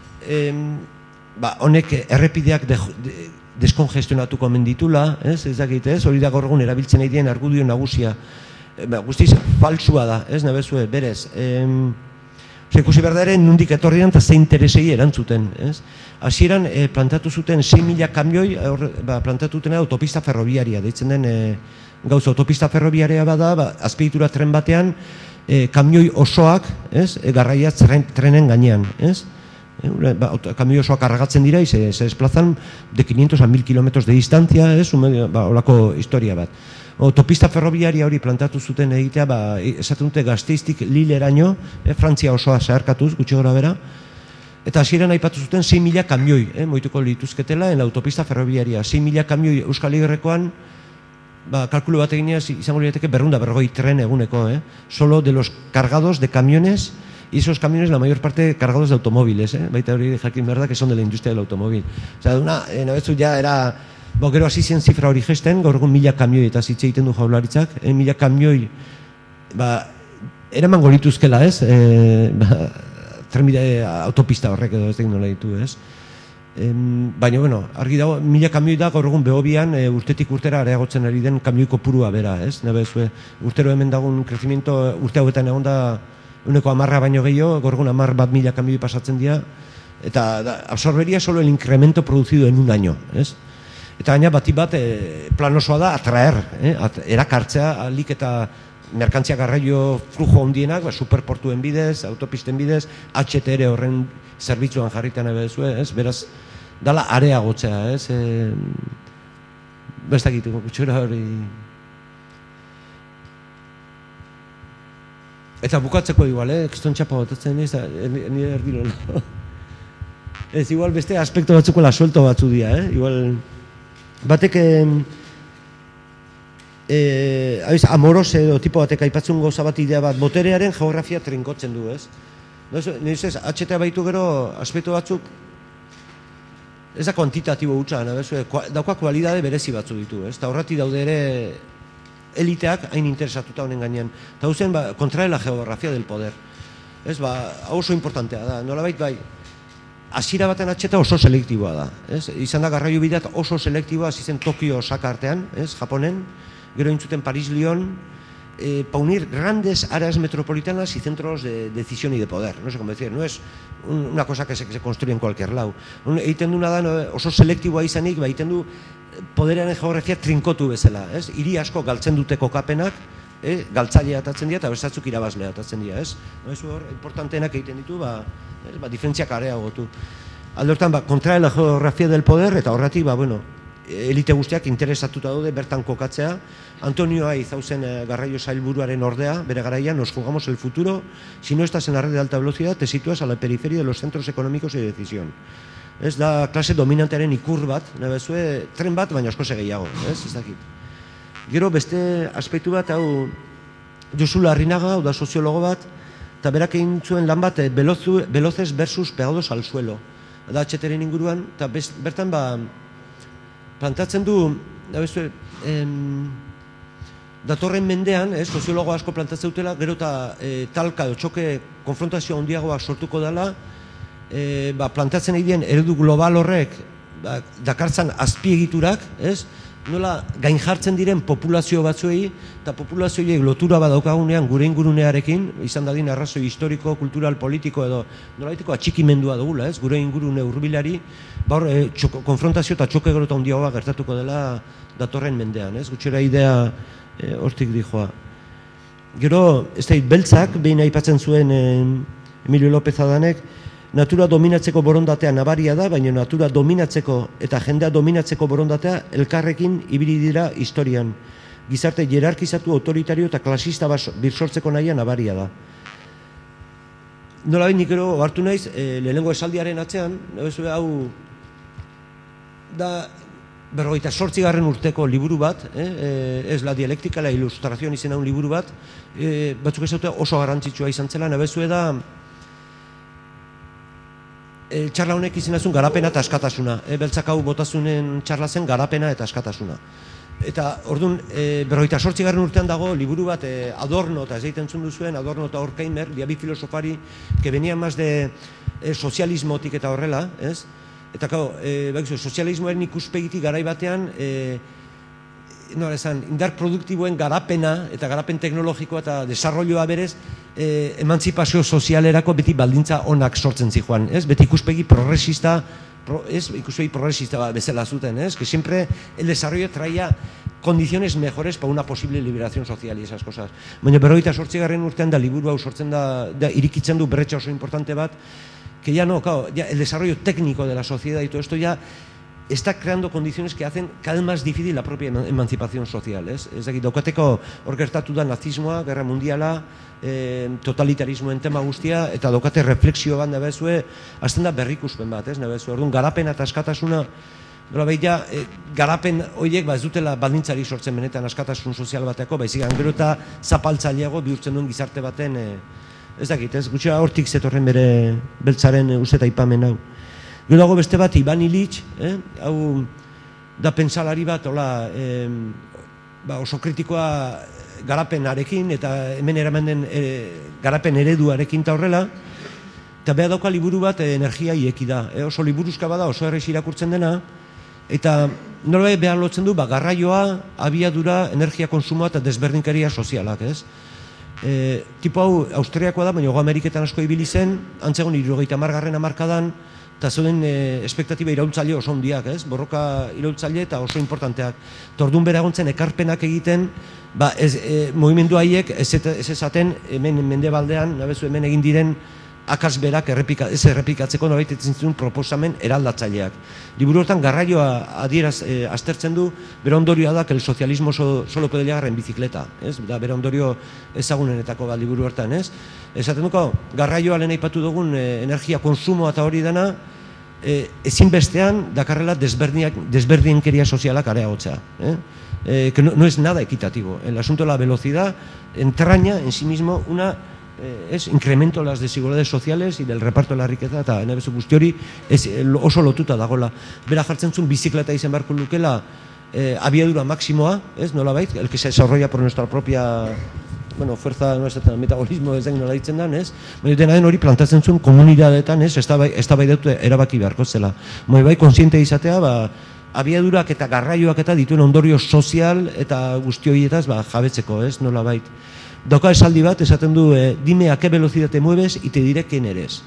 honek errepideak deskongestionatuko menditula, ez dakit, ez, hori da gaur egun erabiltzen nahi dien argudio nagusia. Guztiz, falsua da, ez, nabezue, berez. Ikusi behar da ere, nondik etorri dan, eta ze interesei erantzuten. Hasieran, plantatu zuten sei mila kamioi, plantatu zuten autopista ferroviaria, deitzen den gauza, autopista ferroviaria bada, azpiegitura tren batean, kamioi osoak, garraia trenen gainean. Kamioi osoak kargatzen dira, se desplazan de quinientos a mil kilómetros de distancia, holako historia bat. Autopista ferroviaria hori plantatu zuten egitea, esaten dute Gasteiztik Lilleraino, Frantzia osoa zeharkatuz, gutxi gora bera, eta hasieran aipatu zuten sei mila kamioi, moituko lituzketela, en la autopista ferroviaria, sei mila kamioi Euskal Herrikoan, kalkulu bat egin izango lirateke berrehun eta berrogei tren eguneko, solo de los cargados de camiones, y esos camiones la mayor parte cargados de automóviles, baita hori jakin behar da, que son de la industria del automóvil. O sea, una, nabetzu ja era, bo, gero hasi zen zifra hori gesten, gaur egun mila kamioi eta zitze egiten du Jaurlaritzak, mila kamioi, ba, eraman golituzkela, ez, trenbide autopista horrek edo ez da nola ditu, ez. Baina, bueno, argi dago, mila kamioi da gaur egun behobian urtetik urtera areagotzen ari den kamioi kopurua bera, ez? Nabezue, urtero hemen dagoen krezimiento urte hauetan egon da uneko amarra baino gehiago, gaur egun amar bat mila kamioi pasatzen dira, eta absorberia solo el incremento producido en un año, ez? Eta gaina bati bat plan osoa da atraer, erakartzea, alik eta merkantzia garraio flujo handienak, superportuen bidez, autopisten bidez, H T R horren zerbitzuan jarritan ebezue, ez? Beraz, dala areagotzea, ez? Bestak egiteko, gutxora hori... Eta bukatzeko igual, eh? Kiston txapa botatzen ez, nire erdilo. Ez, igual beste aspekto batzuko la suelto batzu dira, eh? Igual... Batek... amorose edo tipo batek aipatzen goza bat idea bat, boterearen geografia trinkotzen du, ez? Nire ez, H T A baitu gero aspektu batzuk ez da kuantitatibo hutsa, dauka kualidade berezi batzu ditu, ez? Eta horreti daude ere eliteak hain interesatuta honen gainean. Eta hau zen, kontra la geografia del poder. Ez, ba, hau oso importantea da, nolabait bai, hasiera baten H T A oso selektiboa da, ez? Izan da garraio bideak oso selektiboa, hasi zen Tokio Osaka artean, ez? Japonen, gero intzuten París-Lyon, para unir grandes áreas metropolitanas y centros de decisión y de poder. No sé cómo decir, no es una cosa que se, que se construye en cualquier lado. Egiten du da oso selektiboa izanik, ba, egiten du poderearen geografia trinkotu bezala. Ez? Hiri asko galtzen dute kokapenak, eh? Galtzailea atatzen dira eta bestatzuk irabazlea atatzen dira. Ez? No, ez hor, importanteenak egiten ditu, ba, ez? Ba, diferentziak areagotu. Alde hortan, ba, kontra la geografia del poder, eta horretik, ba, bueno, elite guztiak interesatuta daude bertan kokatzea. Antonio Aiz hauzen garraio sailburuaren ordea, bere garaian, nos jugamos el futuro, si no estás en la red de alta velocidad, te sitúas a la periferia de los centros económicos y de decisión. Ez da klase dominantearen ikur bat, nabezue, tren bat, baina asko gehiago, ez, ez dakit. Gero beste aspektu bat, hau, Josu Larrinaga, hau da soziologo bat, eta berak egin zuen lan bat, veloces versus pegados al suelo. Da H T R-en inguruan, eta bertan, ba, plantatzen du, datorren mendean, soziologo asko plantatzen dutela, gero eta talka edo txoke konfrontazio handiagoak sortuko dela, plantatzen egiten eredu global horrek dakartzan azpiegiturak, nola gain jartzen diren populazio batzuei, eta populazioiek lotura badaukagunean gure ingurunearekin, izan dadin arrazoi historiko, kultural, politiko edo nolaiteko atxikimendua dugula, gure ingurune hurbilari, konfrontazio eta txoke gero eta handiagoa gertatuko dela datorren mendean, gutxera idea hortik dijoa. Gero, ez da, beltzak, behin aipatzen zuen Emilio López Adanek, natura dominatzeko borondatea nabaria da, baina natura dominatzeko eta jendea dominatzeko borondatea elkarrekin ibili dira historian. Gizarte jerarkizatu, autoritario eta klasista birsortzeko nahia nabaria da. Nola behin nikero hartu naiz, lehenengo esaldiaren atzean, hau da berrogeita zortzigarren urteko liburu bat, ez la dialektika, la ilustrazion izena un liburu bat, batzuk ez dute oso garrantzitsua izan zela, nabezue da, txarla honek izenazun garapena eta askatasuna, beltzak hau botazunen txarla zen garapena eta askatasuna. Eta orduan, berrogeita zortzigarren urtean dago liburu bat Adorno, eta ez egiten zundu zuen, Adorno eta Horkheimer, bi filosofari, que venían más de sozialismotik eta horrela, ez? Eta, kau, sozialismoaren ikuspegitik garai batean, indar produktiboen garapena eta garapen teknologikoa eta desarrolloa berez, emantzipazio sozialerako beti baldintza onak sortzen zijoan, ez? Beti ikuspegi progresista, ikuspegi progresista bezala zuten, ez? Que siempre el desarrollo traía condiciones mejores para una posible liberación social y esas cosas. Baina berrogeita zortzigarren urtean da liburu hau sortzen da, irikitzen du berretxa oso importante bat, que ya no, claro, ya el desarrollo técnico de la sociedad y todo esto ya está creando condiciones que hacen cada vez más difícil la propia emancipación social, ez? Ez dakit, daukateko hor gertatu da nazismoa, gerra mundiala, totalitarismoen tema guztia, eta daukate refleksio bat nabezue, azten da berrikuspen bat, ez? Nabezue, orduan, garapena eta askatasuna, garapen horiek ez dutela baldintzari sortzen benetan askatasun sozial bateko, baizik, gero eta zapaltzaileago bihurtzen duen gizarte baten, ez dakit, ez? Gutxea hortik zetorren bere beltzaren uzeta ipamen hau. Gero dago beste bat, Ivan Illich, hau da pentsalari bat, oso kritikoa garapenarekin eta hemen eraman den garapen ereduarekin eta horrela, eta beha dauka liburu bat energia ieki da. Oso liburuzka bada, oso errez irakurtzen dena, eta nola behar lotzen du, garraioa, abiadura, energia konsumoa eta desberdinkaria sozialak, ez? Tipo hau Austriakoa da, baina Hego Ameriketan asko ibili zen, antzegon hirurogeita hamargarren hamarkadan, eta zeuden espektatiba iraultzaile oso hondiak, ez? Borroka iraultzaile eta oso importanteak. Tordun bera egontzen ekarpenak egiten, movimendu haiek ez esaten hemen mendebaldean, nabezu hemen egin diren akasberak ez errepikatzeko nolait etzen zuen proposamen eraldatzaileak. Liburu hortan garraioa adieraz aztertzen du, bera ondorioa da que el socialismo solo puede llegar en bicicleta, ez? Bera ondorio ezagunenetako bat liburu hortan, ez? Esaten duko, garraioa lehen aipatu dugun energia konsumoa eta hori dena, ezinbestean dakarrela desberdinkeria sozialak areagotzea. Que no es nada equitativo. El asunto de la velocidad entraña en sí mismo una es incremento de las desigualdades sociales y del reparto de la riqueza, eta nebezu guzti hori oso lotuta dagoela. Bera jartzen zuen bizikleta izan beharko lukela abiadura maksimoa, ez, nolabait, el que se desarrolla por nuestra propia bueno, fuerza, nuestra metabolismo ez den nola ditzen dan, ez? Baina dena den hori plantatzen zuen komunidadeetan, ez, ez da bai dut erabaki beharko zela. Moi bai, konsiente izatea, ba, abiadurak eta garraioak eta dituen ondorio sozial eta guzti horietaz jabetzeko, ez, nola bait. Dauka esaldi bat, esaten du, dime a qué velocidad te mueves y te diré quién eres.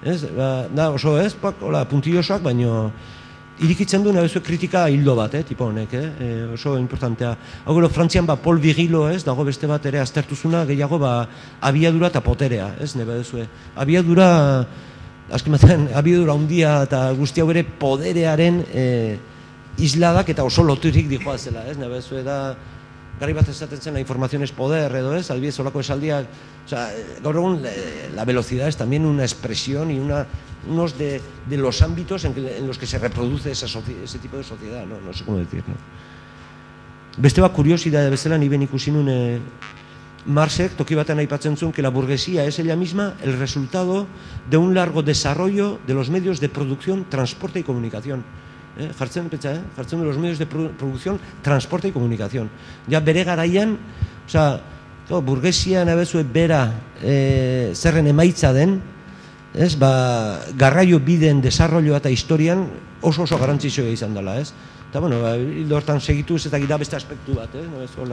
Da, oso ez, puntillosoak, baino irikitzen du nabezu kritika hildo bat, tipo honek, oso importantea. Hau gero, Frantzian, Paul Vigilo, dago beste bat ere aztertuzuna, gehiago, abiadura eta poterea, ez, nebe duzue. Abiadura, azken batean, abiadura handia eta guzti hau ere poderearen isladak eta oso loturik dijoa zela, ez, nebe duzue, da, gari bat esaten zen, la información es poder, edo ez, albidez olako esaldiak, gaur egun, la velocidad es también una expresión y unos de los ámbitos en los que se reproduce ese tipo de sociedad, no sé cómo decir. Beste bat kuriosidade bezala, ni ben ikusi nun Marxek, toki batean aipatzen zuen, que la burguesía es ella misma el resultado de un largo desarrollo de los medios de producción, transporte y comunicación. Jartzen, pentsa, eh? Jartzen de los medios de producción, transporte y comunicación. Ja, bere garaian, oza, burguesia nabezue bera zerren emaitza den, ez, ba, garraio bideen desarrollo eta historian oso oso garantzizioa izan dela, ez? Eta, bueno, hildo hortan segituz eta gira beste aspektu bat, eh?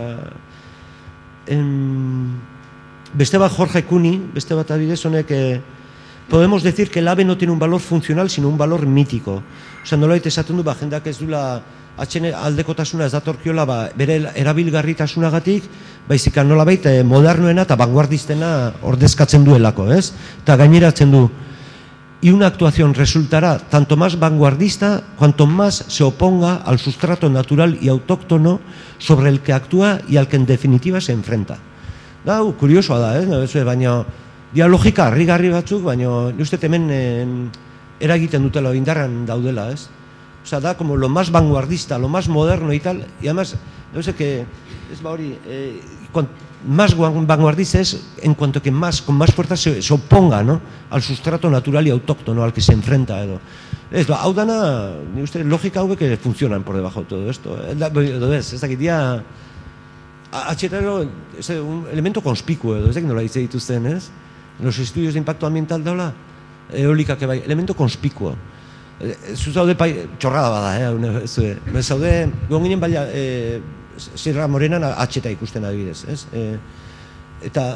Beste bat Jorge Kuni, beste bat adibidez honek, podemos decir que el ave no tiene un valor funcional, sino un valor mítico. Osa, nolait esaten du, jendak ez dula atxene aldekotasuna ez datorkiola bere erabilgarritasunagatik, baizik nolabait modernoena eta vanguardistena ordezkatzen duelako, ez? Eta gaineratzen du, y una actuación resultará tanto más vanguardista cuanto más se oponga al sustrato natural y autóctono sobre el que actúa y al que en definitiva se enfrenta. Da, kuriosoa da, ez? Baina dialogika harrigarri batzuk, baina uste hemen eragiten dutela indarran daudela, ez? O sea, da como lo más vanguardista, lo más moderno y tal, y además, no sé qué, es Maori, eh, más vanguardista es en cuanto que más, con más fuerza se, se oponga, ¿no?, al sustrato natural y autóctono al que se enfrenta. Edo. Ez, ba, hau dana, ni uste, logika hauek que funcionan por debajo de todo esto. Ez dakit, dia, atxetero, es un elemento conspicuo, edo, ez dakit nola hitz dituzten, ez? Los estudios de impacto ambiental daula, eolika, que bai, elemento conspicuo. Zu zaude pai, txorrada bada, eh, zue. Zaude, gogon ginen baila, eh, Sierra Morenan atxeta ikusten adibidez, ez? Eh, eta,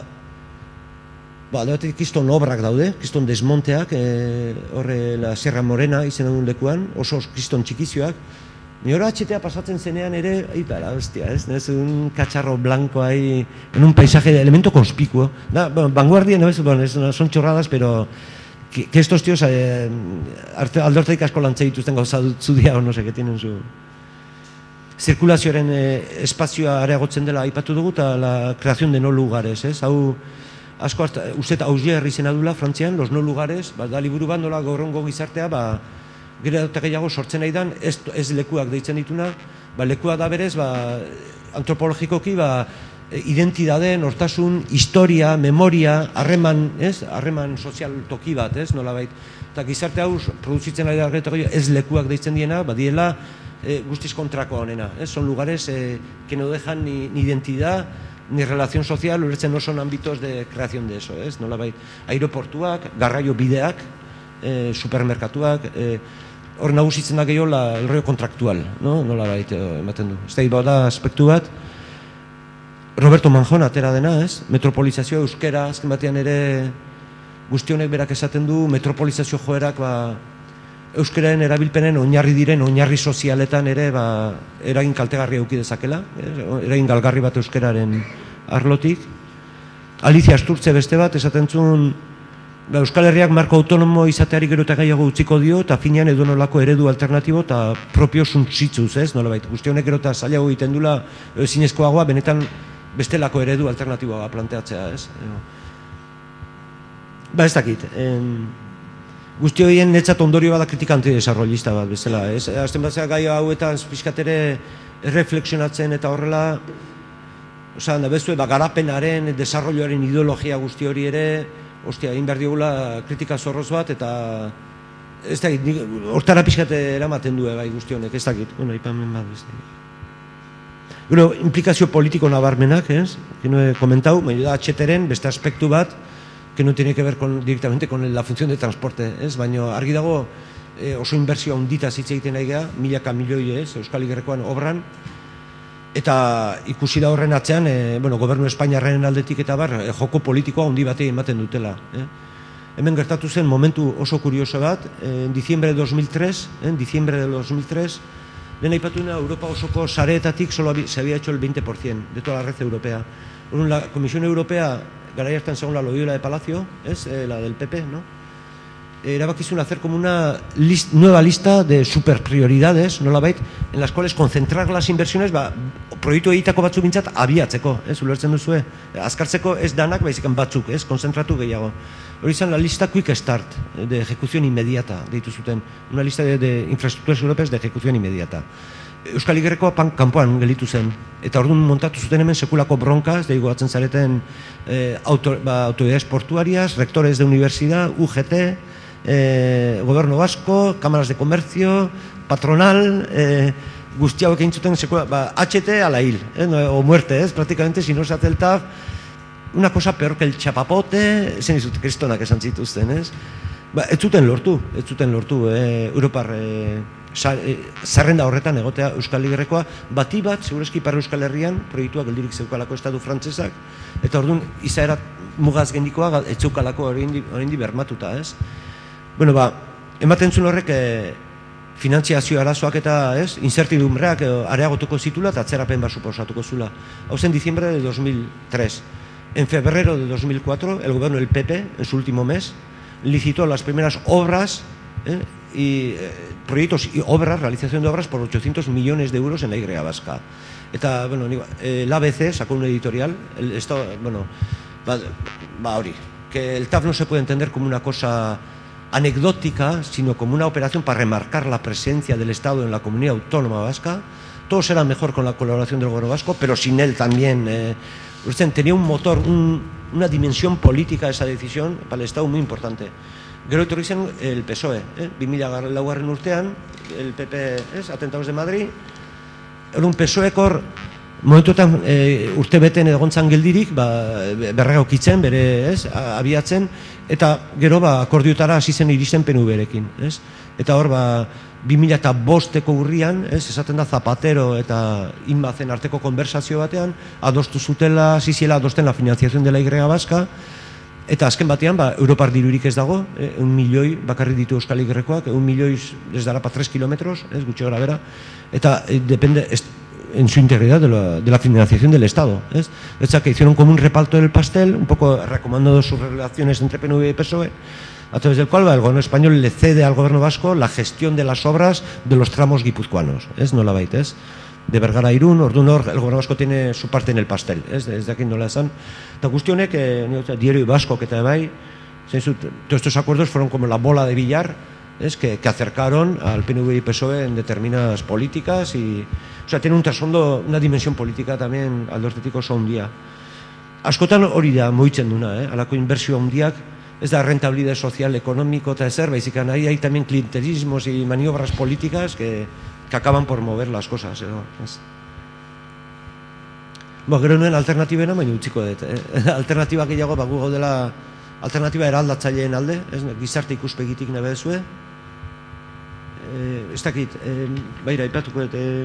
ba, alde kiston obrak daude, kiston desmonteak, eh, horre la Sierra Morena izan duen lekuan, oso kiston txikizioak. Ni hori atxetea pasatzen zenean ere, aita, la bestia, ez? Ez un cacharro blanco ahí, en un paisaje de elemento conspicuo. Da, bueno, vanguardia, no es, bueno, son chorradas, pero que, que estos tíos eh, aldortaik asko lantze dituzten gauza zudia, o no sé, que tienen su... Zirkulazioaren eh, espazioa areagotzen dela aipatu dugu, eta la creación de no lugares, ez? Hau, asko, uste Augier izena dula, Frantzian, los no lugares, ba, da liburu bat nola gorrongo gizartea, ba, gero eta gehiago sortzen nahi dan, ez, ez lekuak deitzen dituna, ba, lekua da berez, ba, antropologikoki, ba, identidade, nortasun, historia, memoria, harreman, ez? Harreman sozial toki bat, ez? Nolabait. Eta gizarte hau produzitzen ari da ez lekuak deitzen diena, ba, diela eh, guztiz kontrako honena, ez? Son lugares eh, que no dejan ni, ni identidad, ni relación social, ulertzen no son ámbitos de creación de eso, ez? Nolabait. Aeroportuak, garraio bideak, eh, supermerkatuak, eh, hor nagusitzen da gehiago el rollo kontraktual, no? Nolabait ematen du. Ez da, bada aspektu bat, Roberto Manjón atera dena, ez? Metropolizazio euskera, azken batean ere guztionek berak esaten du, metropolizazio joerak, ba, euskeraren erabilpenen oinarri diren, oinarri sozialetan ere, ba, eragin kaltegarria eduki dezakela, eragin galgarri bat euskeraren arlotik. Alicia Asturtze beste bat, esaten zuen, ba, Euskal Herriak marko autonomo izateari gero eta gehiago utziko dio, eta finean edonolako eredu alternatibo eta propio suntsitzuz, ez? Nolabait, guztionek gero eta zailago egiten dula zinezkoagoa, benetan bestelako eredu alternatiboa planteatzea, ez? Ba, ez dakit. Guzti horien netzat ondorio bada kritika antidesarrollista bat, bezala, ez? Azten bat zera gai hauetan pixkatere erreflexionatzen eta horrela, oza, nabezue, ba, garapenaren, desarrolloaren ideologia guzti hori ere, ostia, egin behar diogula kritika zorroz bat, eta ez dakit, hortara pixkate eramaten du, bai, guzti honek, ez dakit, bueno, ipamen bat, ez dakit. Bueno, implikazio politiko nabarmenak, ez? Que no he comentado, me da atxeteren, beste aspektu bat, que no tiene que ver con, directamente con la función de transporte, ez? Baina argi dago eh, oso inbertsioa hundita hitz egiten nahi geha, milaka milioi, ez? Euskal Igerrekoan obran, eta ikusi da horren atzean, eh, bueno, gobernu Espainiarren aldetik eta bar, eh, joko politikoa handi batei ematen dutela. Eh? Hemen gertatu zen momentu oso kurioso bat, en diciembre de dos mil tres, en diciembre de dos mil tres, lehen aipatuna Europa osoko sareetatik solo se había hecho el veinte por ciento de toda la red europea. La Comisión Europea, garai hartan según la Loyola de Palacio, es eh, la del P P, ¿no? Erabakizun hacer como una list, nueva lista de superprioridades, nolabait, en las cuales concentrar las inversiones, ba, proiektu egitako batzuk bintzat abiatzeko, ez, ulertzen duzue, azkartzeko ez danak, baizikan batzuk, ez, konzentratu gehiago. Hori izan la lista Quick Start, de ejecución inmediata, deitu zuten, una lista de, de infraestructuras europeas de ejecución inmediata. Euskal Igerrekoa kanpoan gelitu zen, eta orduan montatu zuten hemen sekulako bronkaz, deigo atzen zareten eh, auto, ba, autoridades portuarias, rectores de universidad, U G T, eh, Gobierno Vasco, Cámaras de Comercio, Patronal, eh, guzti hauek egin zuten sekula, ba, H T a la hil, eh, no, o muerte, ez, prácticamente, si no se hace el T A F, una cosa peor que el chapapote, zen izut, kristonak esan zituzten, ez? Ba, ez zuten lortu, ez zuten lortu, eh, Europar eh, zerrenda horretan egotea Euskal Igerrekoa, bati bat, segureski Ipar Euskal Herrian, proiektua geldirik zeukalako estatu frantsesak, eta orduan izaera mugaz gendikoa ez zeukalako oraindik bermatuta, ez? Bueno, ba, ematen zuen horrek eh, finantziazio arazoak eta, ez, incertidumbreak eh, areagotuko zitula eta atzerapen bat suposatuko zula. Hau zen diciembre de dos mil tres. En febrero de dos mil cuatro, el gobierno del P P, en su último mes, licitó las primeras obras eh, y eh, proyectos y obras, realización de obras por ochocientos millones de euros en la Y vasca. Eta, bueno, el A B C sacó un editorial, el estado, bueno, va, va hori, que el T A F no se puede entender como una cosa anecdótica, sino como una operación para remarcar la presencia del Estado en la comunidad autónoma vasca. Todo será mejor con la colaboración del gobierno vasco, pero sin él también. Eh, usted tenía un motor, un, una dimensión política esa decisión para el Estado muy importante. Gero etorri zen el P S O E, eh? bi mila laugarren urtean, el P P, es, atentados de Madrid, un P S O E-kor, momentuetan e, urte beten egontzan geldirik, ba, berregokitzen, bere, ez, abiatzen, eta gero ba, akordiotara hasi zen iristen P N V-rekin, ez? Eta hor, ba, bi mila bosteko urrian, ez, esaten da Zapatero eta Inmazen arteko konversazio batean, adostu zutela, hasi ziela adosten la financiación de la Y vasca, eta azken batean, ba, Europar dirurik ez dago, eh, un milioi bakarrik ditu Euskal Y-koak, un milioi ez dara pa tres kilometros, ez, gutxi gara bera, eta eh, depende, es, en su integridad de la, de la financiación del Estado, ¿es? O sea, que hicieron como un reparto del pastel, un poco recomendando sus relaciones entre P N V y P S O E, a través del cual el gobierno español le cede al gobierno vasco la gestión de las obras de los tramos guipuzcoanos, ¿es? No la bait, ¿es? De Bergara a Irún, orduan hor, el gobierno vasco tiene su parte en el pastel, ¿es? Desde aquí no la esan. Eta guztionek, eh, diario vasco que te bai, todos estos acuerdos fueron como la bola de billar, es que, que acercaron al P N V y P S O E en determinadas políticas y, o sea, tiene un trasfondo, una dimensión política también aldo horretik oso handia. Askotan hori da moitzen duna, eh? Alako inbertsio handiak, ez da rentabilidad social, económico eta ezer, baizik ahí hay también clientelismos y maniobras políticas que, que acaban por mover las cosas, ¿no? Es... Bo, gero nuen alternatibena, baina utziko dut, eh? Alternatiba gehiago, bagu gaudela alternatiba eraldatzaileen alde, ez, gizarte ikuspegitik nabe dezue. Eh, ez dakit, eh, baira, ipatuko dut, eh,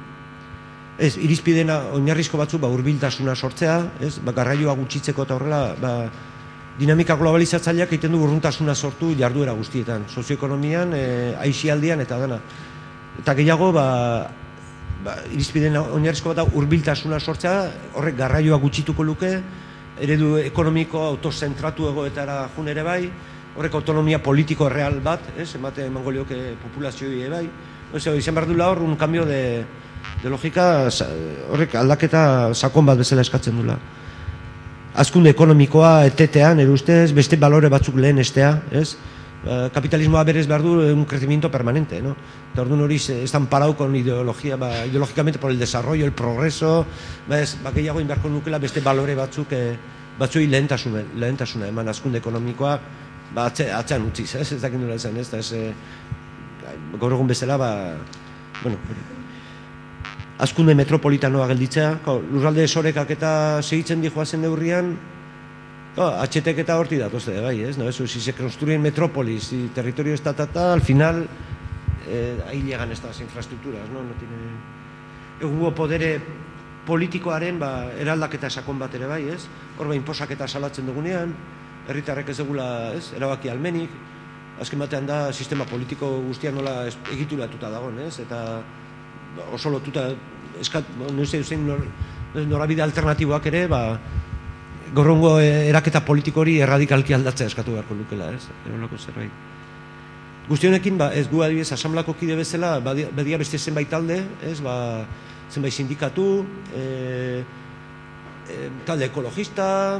ez, irizpidena oinarrizko batzuk, ba, hurbiltasuna sortzea, ez, ba, garraioa gutxitzeko eta horrela, ba, dinamika globalizatzaileak egiten du urruntasuna sortu jarduera guztietan, sozioekonomian, eh, aixialdian eta dana. Eta gehiago, ba, ba, irizpidena oinarrizko bat da hurbiltasuna sortzea, horrek garraioa gutxituko luke, eredu ekonomiko autozentratu egoetara jun ere bai, horrek autonomia politiko real bat, ez, emate emango lioke populazioi bai, izan behar dula hor, un cambio de, de logika, horrek aldaketa sakon bat bezala eskatzen dula. Azkunde ekonomikoa etetean, ere ustez, beste balore batzuk lehen estea, ez? Kapitalismoa berez behar du un crecimiento permanente, ¿no? Eta orduan hori estan parau con ideología, ba, ideológicamente por el desarrollo, el progreso, ba, ez, ba, gehiago inberko nukela beste balore batzuk, eh, batzui lehentasuna, lehentasuna eman azkunde ekonomikoa, ba, atze, atzean utziz, ez, ez dakit nola esan, ez, ez, eh, gaur egun bezala, ba, bueno, azkunde metropolitanoa gelditzea, lurralde esorekak eta segitzen di joazen neurrian, H T K eta horti datoze, bai, ez? No, eso, si se construyen metrópolis y territorio estatata, al final, eh, ahí llegan estas infraestructuras, no? No tiene... Egungo podere politikoaren, ba, eraldaketa sakon bat ere bai, ez? Hor ba, inposaketa salatzen dugunean, herritarrek ez dugula, ez? Erabaki almenik, azken batean da, sistema politiko guztian nola egituratuta dagoen, ez? Eta oso lotuta, eskat, no sé, nor, norabide alternatiboak ere, ba, gorrongo eraketa politiko hori erradikalki aldatzea eskatu beharko lukela, ez? Erolako zerbait. Guztionekin, ba, ez gu adibidez, asamblako kide bezala, badia beste zenbait talde, ez? Ba, zenbait sindikatu, e, e, talde ekologista,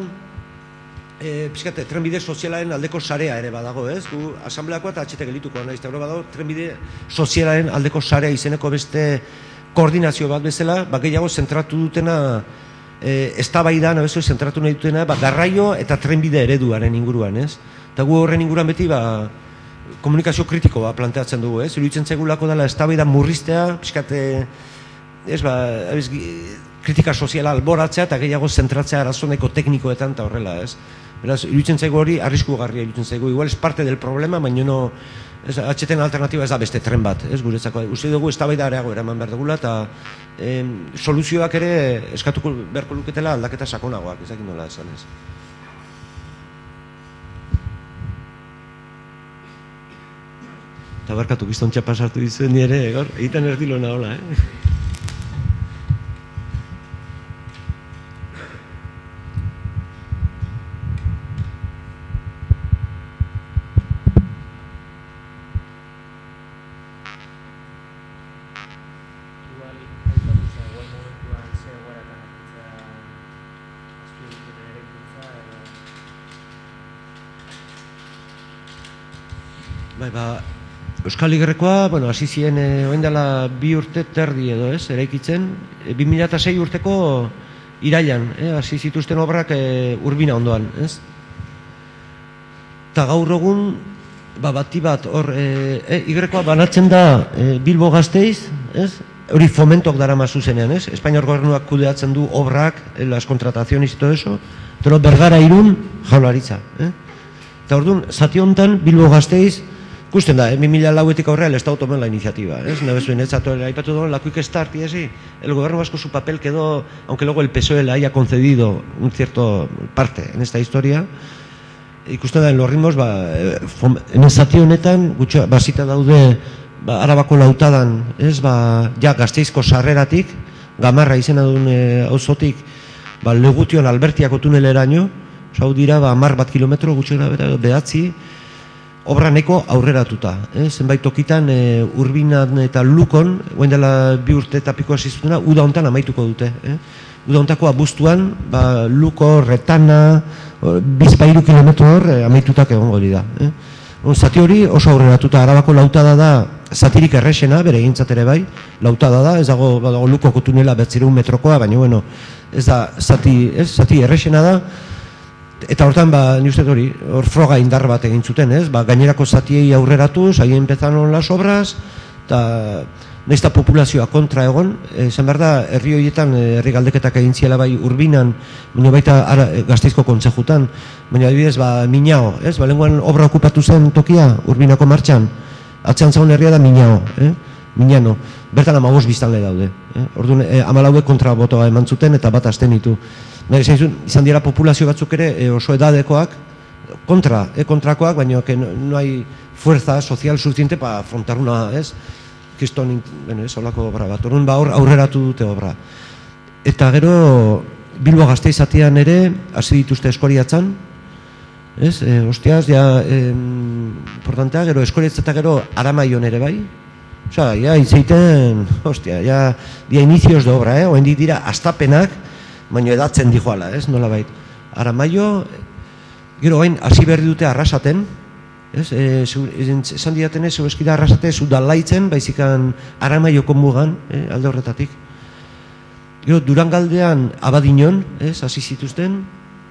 e, pizkate, trenbide sozialaren aldeko sarea ere badago, ez? Gu asambleakoa eta atxete gelituko naiz, eta hori badago, trenbide sozialaren aldeko sarea izeneko beste koordinazio bat bezala, ba, gehiago zentratu dutena Eh, eztabaidan, abezu, zentratu nahi dutena, ba, garraio eta trenbide ereduaren inguruan, ez? Eta gu horren inguruan beti, ba, komunikazio kritikoa planteatzen dugu, ez? Iruditzen zaigulako dela eztabaida murriztea, pixkate, ez, ba, abez, kritika soziala alboratzea eta gehiago zentratzea arazoneko teknikoetan eta horrela, ez? Beraz, iruditzen zaigu hori arriskugarria iruditzen zaigu, igual es parte del problema, baina no, ez, H T-en alternatiba ez da beste tren bat, ez, guretzako. Uste dugu eztabaida areago eraman behar dugula, eta eh, soluzioak ere eskatuko beharko luketela aldaketa sakonagoak, ezakin nola esan, ez. Eta barkatu, biztontxa pasartu dizuen nire, gaur, egiten erdilo nahola, eh? Bai, ba, Euskal Igerrekoa, bueno, hasi ziren eh, orain dela bi urte terdi edo, ez, eraikitzen, e, bi mila sei urteko irailan, eh, hasi zituzten obrak e, Urbina ondoan, ez? Eta gaur egun, ba, bati bat, hor, e, e, Igerrekoa banatzen da e, Bilbo Gasteiz, ez? Hori fomentok darama zuzenean, ez? Espainiar gobernuak kudeatzen du obrak, eh, las contrataciones y todo eso, pero Bergara Irun, Jaurlaritza, eh? Eta orduan, zati honetan, Bilbo Gasteiz, ikusten da, eh, bi mila lauetik aurrera el Estado tomó la iniciativa, ¿eh? Una vez en el chato, el aipatu duen, la quick start y así, el gobierno vasco su papel quedó, aunque luego el P S O E le haya concedido un cierto parte en esta historia, ikusten da, en los ritmos, ba, en zati honetan, gutxo, basita daude, ba, Arabako lautadan, ez, ba, ja, Gasteizko sarreratik, Gamarra izena duen e, auzotik, ba, Legution Albertiako tuneleraino, hau dira, ba, hamar bat kilometro, gutxo gara behatzi, obra neko aurreratuta, eh? Zenbait tokitan e, Urbinan eta Lukon, guen dela bi urte eta piko asiztuna, uda hontan amaituko dute, eh? Uda hontako abuztuan, ba, Luko, Retana, bizpairu kilometro hor e, amaitutak egongo dira, eh? Zati hori oso aurreratuta, Arabako lautada da zatirik errexena, bere egintzat ere bai, lautada da, ez dago, dago Lukoko tunela betzireun metrokoa, baina bueno, ez da zati, ez, zati errexena da, eta hortan, ba, ni uste hori, hor froga indar bat egin zuten, ez, ba, gainerako zatiei aurreratuz, ahí empezaron las obras, eta nahizta populazioa kontra egon, esan behar da, herri horietan, herri galdeketak egin ziela bai Urbinan, baina baita ara, Gasteizko kontzejutan, baina adibidez, ba, Miñao, ez, ba, lenguan obra okupatu zen tokia, Urbinako martxan, atzean zaun herria da Miñao, eh? Miñano, bertan amabos biztanle daude, eh? Orduan, eh, amalauek kontra botoa eman zuten eta bat asten ditu. Nahi, izan dira populazio batzuk ere eh, oso edadekoak, kontra, eh, kontrakoak, baina que no, no hay fuerza social suficiente para afrontar una, ez? Kiston, bueno, ez, holako obra bat. Orduan, ba, aurreratu dute obra. Eta gero, Bilbo Gasteiz zatian ere, hasi dituzte eskoriatzan, ez, e, hostiaz, ja, e, importantea, gero eskoriatzata gero Aramaion ere bai, osea, ja, itzeiten, hostia, ja, dia inicios de obra, eh, oen dira astapenak, baina edatzen dijoala, ez, nola bait. Aramaio, gero oen, hasi berri dute arrasaten, ez, e, esan diaten ez, eskida arrasate, zu dalaitzen, baizikan Aramaioko mugan, eh, alde horretatik. Gero, Durangaldean Abadinon, ez, hasi zituzten,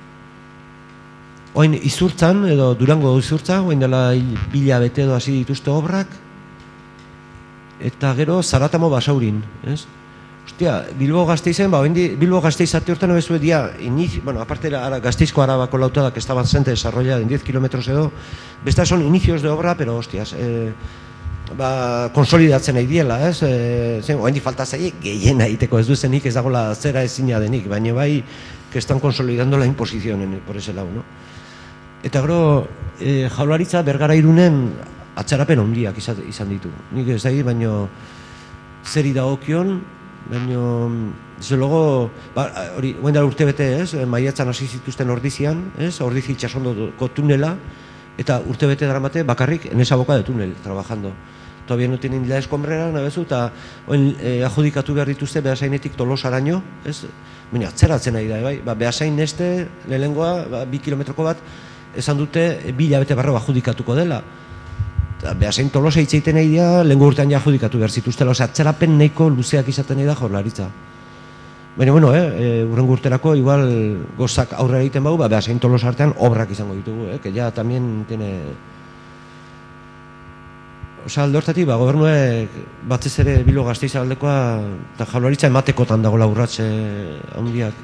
oin Izurtzan, edo Durango Izurtza, oin dela bila bete edo hasi dituzte obrak, eta gero Zaratamo Basaurin, ez? Ostia, Bilbo Gasteizen, ba, oin di, Bilbo Gasteiz ate hortan ebezue dia, iniz, bueno, aparte ara, Gasteizko Arabako lautada, que estaba zente desarrollada en diez kilómetros edo, bestas son inicios de obra, pero, hostias, eh, ba, konsolidatzen nahi diela, ez? E, zen, oen di falta zaie, gehien egiteko ez duzenik, ez dagoela zera ezina denik, baina bai, que están consolidando la imposición en, por ese lado, no? Eta gero, e, Jaurlaritza Bergara Irunen atzarapen handiak izan, izan ditu. Nik ez dahi, baino zeri dagokion, baino, desde luego, ba, hori, guen dara urte bete, ez, maiatzan hasi zituzten ordizian, ez, ordizi itxasondoko tunela, eta urte bete daramate bakarrik en esa boca de túnel, trabajando. Todavía no tienen la escombrera, nabezu, eta oen, e, adjudikatu behar dituzte Behasainetik Tolosaraino, ez, baina atzeratzen nahi da, bai, ba, Behasain neste, lehengoa, ba, bi kilometroko bat, esan dute bi hilabete barro adjudikatuko dela. Behasain Tolosa itzeiten nahi da, lehengo urtean ja adjudikatu behar zituztela, ose, atzerapen nahiko luzeak izaten nahi da Jaurlaritza. Baina, bueno, eh, e, urrengo urterako, igual, gozak aurrera egiten bau, ba, Behasain Tolosa artean obrak izango ditugu, eh, que ya también tiene... Osa, alde hortatik, ba, gobernuek batez ere Bilbo Gasteiz aldekoa, eta Jaurlaritza ematekotan dagoela urratxe handiak.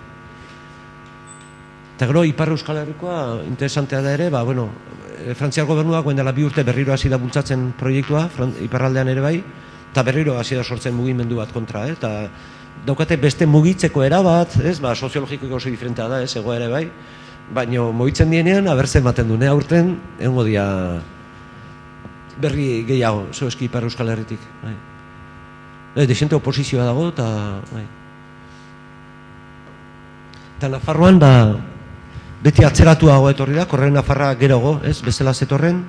Eta gero, Ipar Euskal Herrikoa, interesantea da ere, ba, bueno, Frantziar gobernuak guen dela bi urte berriro hasi da bultzatzen proiektua, iparraldean ere bai, eta berriro hasi da sortzen mugimendu bat kontra, eh? Eta daukate beste mugitzeko erabat, ez, ba, soziologiko oso diferentea da, ez, egoa ere bai, baina mugitzen dienean, abertzen maten du, ne aurten, egongo dia berri gehiago, zo eski Ipar Euskal Herritik, bai. E, desente oposizioa dago, eta, bai. Eta Nafarroan, ba, beti atzeratuago etorri da, korren Nafarra gerogo, ez, bezala zetorren.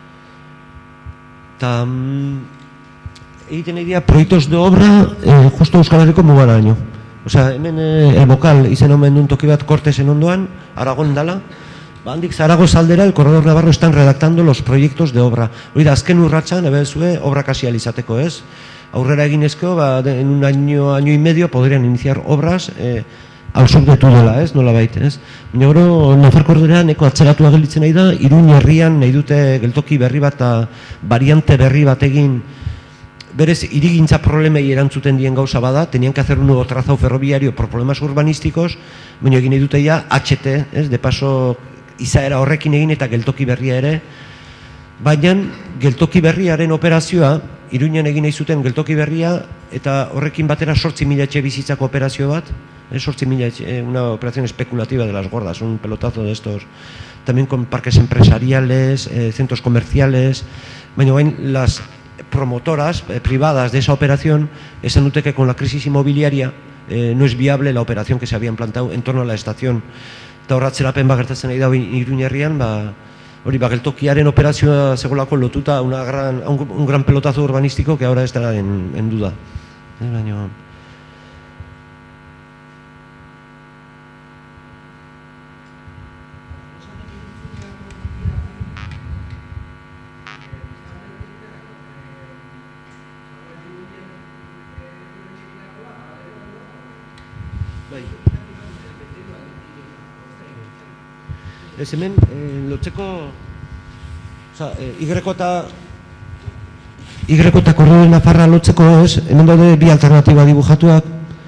Eta mm, egiten egia proiektos de obra eh, justo Euskal Herriko mugaraino. Osea, hemen eh, el bokal izen omen duen toki bat Kortesen ondoan, Aragon dala, handik Zaragoza aldera, el Corredor Navarro están redactando los proyectos de obra. Hori da, azken urratxan, ebezue, obra kasial izateko, ez? Aurrera eginezko, ba, en un año, año y medio, podrían iniciar obras eh, al sur de Tudela, ez? Nola baita, ez? Baina gero, Nafarko ordenean, eko atzeratu agelitzen nahi da, Iruin herrian nahi dute geltoki berri bat, variante berri bat egin, berez, irigintza problemei erantzuten dien gauza bada, tenían que hacer un nuevo trazado ferroviario por problemas urbanísticos, baina egin nahi dute ja, H T, ez? De paso, izaera horrekin egin eta geltoki berria ere, baina geltoki berriaren operazioa, Iruñan egin nahi zuten geltoki berria, eta horrekin batera sortzi mila etxe bizitzako operazio bat, sortzi mila etxe, una operación especulativa de las gordas, un pelotazo de estos, también con parques empresariales, eh, centros comerciales, baina bain, las promotoras eh, privadas de esa operación, esan dute que con la crisis inmobiliaria eh, no es viable la operación que se habían plantado en torno a la estación. Eta horratzerapen bagertatzen nahi da Iruin herrian, ba, hori bageltokiaren operazioa segolako lotuta una gran, un, un gran pelotazo urbanístico que ahora está en, en duda. Eh, baina... Ez hemen, eh, lotzeko, oza, eh, Y eta Y eta Corredor Nafarra lotzeko ez, hemen daude bi alternatiba dibujatuak.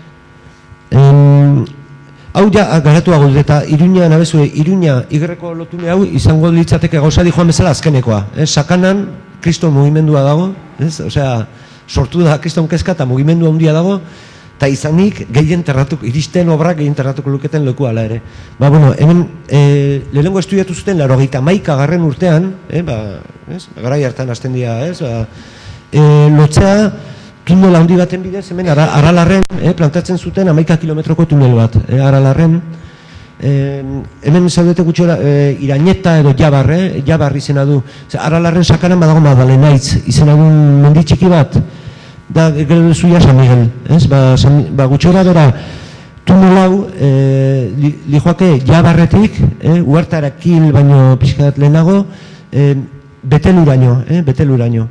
Eh, hau ja garatuago dut eta Iruña, nabezue, Iruña Y lotune hau izango litzateke gauza di joan bezala azkenekoa. Eh? Sakanan, kriston mugimendua dago, ez? Osea, sortu da kriston kezka eta mugimendua handia dago, eta izanik gehien terratuko, iristen obrak gehien terratuko luketen leku ala ere. Ba, bueno, hemen e, lehenengo estudiatu zuten laurogeita hamaika garren urtean, eh, ba, ez, garai hartan hasten dira, ez, ba, e, lotzea tunel handi baten bidez, hemen ara, Aralarren, eh, plantatzen zuten hamaika kilometroko tunel bat, eh, Aralarren, e, hemen zaudete gutxora e, Irañeta edo Jabar, eh, Jabar izena du, Aralarren sakaran badago Madalenaitz izena du menditxiki bat, da gero duzuia San Miguel, ez? Ba, ba gutxora bera tunel hau e, li, li joake Jabarretik, eh, Huertara kil baino pixkat lehenago, e, Beteluraino, eh, Beteluraino.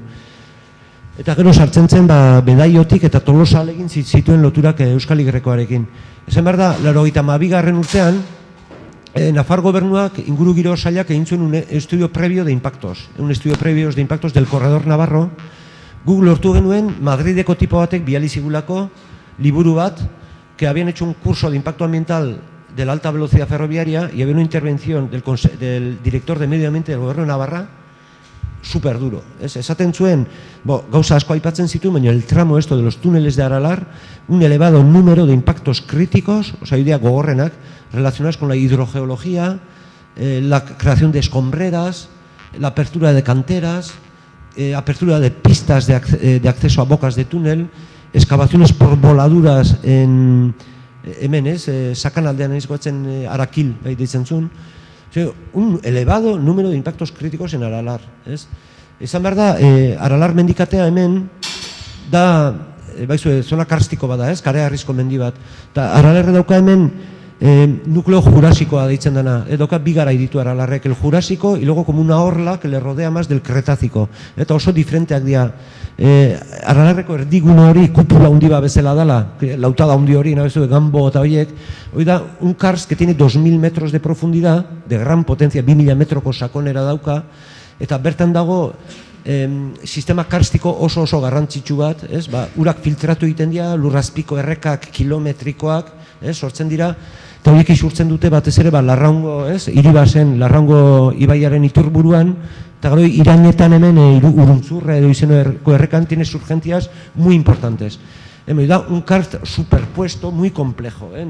Eta gero sartzen zen ba, Bedaiotik eta Tolosa alegin zituen loturak Euskal Y-rekoarekin. Esan behar da, laurogeita hamabigarren urtean, eh, Nafar gobernuak inguru giro sailak egin zuen un estudio previo de impactos, un estudio previo de impactos del Corredor Navarro. Google lortu genuen Madrideko tipo batek bializigulako liburu bat, que habían hecho un curso de impacto ambiental de la alta velocidad ferroviaria y había una intervención del, del director de medio ambiente del gobierno de Navarra súper duro. Es, esaten zuen, bo, gauza asko aipatzen zituen, baina el tramo esto de los túneles de Aralar, un elevado número de impactos críticos, o sea, idea gogorrenak, relacionados con la hidrogeología, eh, la creación de escombreras, la apertura de canteras, Eh, apertura de pistas de, acce de acceso a bocas de túnel, excavaciones por voladuras en eh, hemen ez, eh, sakan aldean izgoatzen eh, Arakil, bai deitzen zuen, o sea, un elevado número de impactos críticos en Aralar, ez? Esan behar da, eh, Aralar mendikatea hemen da, eh, baizu, zona karstiko bada, ez? Karea arrizko mendi bat, eta Aralarre dauka hemen Eh, nucleo jurásikoa deitzen dana, eh, doka bigarai ditu Aralarrek, el jurásico y luego como una orla que le rodea más del cretácico, eta oso diferenteak dira. eh, Aralarreko erdigune hori kupula hundi bat bezala dala, lautada hundi hori, nabezu, gambo eta horiek, hori da, un karst que tiene dos mil metros de profundidad, de gran potencia, bi mila metroko sakonera dauka, eta bertan dago eh, sistema karstiko oso oso garrantzitsu bat, ez? Ba, urak filtratu egiten dira, lurrazpiko errekak kilometrikoak, ez? Sortzen dira, eta horiek isurtzen dute batez ere, ba, Larraungo, ez? Iribasen, Larraungo ibaiaren iturburuan, eta gero Irañetan hemen e, Uruntzurra edo izeneko errekan tiene surgentias muy importantes. Hemen da un karst superpuesto muy complejo, eh?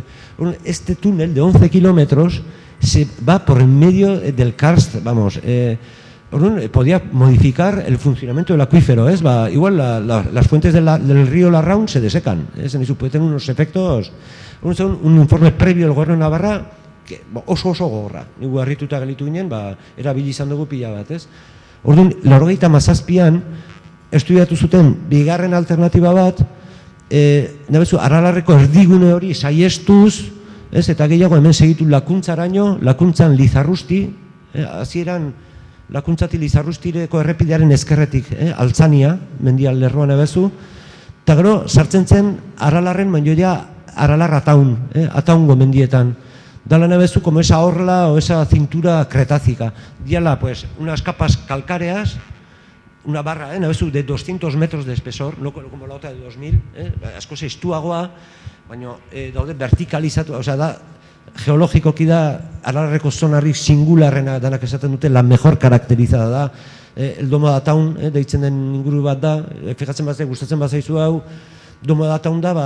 Este túnel de once kilómetros se va por en medio del karst, vamos, eh, podía modificar el funcionamiento del acuífero, ¿es? Va, igual la, la, las fuentes de la, del río Larraun se desecan, ¿es? Y puede tener unos efectos, un, un informe previo del gobierno de Navarra, que, oso oso gogorra, nigu harrituta gelitu ginen, ba, erabili izan dugu pila bat, ez? Orduan, laurogeita hamazazpian, estudiatu zuten bigarren alternatiba bat, e, nabezu, Aralarreko erdigune hori saiestuz, ez? Eta gehiago hemen segitu lakuntzaraino, lakuntzan Lizarrusti, hasieran lakuntzati Lizarrustireko errepidearen ezkerretik, Altzania, mendial lerroan ebezu, eta gero sartzen zen Aralarren, baino ja Aralar Ataun, Ataungo mendietan. Dala nebezu como esa orla o esa cintura cretácica. Diala, pues, unas capas calcáreas, una barra, eh, nebezu, de doscientos metros de espesor, no como la otra de dos mil, eh, asko zehiztuagoa, baina eh, daude vertikalizatu, o sea, da, geologikoki da, Aralarreko zonarrik singularrena danak esaten dute, la mejor caracterizada da, eh, el domo da taun, eh, deitzen den inguru bat da, eh, fijatzen bat, gustatzen bat zaizu hau, domo da taun da, ba,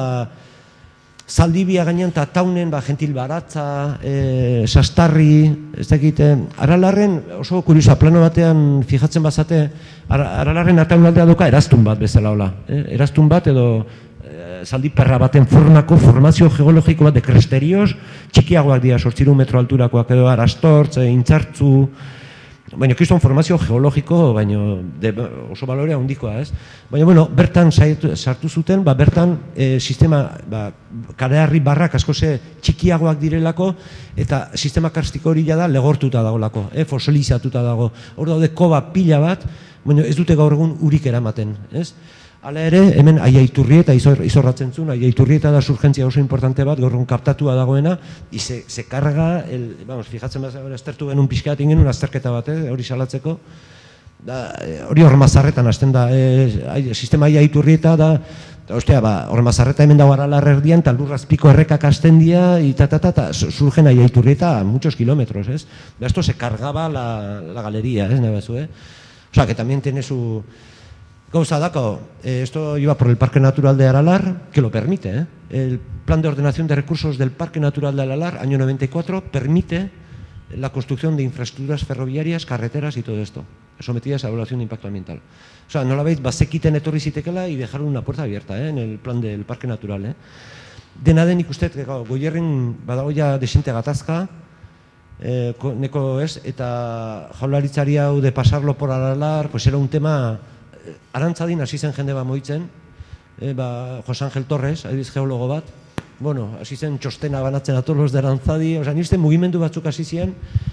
Zaldibia gainean eta Taunen, ba, Gentil Baratza, e, Sastarri, ez dakit, Aralarren oso kuriosa, plano batean fijatzen bazate, Aralarren Ataun aldea doka eraztun bat bezala hola. Eh? Eraztun bat edo e, zaldi perra baten formako formazio geologiko bat de kresterios, txikiagoak dira, sortziru metro alturakoak edo Arastortz, e, Intzartzu, baina kiston formazio geologiko, baina oso balorea handikoa, ez? Baina, bueno, bertan sartu zuten, ba, bertan e, sistema, ba, kareharri barrak asko ze txikiagoak direlako, eta sistema karstiko hori da legortuta dagolako, eh, fosilizatuta dago. Hor daude koba pila bat, baina ez dute gaur egun urik eramaten, ez? Hala ere, hemen Aiaiturrieta izorratzen zuen, Aiaiturrieta da surgentzia oso importante bat, gaur egun kaptatua dagoena, y se, se carga, el, vamos, fijatzen bat, aztertu genuen pixkat ingen, azterketa bat, eh, hori salatzeko, da, hori Ormazarretan hasten da, eh, sistema Aiaiturrieta da, ostia, ba, Ormazarreta hemen dago Aralar erdian, eta lurrazpiko errekak hasten dira, y ta, ta, ta, ta, surgen Aiaiturrieta a muchos kilómetros, ez? Da, esto se cargaba la, la galería, ez, nebezu, eh? O sea, que también tiene su... Gauza dako, eh, esto iba por el Parque Natural de Aralar, que lo permite, ¿eh? El Plan de Ordenación de Recursos del Parque Natural de Aralar, año noventa y cuatro, permite la construcción de infraestructuras ferroviarias, carreteras y todo esto, sometidas a evaluación de impacto ambiental. O sea, no la veis, bazekiten etorri zitekela y dejaron una puerta abierta, ¿eh? En el plan del Parque Natural, ¿eh? Dena den ikusten, goierren badago ja desente gatazka, eh, neko ez, eta jaularitzari hau de pasarlo por Aralar, pues era un tema... Arantzadin hasi zen jende bat moitzen, e, ba, Jose Ángel Torres, adibiz geologo bat, bueno, hasi zen txostena banatzen atolos de Arantzadi, oza, nire mugimendu batzuk hasi ziren,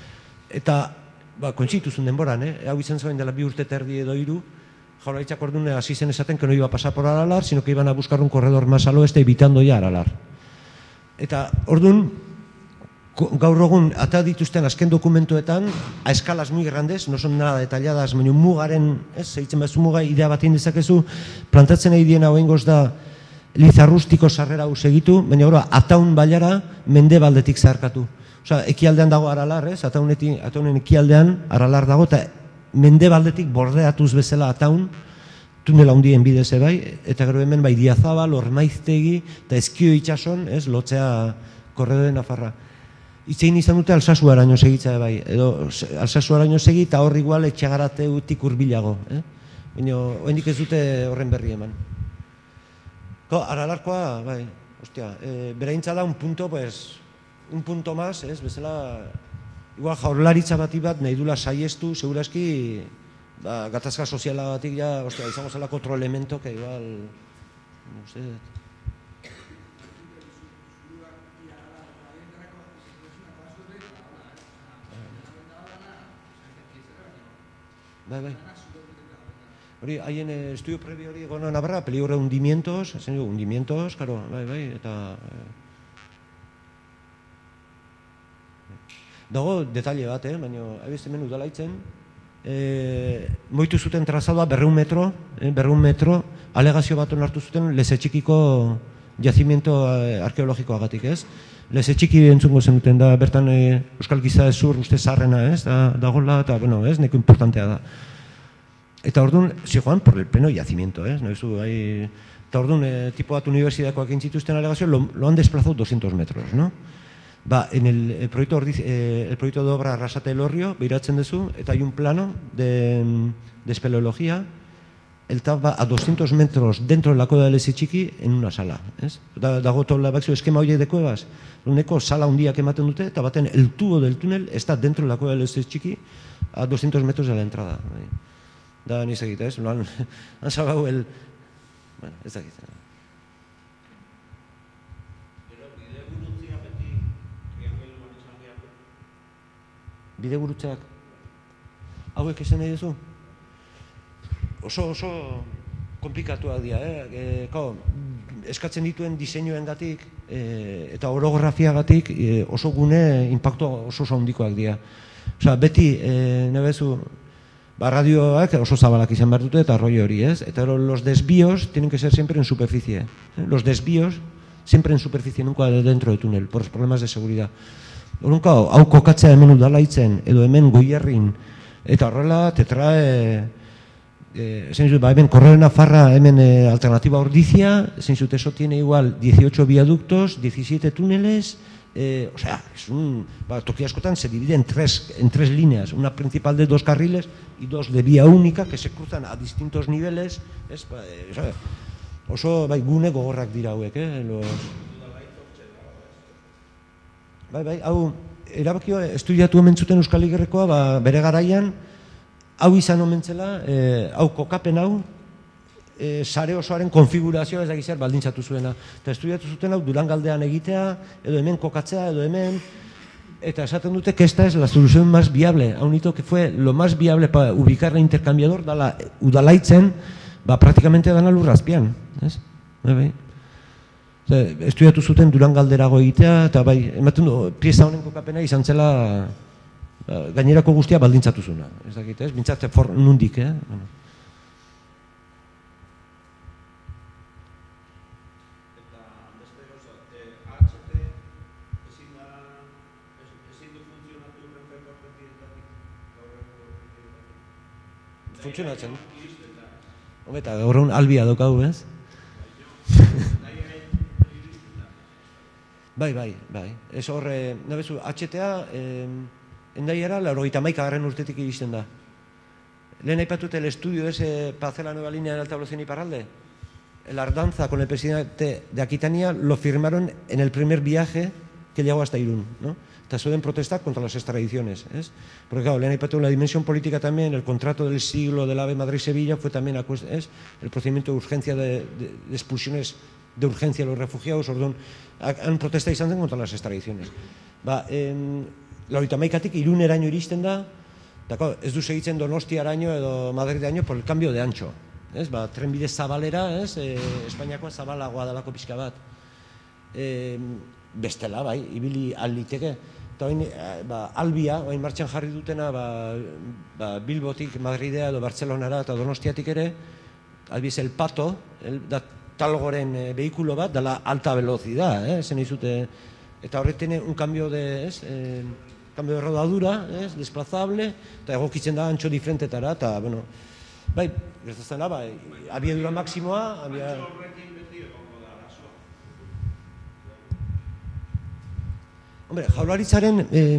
eta, ba, kontxituzun denboran, eh? Hau izan zoen dela bi urte terdi edo hiru, jaularitzak ordune hasi zen esaten que no iba a pasar por Aralar, sino que iban a buscar un corredor más al oeste evitando ya Aralar. Eta, ordun, gaur egun ata dituzten azken dokumentuetan, a escalas muy grandes, no son nada detalladas, baina mugaren, ez, zeitzen bat muga, idea bat indezakezu, plantatzen nahi diena hoengoz da Lizarrustiko sarrera hau segitu, baina gero, Ataun bailara mendebaldetik zeharkatu. Osa, ekialdean dago Aralar, ez, Ataunen ekialdean Aralar dago, eta mendebaldetik bordeatuz bezala Ataun, tunela hundien bidez bai, eta gero hemen bai Diazabal, Ormaiztegi, eta Ezkio itxason, ez, lotzea korredore Nafarra. Itzein izan dute Alsasuaraino segitza bai, edo Alsasuaraino segi eta hor igual etxegarateutik hurbilago, eh? Baina, oendik ez dute horren berri eman. Aralarkoa, bai, ostia, e, beraintza da un punto, pues, un punto más, ez, bezala, igual jaurlaritza bati bat nahi dula saiestu, segurazki, ba, gatazka soziala batik ja, ostia, izango zelako otro elemento, que igual, no sé, bai, bai. Hori, haien estudio previo hori egon nabarra, peligro de hundimientos, zen dugu, hundimientos, karo, bai, bai, eta... Dago, detalle bat, eh, baina, abizte hemen udalaitzen, moitu zuten trazadoa berreun metro, berreun metro, alegazio bat onartu zuten leze txikiko jazimiento arkeologikoagatik, ez? Leze txiki entzungo zenuten da, bertan Euskal Giza ezur uste zarrena, ez? Dagoela, eta, bueno, ez, neko importantea da. Eta orduan, zijoan, por el pleno yacimiento, ez? Eta orduan, tipo bat universidadekoak entzituzten alegazio, lo han desplazado doscientos metros, no? Ba, en el proyecto de obra Arrasate del Orrio, behiratzen duzu, eta hay un plano de espeleología, el T A F va a doscientos metros dentro de la cueva del Leze-Txiki en una sala. Dago toda la esquema horiek de cuevas, uneko sala hundiak ematen dute, eta baten el tubo del túnel está dentro de la cueva del Leze-Txiki a doscientos metros de la entrada. Da niz egite, ez? Han salgau el... Bueno, ez da egite. bidegurutzeak. Hauek esan nahi duzu? Oso, oso komplikatuak dira, eh? Kao, eskatzen dituen diseinuengatik e, eta orografiagatik e, oso gune impacto oso handikoak dira. Osea, beti, e, nebezu, ba, radioak oso zabalak izan behar dute eta rollo hori, ez? Eta los desvíos tienen que ser siempre en superficie. ¿eh? Los desvíos siempre en superficie, nunca dentro de túnel, por los problemas de seguridad. Horunka, hau kokatzea hemen udalaitzen, edo hemen goierrin, eta horrela, te trae... Eh, ba, hemen Correo Nafarra, hemen eh, Alternativa Ordizia, eso tiene igual dieciocho viaductos, diecisiete túneles, eh, o sea, es un, ba, toki askotan se divide en tres, en tres líneas, una principal de dos carriles y dos de vía única que se cruzan a distintos niveles, es, ba, eh, o sea, oso bai, gune gogorrak dira hauek, eh, los... Bai, bai, hau, erabakio, estudiatu hemen zuten Euskal Igerrekoa, ba, bere garaian, hau izan omentzela, eh, hau kokapen hau, eh, sare osoaren konfigurazioa ez da gizar baldintzatu zuena. Eta estudiatu zuten hau Durangaldean egitea, edo hemen kokatzea, edo hemen, eta esaten dute que esta es la solución más viable. Hau nito que fue lo más viable para ubicar el intercambiador dala udalaitzen, ba, praktikamente dana lurrazpian. Ez? Bai, bai. Estudiatu zuten Durangalderago egitea, eta bai, ematen du, pieza honen kokapena izan zela gainerako guztia baldintzatu zuna. Ez dakit, ez? Bintzat, for, nundik, eh? Bueno. Funtzionatzen. Eta gaur egun albia daukagu, ez? Bai, bai, bai. Ez horre, nabezu, H T A, endaiara, laurogeita hamaikagarren urtetik iristen da. Lehen aipatute el estudio ese para hacer la nueva línea de alta velocidad en Iparralde. La Ardanza con el presidente de Aquitania lo firmaron en el primer viaje que llegó hasta Irún, ¿no? Te suelen protestar contra las extradiciones, ¿es? Porque claro, le han impactado la dimensión política también, el contrato del siglo del AVE Madrid-Sevilla fue también ¿es? El procedimiento de urgencia de, de, de expulsiones de urgencia de los refugiados, orduan, han protestado izan zen contra las extradiciones. Ba, en, laurogeita hamaikatik Iruneraino iristen da, eta claro, ez du segitzen Donostiaraino edo Madrideraino por el cambio de ancho. Ez? Ba, trenbide zabalera, ez? E, Espainiakoa zabalagoa dalako pixka bat. E, bestela, bai, ibili alditeke. Eta hain, ba, albia, hain martxan jarri dutena, ba, ba, Bilbotik Madridea edo Bartzelonara eta Donostiatik ere, albiz el pato, el, da talgoren e, vehikulo bat, dala alta velocidad, eh? Zen izute, eta horret tiene un cambio de, ez, eh, cambio de rodadura, ez, desplazable, eta egokitzen da antxo diferentetara, eta, bueno, bai, gertatzen da, bai, abiadura maksimoa, abia... Hombre, jaularitzaren... Eh...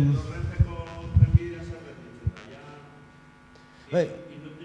Bai,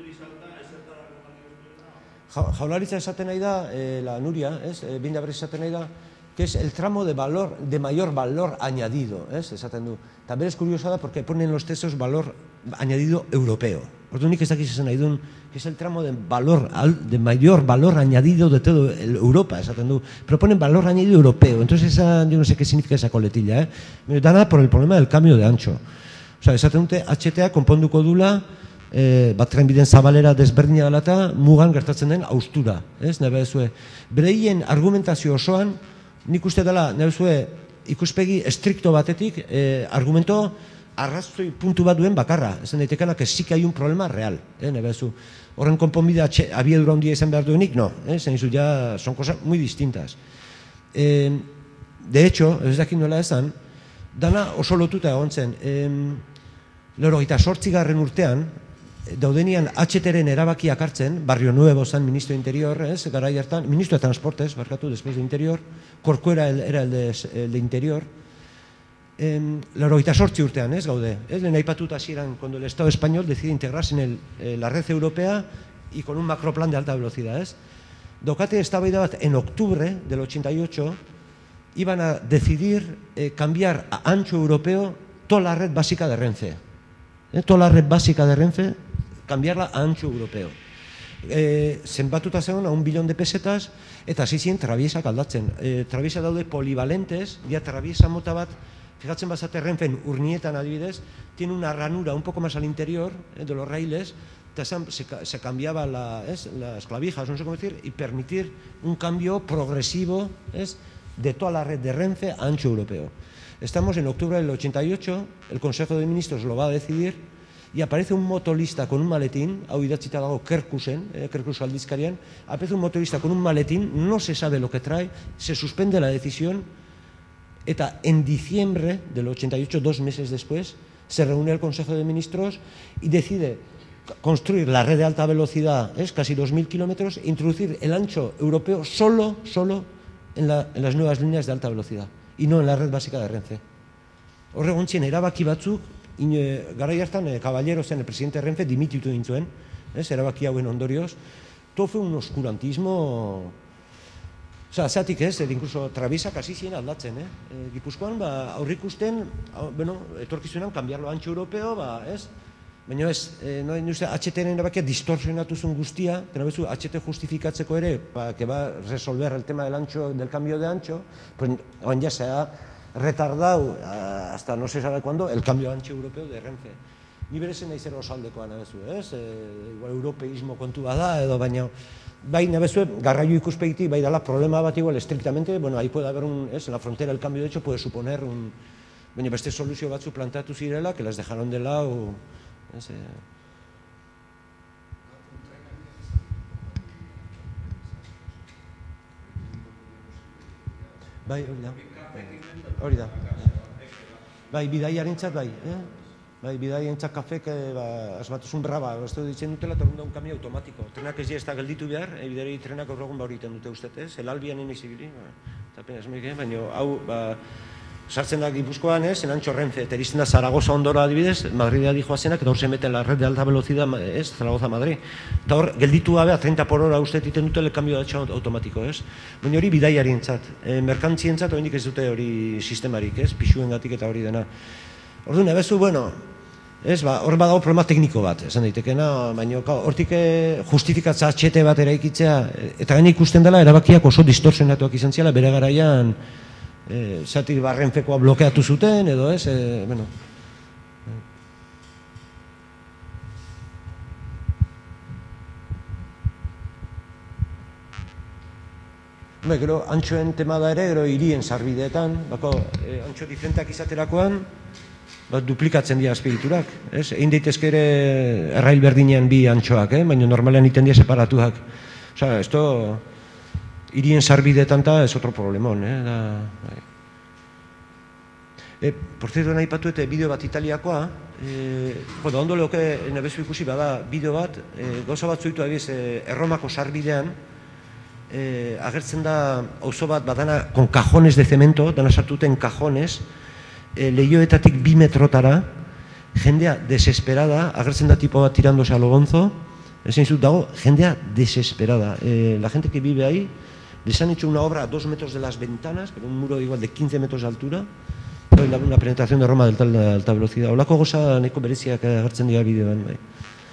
jaularitza esaten nahi da, eh, la Nuria, ez, eh, binda berriz esaten nahi da, que es el tramo de valor, de mayor valor añadido, ez, esaten du. También es curiosa da porque ponen los textos valor añadido europeo. Orduan nik ez dakiz esan nahi duen, que es el tramo de valor, de mayor valor añadido de todo Europa, esaten du. Pero ponen valor añadido europeo. Entonces esa, yo no sé qué significa esa coletilla, eh. Me da nada por el problema del cambio de ancho. O sea, esaten dute H T A konponduko dula, eh, bat trenbideen zabalera desberdina dela eta mugan gertatzen den haustura, ez, nabe ezue. Bereien argumentazio osoan, nik uste dela, nabe ezue, ikuspegi estrikto batetik, eh, argumento arrazoi puntu bat duen bakarra, esan daitekana, que sí que hay un problema real, eh, nabe ezu. Horren konponbidea abiadura handia izan behar duenik, no, eh, zen izu, ya son cosas muy distintas. Eh, de hecho, ez dakit nola esan, dana oso lotuta egon zen, eh, laurogeita zortzigarren urtean, daudenian H T-ren erabakiak hartzen, Barrio Nuevo zan ministro de Interior, ez, garai hartan, ministro de Transportes, barkatu, después de Interior, Corcuera era el de, el de Interior, eh, laurogeita zortzi urtean, ez, gaude, ez, lehen aipatuta hasieran, cuando el Estado español decide integrarse en el, eh, la red europea y con un macroplan de alta velocidad, ez. Daukate eztabaida bat en octubre del ochenta y ocho, iban a decidir eh, cambiar a ancho europeo toda la red básica de Renfe. Eh, toda la red básica de Renfe, cambiarla a ancho europeo. Eh, zenbatuta zegoen a un billón de pesetas, eta hasi ziren trabiesak aldatzen. Eh, trabiesa daude polivalentes, dia trabiesa mota bat, fijatzen bazate Renfen Urnietan adibidez, tiene una ranura un poco más al interior eh, de los raíles, se, se cambiaba la, ¿es? las clavijas, no sé cómo decir, y permitir un cambio progresivo ¿es? de toda la red de Renfe a ancho europeo. Estamos en octubre del ochenta y ocho, el Consejo de Ministros lo va a decidir, y aparece un motorista con un maletín, hau idatzita dago Kerkusen, eh, Kerkus aldizkarian, aparece un motorista con un maletín, no se sabe lo que trae, se suspende la decisión, eta en diciembre del ochenta y ocho, dos meses después, se reúne el Consejo de Ministros y decide construir la red de alta velocidad, es casi dos mil kilómetros, e introducir el ancho europeo solo, solo en, la, en las nuevas líneas de alta velocidad, y no en la red básica de Renfe. Horregontzien erabaki batzuk, garai hartan, eh, Caballero zen, el presidente Renfe, dimititu dintzuen, eh, erabaki hauen ondorioz. Todo fue un oscurantismo... O sea, zatik ez, incluso Travisak hasi ziren aldatzen, eh? E, Gipuzkoan, ba, aurrikusten, bueno, etorkizunan, cambiarlo ancho europeo, ba, ez? Baina ez, eh, no, no, H T-ren erabakia distorsionatu zuen guztia, tena bezu, H T justifikatzeko ere, pa, que va a resolver el tema del ancho, del cambio de ancho, pues, oan ya se ha retardado hasta no se sabe cuándo el cambio de ancho europeo de Renfe. Ni berezen naizera osaldekoa nabezu, ez? E, igual europeismo kontu bada edo, baina bai nabezu, garraio ikuspegitik, bai dala problema bat igual estrictamente, bueno, ahí puede haber un, es, en la frontera el cambio de hecho puede suponer un, baina beste soluzio batzu planteatu zirela, que las dejaron de lado, ez? Bai, hori da. Hori da. Bai, bidaiarentzat bai, eh? Bai, bidaiarentzat kafek, ba, asmatuzun braba, esto ditzen dutela, torun da un cambio automático. Trenak ez ez da gelditu behar, bidari trenak aurrogun ba hori iten dute ustetez, el albian iniz ibili, eta penas meike, baina hau, ba, sartzen da Gipuzkoan, ez, en ancho Renfe, eta iristen da Zaragoza ondora adibidez, Madridea dijoa zenak, eta hor se meten la red de alta velocidad, ez, Zaragoza-Madrid. Eta hor, gelditu gabe, a treinta por hora ustet iten dute el cambio de ancho automático, ez. Baina hori bidaiarientzat, e, merkantzientzat oraindik ez dute hori sistemarik, ez, pixuengatik eta hori dena. Orduan, ebezu, bueno, ez, ba, hor badago problema tekniko bat, esan daitekena, baina hortik justifikatza atxete bat eraikitzea, eta gaina ikusten dela, erabakiak oso distorsionatuak izan ziala, bere garaian, E, zati Renfekoa blokeatu zuten, edo ez, e, bueno. Be, gero, antxoen tema da ere, gero, hirien sarbideetan, bako, e, antxo diferenteak izaterakoan, bat duplikatzen dira azpigiturak, ez? Egin daitezke ere errail berdinean bi antxoak, eh? Baina normalean iten dira separatuak. Osa, esto... Irien sarbideetan eta ez otro problemon, eh? Da, bai. E, por cierto, nahi patu eta bideo bat italiakoa, e, bueno, ondo leoke nabezu ikusi bada bideo bat, e, gauza bat zuitu abiez, e, Erromako sarbidean, e, agertzen da auzo bat badana con cajones de cemento, dana sartuten cajones, e, lehioetatik bi metrotara, jendea desesperada, agertzen da tipo bat tirándose a lo gonzo, ezen zut dago, jendea desesperada. E, la gente que vive ahí, les han hecho una obra a dos metros de las ventanas, pero un muro igual de quince metros de altura, una penetración de Roma de alta velocidad. Olako goza nahiko bereziak agertzen dira bideoan, bai.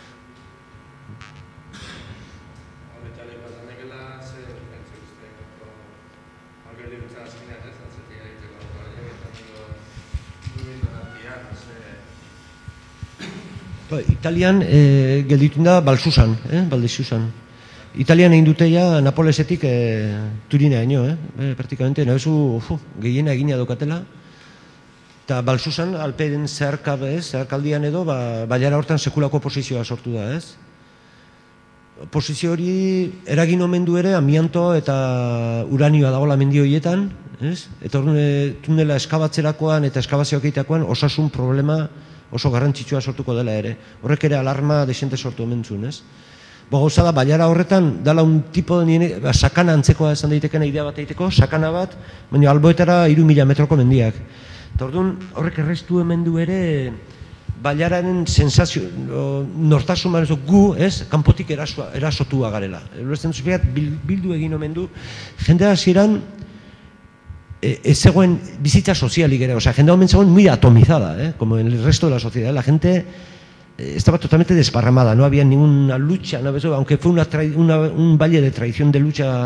Italian eh, gelditun da Balsusan, eh, Baldisusan. Italian egin dute ja Napolesetik eh, Turina ino, eh, eh, praktikamente, nabezu gehiena egina daukatela. Eta Balsusan, Alpeen zeharkaldian edo, ba, bailara hortan sekulako posizioa sortu da, ez? Posizio hori eragin omen du ere, amianto eta uranioa dagoela mendi horietan, ez? Eta hori tunela eskabatzerakoan eta eskabazioak egiteakoan osasun problema oso garrantzitsua sortuko dela ere. Horrek ere alarma desente sortu omen zuen, ez? Bo gauza da, bailara horretan, dala un tipo de ba, sakana antzekoa esan daitekena idea bat egiteko, sakana bat, baina alboetara hiru mila metroko mendiak. Eta orduan, horrek errestu hemen du ere, bailararen sensazio, nortasun manezo gu, ez, kanpotik erasotua garela. Eroesten duzufiat, bildu egin omen du, jendea hasieran ez zegoen bizitza sozialik ere, osea, jendea omen zegoen muy atomizada, eh, como en el resto de la sociedad, la gente estaba totalmente desparramada, no había ninguna lucha, ¿no? Aunque fue una, una, un valle de tradición de lucha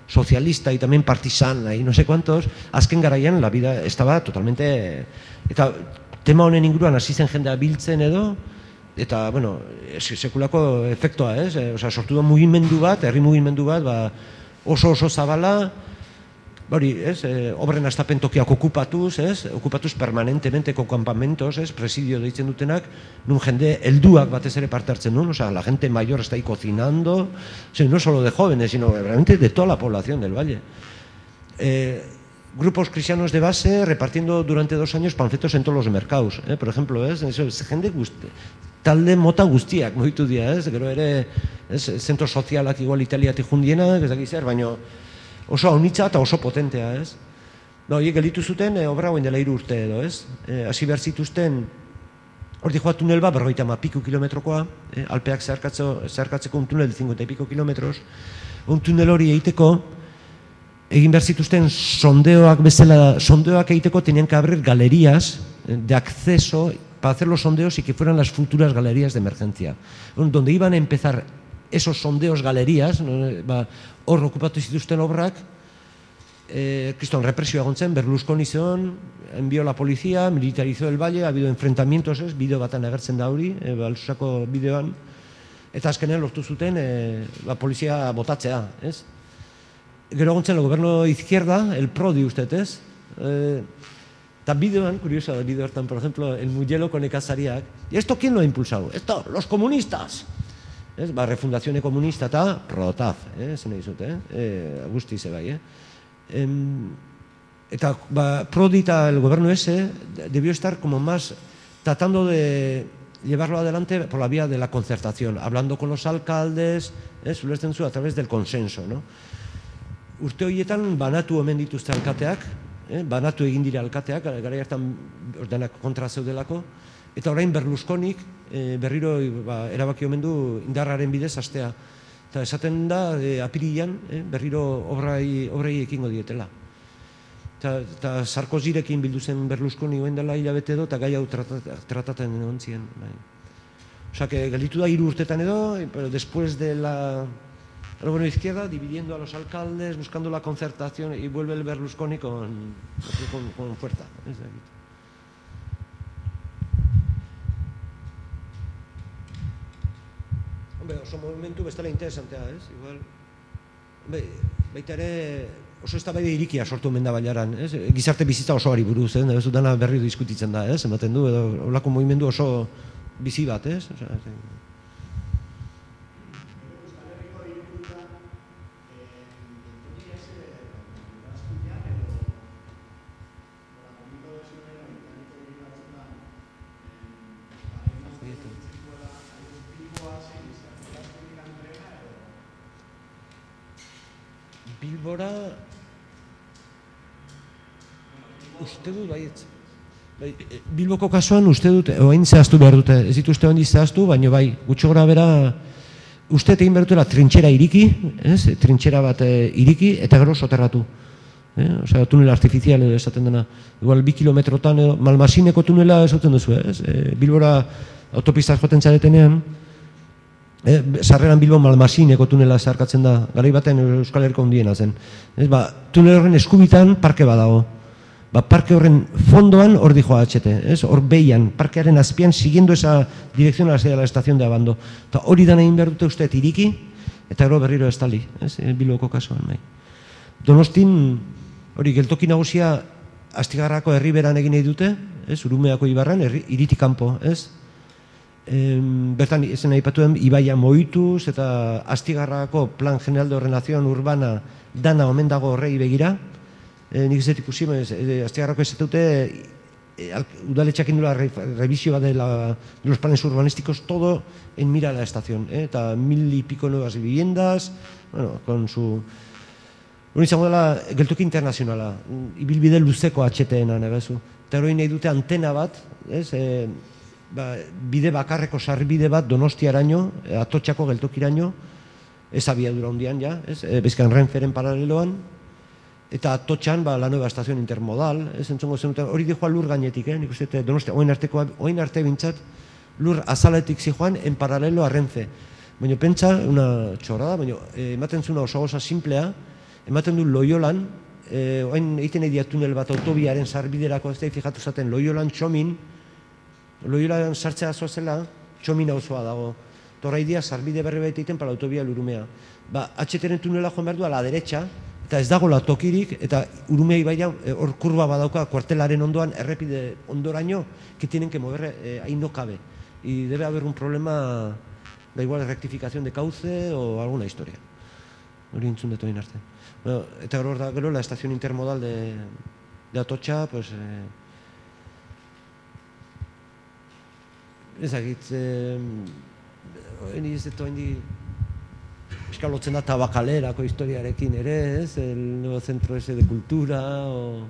socialista y también partisana y no sé cuántos, azken garaian la vida estaba totalmente... Eta tema honen inguruan hasi zen jendea biltzen edo, eta, bueno, sekulako efektua, ez? E, Osa, sortu da mugimendu bat, herri mugimendu bat, ba, oso oso zabala, hori, ez? E, obren astapen tokiak okupatuz, ez? Okupatuz permanentementeko campamentos, ez? Presidio deitzen dutenak, nun jende helduak batez ere parte hartzen duen, osa, la gente mayor está ahí cocinando, o sea, no solo de jóvenes, sino realmente de toda la población del valle. Eh, grupos cristianos de base repartiendo durante dos años panfletos en todos los mercados, eh? Por ejemplo, ez? Eso, es jende guzti, talde mota guztiak moitu dira, ez? Gero ere, ez? Zentro sozialak igual Italiatik jundienak, ez dakiz zer, baina oso haunitza eta oso potentea, ez? Da, horiek gelditu zuten, e, obra goin dela hiru urte edo, ez? E, hasi behar zituzten, hori joa tunel bat, berrogeita ma piku kilometrokoa, e, Alpeak zeharkatzeko un tunel de cincuenta y pico kilometros, un tunel hori egiteko, egin behar zituzten sondeoak bezala, sondeoak egiteko tenían que abrir galerías de acceso para hacer los sondeos y que fueran las futuras galerías de emergencia, donde iban a empezar esos sondeos galerías, no, ba, hor okupatu zituzten obrak, eh, kriston represioa gontzen, Berlusconi zeon, envió la policía, militarizó el valle, ha habido enfrentamientos, ez, bideo batan agertzen da hori, e, Balsusako bideoan, eta azkenean lortu zuten e, la polizia botatzea, ez? Gero gontzen el gobierno de izquierda, el Prodi usted, ez? Eh, eta bideoan, curioso, bideo hartan, por ejemplo, el Mugello con Ekazariak, ¿y esto quién lo ha impulsado? Esto, los comunistas! Ez, ba, refundazione komunista eta protaf, eh, zen nahi zut, eh, eh guzti ze bai, eh. Em, eta, ba, Prodi eta el gobierno ese debió estar como más tratando de llevarlo adelante por la vía de la concertación, hablando con los alcaldes, eh, zulesten zu a través del consenso, no? Urte horietan banatu omen dituzte alkateak, eh, banatu egin dira alkateak, garai hartan ordenak kontra zeudelako, eta orain Berlusconik e, berriro ba, erabaki omen du indarraren bidez hastea. Eta esaten da e, apirilan e, berriro obrai, obrei ekingo dietela. Eta, eta Sarkozirekin bildu zen Berlusconi oen dela hilabete edo, eta gai hau trataten egon ziren. Bai. Osa, que gelditu da hiru urtetan edo, pero después de la... El gobierno de izquierda, dividiendo a los alcaldes, buscando la concertación, y vuelve el Berlusconi con, con, con fuerza. Es de aquí. Oso momentu bestela interesantea, ez? Igual, baita ere, oso eztabaida irikia sortu omen da bailaran, ez? Gizarte bizitza osoari buruz, ez? Nebezu dana berri diskutitzen da, ez? Ematen du, edo holako mugimendu oso bizi bat, ez? Osea, Bilbora uste dut baietz. Bai, Bilboko kasuan uste dut, oain zehaztu behar dute, ez dituzte oain zehaztu, baina bai, gutxo gora bera, uste egin behar dutela trintxera iriki, ez? Trintxera bat e, iriki, eta gero soterratu. Eh? Osea, tunel artifizial edo esaten dena, igual bi kilometrotan edo, Malmasineko tunela esaten duzu, ez? E, Bilbora autopistaz joaten zaretenean, Eh, sarreran Bilbo Malmasineko tunela zarkatzen da, garai baten Euskal Herriko handiena zen. Ez, ba, tunel horren eskubitan parke badago. Ba, parke horren fondoan hor dijo H T, ez? Hor behian, parkearen azpian, siguiendo esa dirección hacia la estación de Abando. Ta hori dan egin behar dute uste iriki, eta gero berriro estali, ez? Bilboko kasuan, bai. Donostin, hori, geltoki nagusia Astigarrako herriberan egin nahi dute, ez? Urumeako ibarran, iritik kanpo, ez? Bertan, ezen aipatuen, ibaia moituz eta Astigarrako Plan General de Ordenación Urbana dana omen dago horrei begira. Nik ez dut ikusi, Astigarrako ez dute udaletxak indula revisio bat de los planes urbanísticos, todo en mira a la estación, eta mil y pico nuevas viviendas, bueno, con su... Hori izango dela geltoki internazionala, ibilbide luzeko H T-ena, nebezu. Eta hori nahi dute antena bat, ez, Ba, bide bakarreko sarbide bat Donostiaraino, Atotxako geltokiraino, ez abiadura hundian ja, ez, e, bezkan Renferen paraleloan, eta Atotxan, ba, la nueva estación intermodal, ez, entzongo zenuten, hori dijoa lur gainetik, eh, nik uste, Donostia, oin arteko, oin arte bintzat, lur azaletik zijoan, en paralelo a Renfe. Baina pentsa, una txorrada, baina ematen zuna oso goza simplea, ematen du Loiolan, oain egiten edia tunel bat autobiaren sarbiderako, ez da, fijatu zaten, Loiolan txomin, Loiolan sartzea zoazela, txomin auzoa dago. Torra idia, sarbide berri baita egiten pala autobia lurumea. Ba, atxeteren tunela joan behar du, a la derecha, eta ez dago la tokirik, eta urumea ibaia, hor kurba badauka, kuartelaren ondoan, errepide ondoraino, que tienen que mover, eh, ahí no cabe. Y debe haber un problema, da igual, rectificación de cauce o alguna historia. Hori entzun dut egin arte. Bueno, eta gero, da, gero, la estación intermodal de, de Atotxa, pues... Eh, ezagit, eh, hori ez dut hori eskalotzen da tabakalerako historiarekin ere, ez? El nuevo centro ese de cultura, o...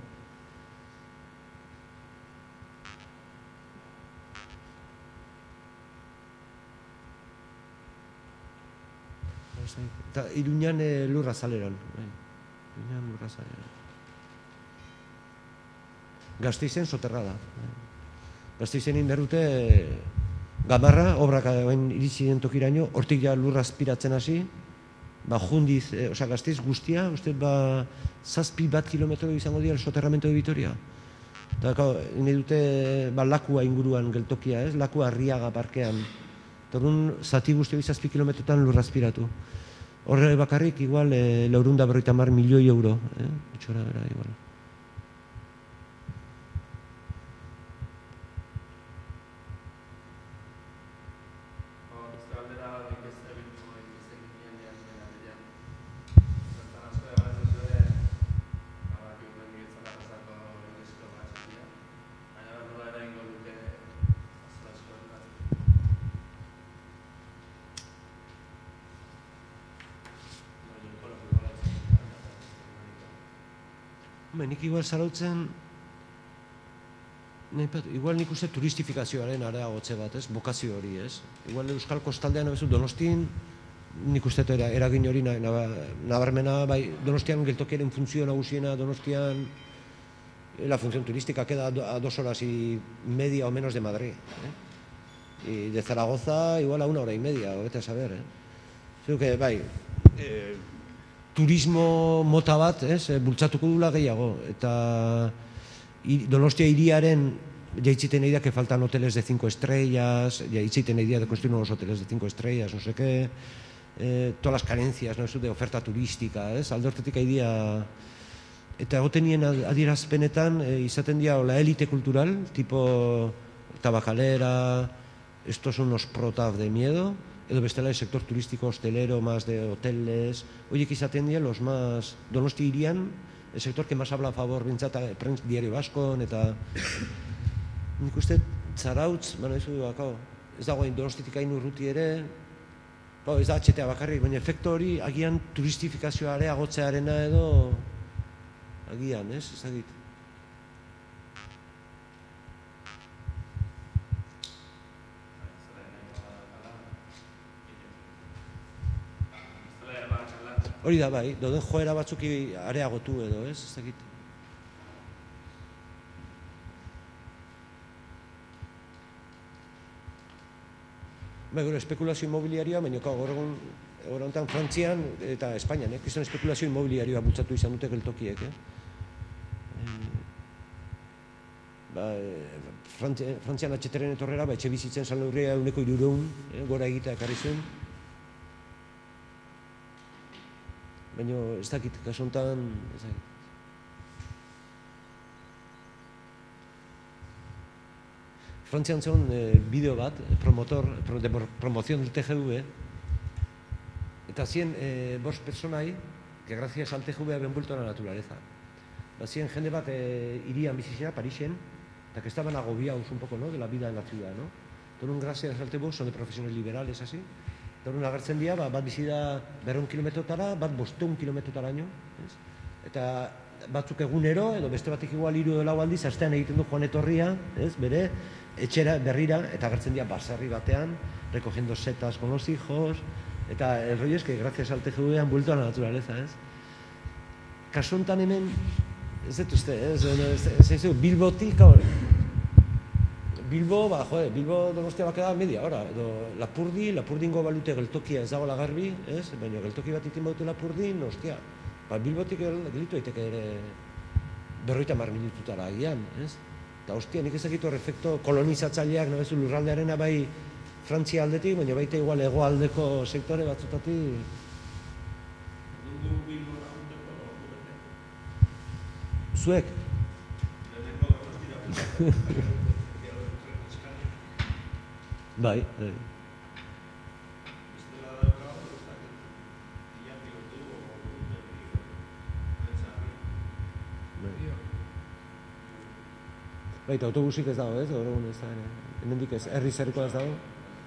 Eta Iruñan e, lurra zaleran. Iruñan lurra zaleran. Gasteizen soterrada. Gasteizen inberrute e, gamarra, obrak iritsi den tokiraino, hortik ja lurra aspiratzen hasi, ba jundiz, e, oza, Gasteiz guztia, uste ba zazpi bat kilometro izango dira el soterramento de Vitoria. Eta nahi dute ba, lakua inguruan geltokia, ez? Lakua Arriaga parkean. Eta orduan zati guztia zazpi kilometrotan lurra aspiratu. Horre bakarrik, igual, e, laurunda berroita mar milioi euro. Eh? Etxora, bera, igual. Nik igual zarautzen, igual nik uste turistifikazioaren areagotze bat, ez? Bokazio hori, ez? Igual Euskal Kostaldean abezu Donostin, nik uste eragin hori nabarmena, bai, Donostian geltokiaren funtzio nagusiena, Donostian la función turística queda a dos horas y media o menos de Madrid, ¿eh? Y de Zaragoza igual a una hora y media, o vete a saber, eh? Creo que, bai, eh, turismo mota bat, ez, bultzatuko dula gehiago, eta Donostia hiriaren jaitziten egia que faltan hoteles de cinco estrellas, jaitziten egia de construir nuevos hoteles de cinco estrellas, no sé qué, eh, todas las carencias, no, eso de oferta turística, ez, alde hortetik egia, eta egotenien adierazpenetan eh, izaten dira la élite cultural, tipo tabakalera, estos son los protab de miedo, edo bestela el sector turístico, hostelero, más de hoteles, oiek izaten dira los más, Donosti irian, el sector que más habla a favor, bintzata, Prens Diario Baskon, eta nik uste Zarautz, baina ez du, akao, ez dago Donostitik hain urruti ere, ez da atxetea bakarrik, baina efektu hori agian turistifikazioa areagotzearena edo agian, ez, ez dakit. Hori da, bai, dauden joera batzuk areagotu edo, ez, ez dakit. Bai, gero, espekulazio immobiliarioa, baina gaur egun, gaur honetan Frantzian eta Espainian, eh? Kriston espekulazio immobiliarioa bultzatu izan dute geltokiek, eh? Ba, Frantzian atxeteren etorrera, ba, etxe bizitzen saldo hurria eguneko hirureun, gora egitea ekarri zuen. Baina ez dakit, kasu honetan, ez dakit. Frantzian zegoen bideo bat, promotor, de promoción del T G V, eta zien bost personai, que gracias al T G V habían vuelto a la naturaleza. Zien jende bat irian bizizena, Parisen, eta que estaban agobiados un poco, ¿no?, de la vida en la ciudad, ¿no? Entonces, gracias al T G V, son de profesiones liberales, así. Horren agertzen dira, bat bizi da berrehun kilometrotara, bat bostehun kilometrotaraino, eta batzuk egunero, edo beste batek igual hiru edo lau aldiz, astean egiten du joan etorria, bere, etxera berrira, eta agertzen dira baserri batean, recogiendo setas con los hijos, eta el rollo es que gracias al T G V han vuelto a la naturaleza, ez? Kasu honetan hemen, ez dut uste, ez Bilbotik, Bilbo, ba, jode, Bilbo Donostia va quedar media hora, edo Lapurdi, Lapurdingo balute geltokia ez dago lagarbi, ez? Baina geltoki bat itin baute Lapurdin, ostia, ba, Bilbotik gelitu daiteke ere berroita hamar minututara agian, ez? Eta hostia, nik ezakitu hor efektu kolonizatzaileak, nabezu lurraldearena bai Frantzia aldetik, baina baita igual hegoaldeko sektore batzutatik. Zuek? Bai, bai. Baita, autobusik ez dago, ez? Gaur egun ez da, hemendik ez, herri zerrikoa ez dago.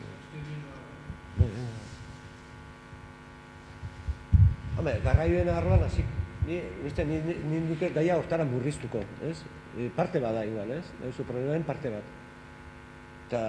Hombre, garraioen arloan hasi, ni duke gaia hortara murriztuko, ez? Parte bada igual, ez? Eusu problemaren parte bat. Eta,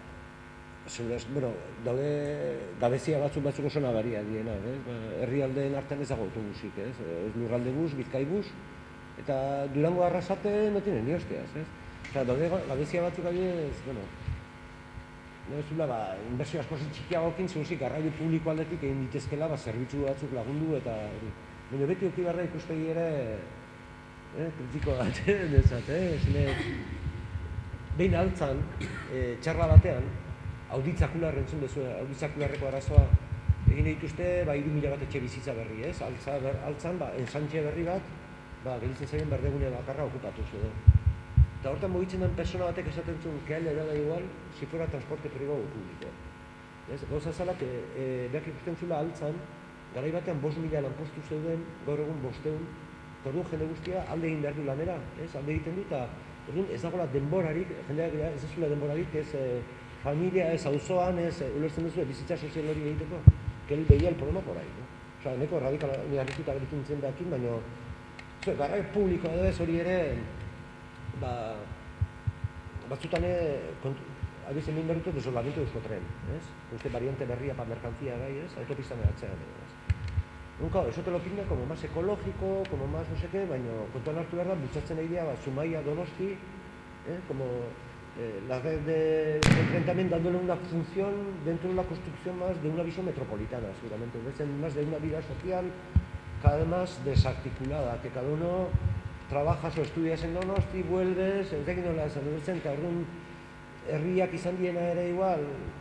bueno, daude gabezia batzuk batzuk oso nabaria diena, ez? Herrialdeen artean ez dago autobusik, ez? Ez lurralde bus, bizkai bus, eta Durango Arrasate no tiene ni hostias, ez? Eta daude gabezia batzuk adibidez, bueno, nebezula, ba, inbertsio asko txikiagokin zehuzik garraio publiko aldetik egin ditezkela, ba, zerbitzu batzuk lagundu eta hori. Baina beti uki barra ikuspegi ere, eh, kritiko bat, nezat, eh, zine, behin altzan, eh, txarra batean, auditzakular entzun bezu, auditzakularreko arazoa egin dituzte, ba, hiru mila bat etxe bizitza berri, ez? Altza, ber, altzan, ba, ensantxe berri bat, ba, gelitzen zaien berdegune bakarra okupatuz edo. Eta hortan mugitzen den persona batek esaten zuen, que él era da igual, si fuera transporte privado o público. Gauza zala, eh, behak ikusten zula altzan, garai batean bost mila lanpostu zeuden, gaur egun bosteun, eta orduan jende guztia alde egin behar du lanera, ez? Alde egiten du, eta orduan ez dagoela denborarik, jendeak ez ezula denborarik, ez familia, ez auzoan, ez ulertzen duzu, bizitza sozial hori egiteko, que él veía el problema por ahí, no? Osa, neko radikala, nigarrituta geritzen zen behakin, baina, garraio publikoa edo ez hori ere, ba, batzutan abiz egin behar dute desolamiento de Euskotren, ez? Uste variante berria pa mercantzia gai, ez? Autopistan eratzean, ez? Nunca, eso te lo pinta como más ecológico, como más no sé qué, baina kontuan hartu behar da, bultzatzen egitea, ba, Zumaia, Donosti, eh? Como eh, la red de tren también dándole una función dentro de una construcción más de una visión metropolitana, seguramente, más de una vida social cada vez más desarticulada, que cada uno trabajas o estudias en Donosti, vuelves, ez dakit nola esan dutzen, eta orduan herriak izan diena ere igual,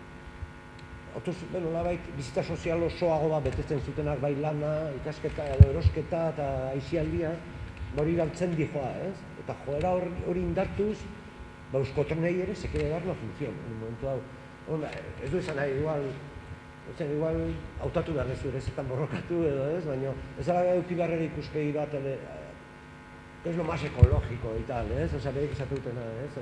otuz, bueno, labait, bizita sozial osoago bat betetzen zutenak bai lana, ikasketa edo erosketa eta aizialdia, hori galtzen dijoa, ez? Eta joera hori indartuz, ba, Euskotrenei ere se quiere dar una función, en un momento hau. Onda, ez du esan nahi, igual, ezen, igual, hautatu behar dezu ere, zetan borrokatu edo, ez? Baina, ez ala euki barrera ikuspegi bat, es lo más ecológico y tal, ez? Osa, berik esatu dutena, ez?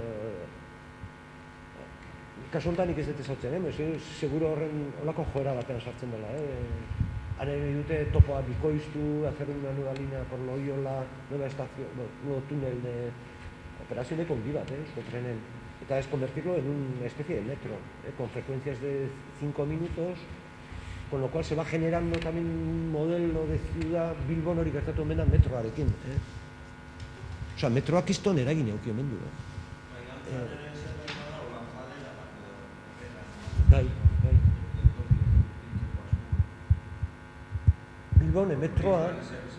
Kasu honetan nik ez dut esautzen, eh? Seguro horren olako joera batean sartzen dela, eh? Hane dute topoa bikoiztu, hacer una nueva línea por Loyola, nueva estación, bueno, nuevo túnel de operación de combi bat, eh? Euskotrenen. Eta es convertirlo en una especie de metro, eh? Con frecuencias de cinco minutos, con lo cual se va generando también un modelo de ciudad Bilbon hori gertatu omen da metroarekin, eh? Osa, metroak izton eragin euki omen du, eh? Bai, bai. Bilbon, metroa...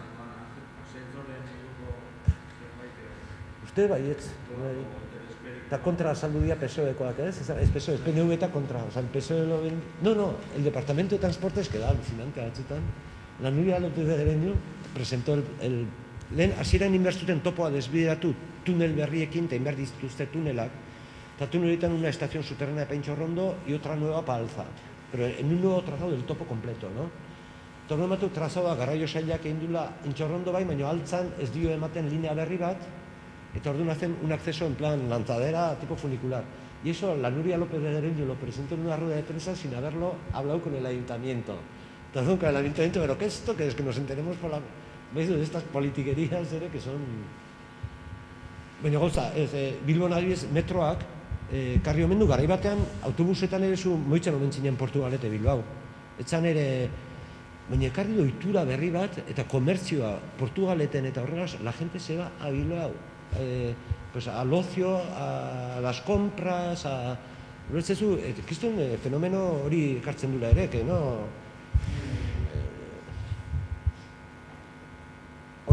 Uste baietz, eta kontra saldu dira P S O E-koak, ez? Ez P S O E, P N V eta kontra. O sea, el P S O E lo ven... No, no, el Departamento de Transportes queda alucinante batzutan. La Nuria López de Gereño presentó el... el lehen, hasieran inbertuten topoa desbideratu tunel berriekin, eta inber dituzte tunelak, eta tuneletan una estación subterránea para Intxorrondo y otra nueva para Alza. Pero en un nuevo trazado del topo completo, ¿no? Torno ematu trazadoa garraio sailak egin dula Intxorrondo bai, baina Altzan ez dio ematen linea berri bat, eta orduan hacen un acceso en plan lanzadera tipo funicular. Y eso la Nuria López de Gereño lo presentó en una rueda de prensa sin haberlo hablado con el ayuntamiento. Entonces, con el ayuntamiento, pero ¿qué es esto? Que es que nos enteremos por la... ¿Veis? De estas politiquerías, ere, que son... Baina gauza, ez, eh, Bilbon adibidez metroak, eh, karri omen du, garai batean, autobusetan ere zu moitzen omen zinen Portugalete Bilbao. Etzan ere, baina ekarri ohitura berri bat, eta komertzioa Portugaleten eta horregaz, la gente se va a Bilbao. Eh, pues al ocio, a las compras, a... Horretzezu, eh, kiston eh, fenomeno hori ekartzen dula ere, que no...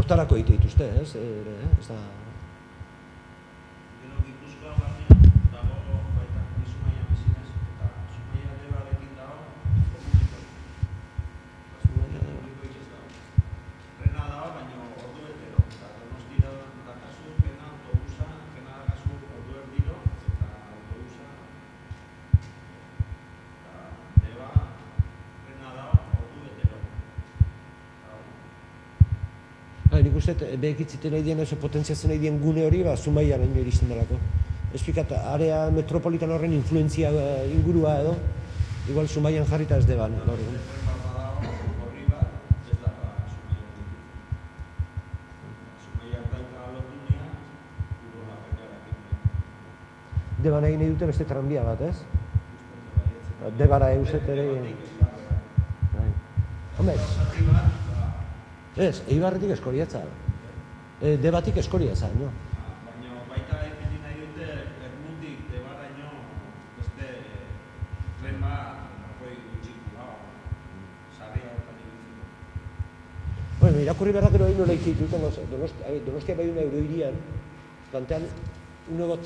hortarako egite dituzte, ez? Ez da... Gero Gipuzkoa barnean dago baita Zumaia bizinez, eta Zumaia Debarekin dago komuniko. Zumaia publiko itxez dago. Trena dago, baina ordu betero. Eta Donostira dakazu, pena autobusa, pena dakazu ordu erdiro, eta autobusa. Eta Deba, trena dago ordu betero. Nik uste, behekitziten nahi dien, potentziatzen nahi dien gune hori, Zumaia baino iristen delako. Ez pikat, area metropolitan horren influenzia ingurua edo, igual Zumaian jarrita ez deban. Deban egin nahi dute beste tranbia bat, ez? Debara eusete ere... Hombre, ez, Eibarretik Eskoriatza. Debatik Eskoriatza, no? Baina baita egin nahi dute Ermundik Debaraino beste tren bat narkoi gutxiko sarria hortan ibiltzeko. Bueno, irakurri behar gero egin nola itxit duten, Donostia bai una euroirian, plantean un nuevo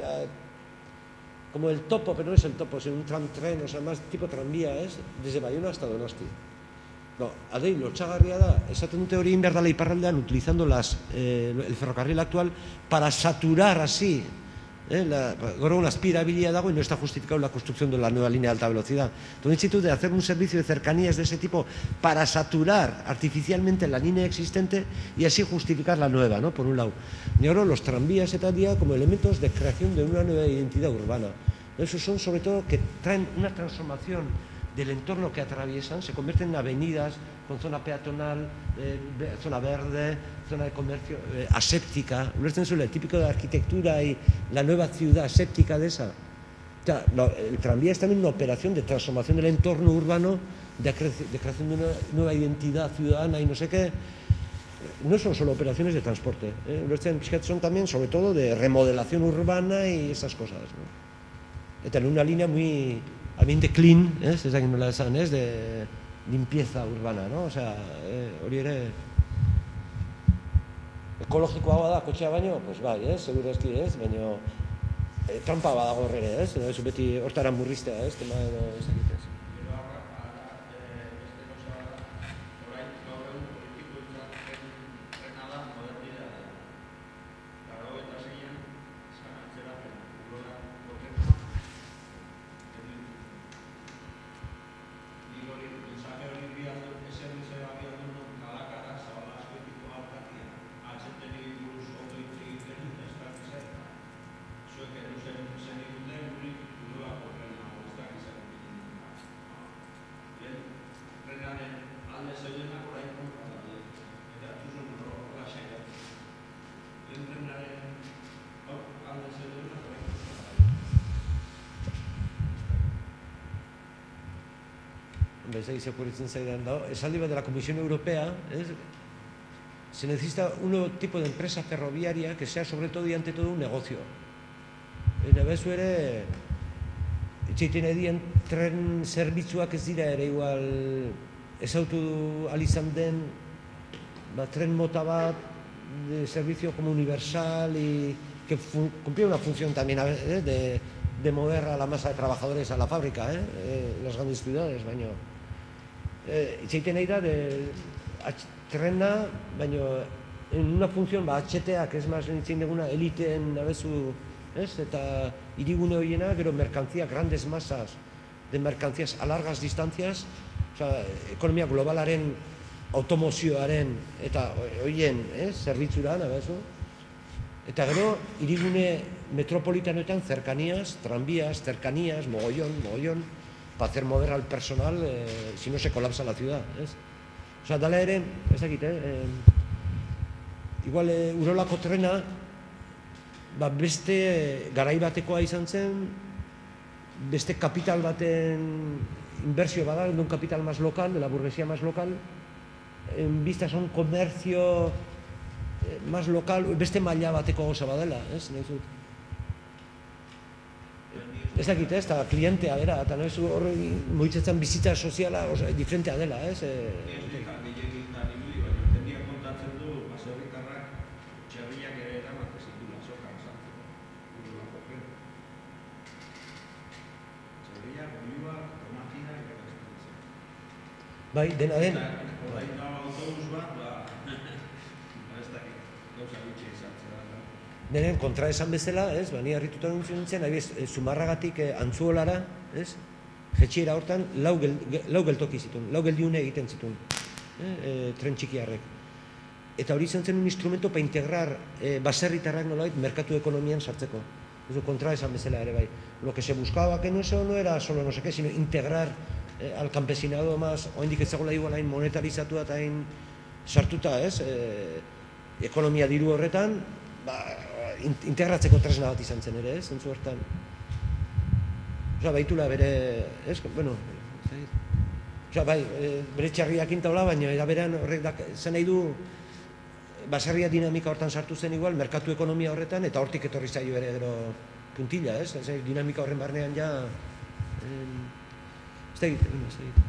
como el topo, pero no es el topo, sino un tram-tren, o sea, más tipo tranvía, es, desde Bayona hasta Donosti. No, adei, lotxagarria da, esaten dute hori inberdala iparraldean, utilizando las, eh, el ferrocarril actual para saturar así, eh, la, gaur una aspirabilidad dago y no está justificado la construcción de la nueva línea de alta velocidad. Entonces, instituto de hacer un servicio de cercanías de ese tipo para saturar artificialmente la línea existente y así justificar la nueva, ¿no? Por un lado. Y ahora los tranvías eta día como elementos de creación de una nueva identidad urbana. Esos son sobre todo que traen una transformación del entorno que atraviesan, se convierten en avenidas con zona peatonal, eh, zona verde, zona de comercio, eh, aséptica. Ulertzen zuela, el típico de arquitectura y la nueva ciudad aséptica de esa. O sea, no, el tranvía es también una operación de transformación del entorno urbano, de, cre de creación de una nueva identidad ciudadana y no sé qué. No son solo operaciones de transporte, eh? Ulertzen son también, sobre todo, de remodelación urbana y esas cosas, ¿no? Eta en una línea muy... ambiente clean, ez, ez dakit nola esan, ez, de limpieza urbana, no? O sea, hori ere ekologikoa da kotxea baino, pues bai, ez, seguro eski, ez, baino trampa badago horre ere, ez, ez beti hortara murriztea, ez, tema edo ez dakit, ez. Ahí se ocurritzen zaidan dago, esaldi bat de la Comisión Europea, ¿es? Se necesita un nuevo tipo de empresa ferroviaria que sea sobre todo y ante todo un negocio. Nebezu ere, etxeiten edien tren zerbitzuak ez dira ere igual ezautu alizan den ba, tren mota bat de servicio como universal y que cumplía una función también ¿eh? de, de mover a la masa de trabajadores a la fábrica, ¿eh? Eh, las grandes ciudades, baino. Itxeiten nahi da de trena, baino en una función, ba, H T A, que es más nintzen deguna, eliteen nabezu, ez? Eta hirigune horiena, gero mercancías, grandes masas de mercancías a largas distancias, o sea, ekonomia globalaren, automozioaren, eta horien, ez? Zerbitzura, nabezu. Eta gero, hirigune metropolitanoetan, cercanías, tranvías, cercanías, mogollón, mogollón, para hacer mover al personal eh, si no se colapsa la ciudad, ¿es? O sea, dale ere, ez dakit, eh, igual eh, Urolako trena ba, beste garai batekoa izan zen, beste kapital baten inversio bada, un capital más local, de la burguesía más local, en vistas a un comercio eh, más local, beste maila bateko goza badela, ez? Ez dakit, ez, eta klientea bera, eta no ez horri moitzetzen bizitza soziala diferentea dela, ez? Ez dira, gehiagin da nibuli, baina tendiak kontatzen du, baserritarrak txerriak ere eramaten zituen azokan sartzeko. Urulako jen. Txerriak, oliuak, tomatiak eta beste. Bai, dena den. Orain dago autobus bat, ba, ez dakit, gauza gutxi izartzea da. Neren kontra esan bezala, ez, ba, ni harrituta nintzen, nahi bez, Zumarragatik Antzuolara, ez, jetxiera hortan, lau, gel, lau geltoki zituen, lau geldiune egiten zituen, eh, e, tren txikiarrek. Eta hori izan zen un instrumento para integrar eh, baserritarrak nolabait merkatu ekonomian sartzeko. Ez du, kontra esan bezala ere bai. Lo que se buscaba que no, eso no era solo no sé qué, sino integrar eh, al campesinado más, oindik ez zegoela igual hain monetarizatua eta hain sartuta, ez, eh, ekonomia diru horretan, ba, integratzeko tresna bat izan zen ere, ez, zentzu hortan. Osa, baitula bere, ez, bueno, osa, bai, bere txarriak intaula, baina era berean horrek zen nahi du baserria dinamika hortan sartu zen igual, merkatu ekonomia horretan, eta hortik etorri zaio ere gero puntilla, ez, ez, dinamika horren barnean ja, ez da egiten, ez da egiten.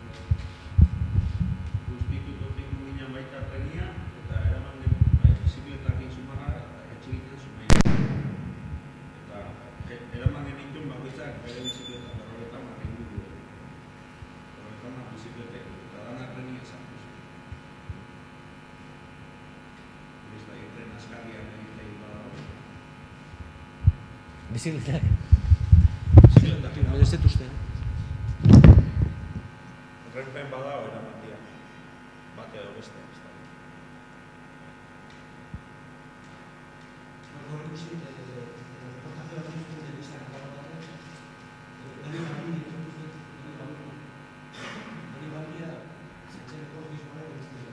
Bizikletak. Bizikletak, ez dut uste. Renfen badao eramatia. Bate edo beste. Horrek uste,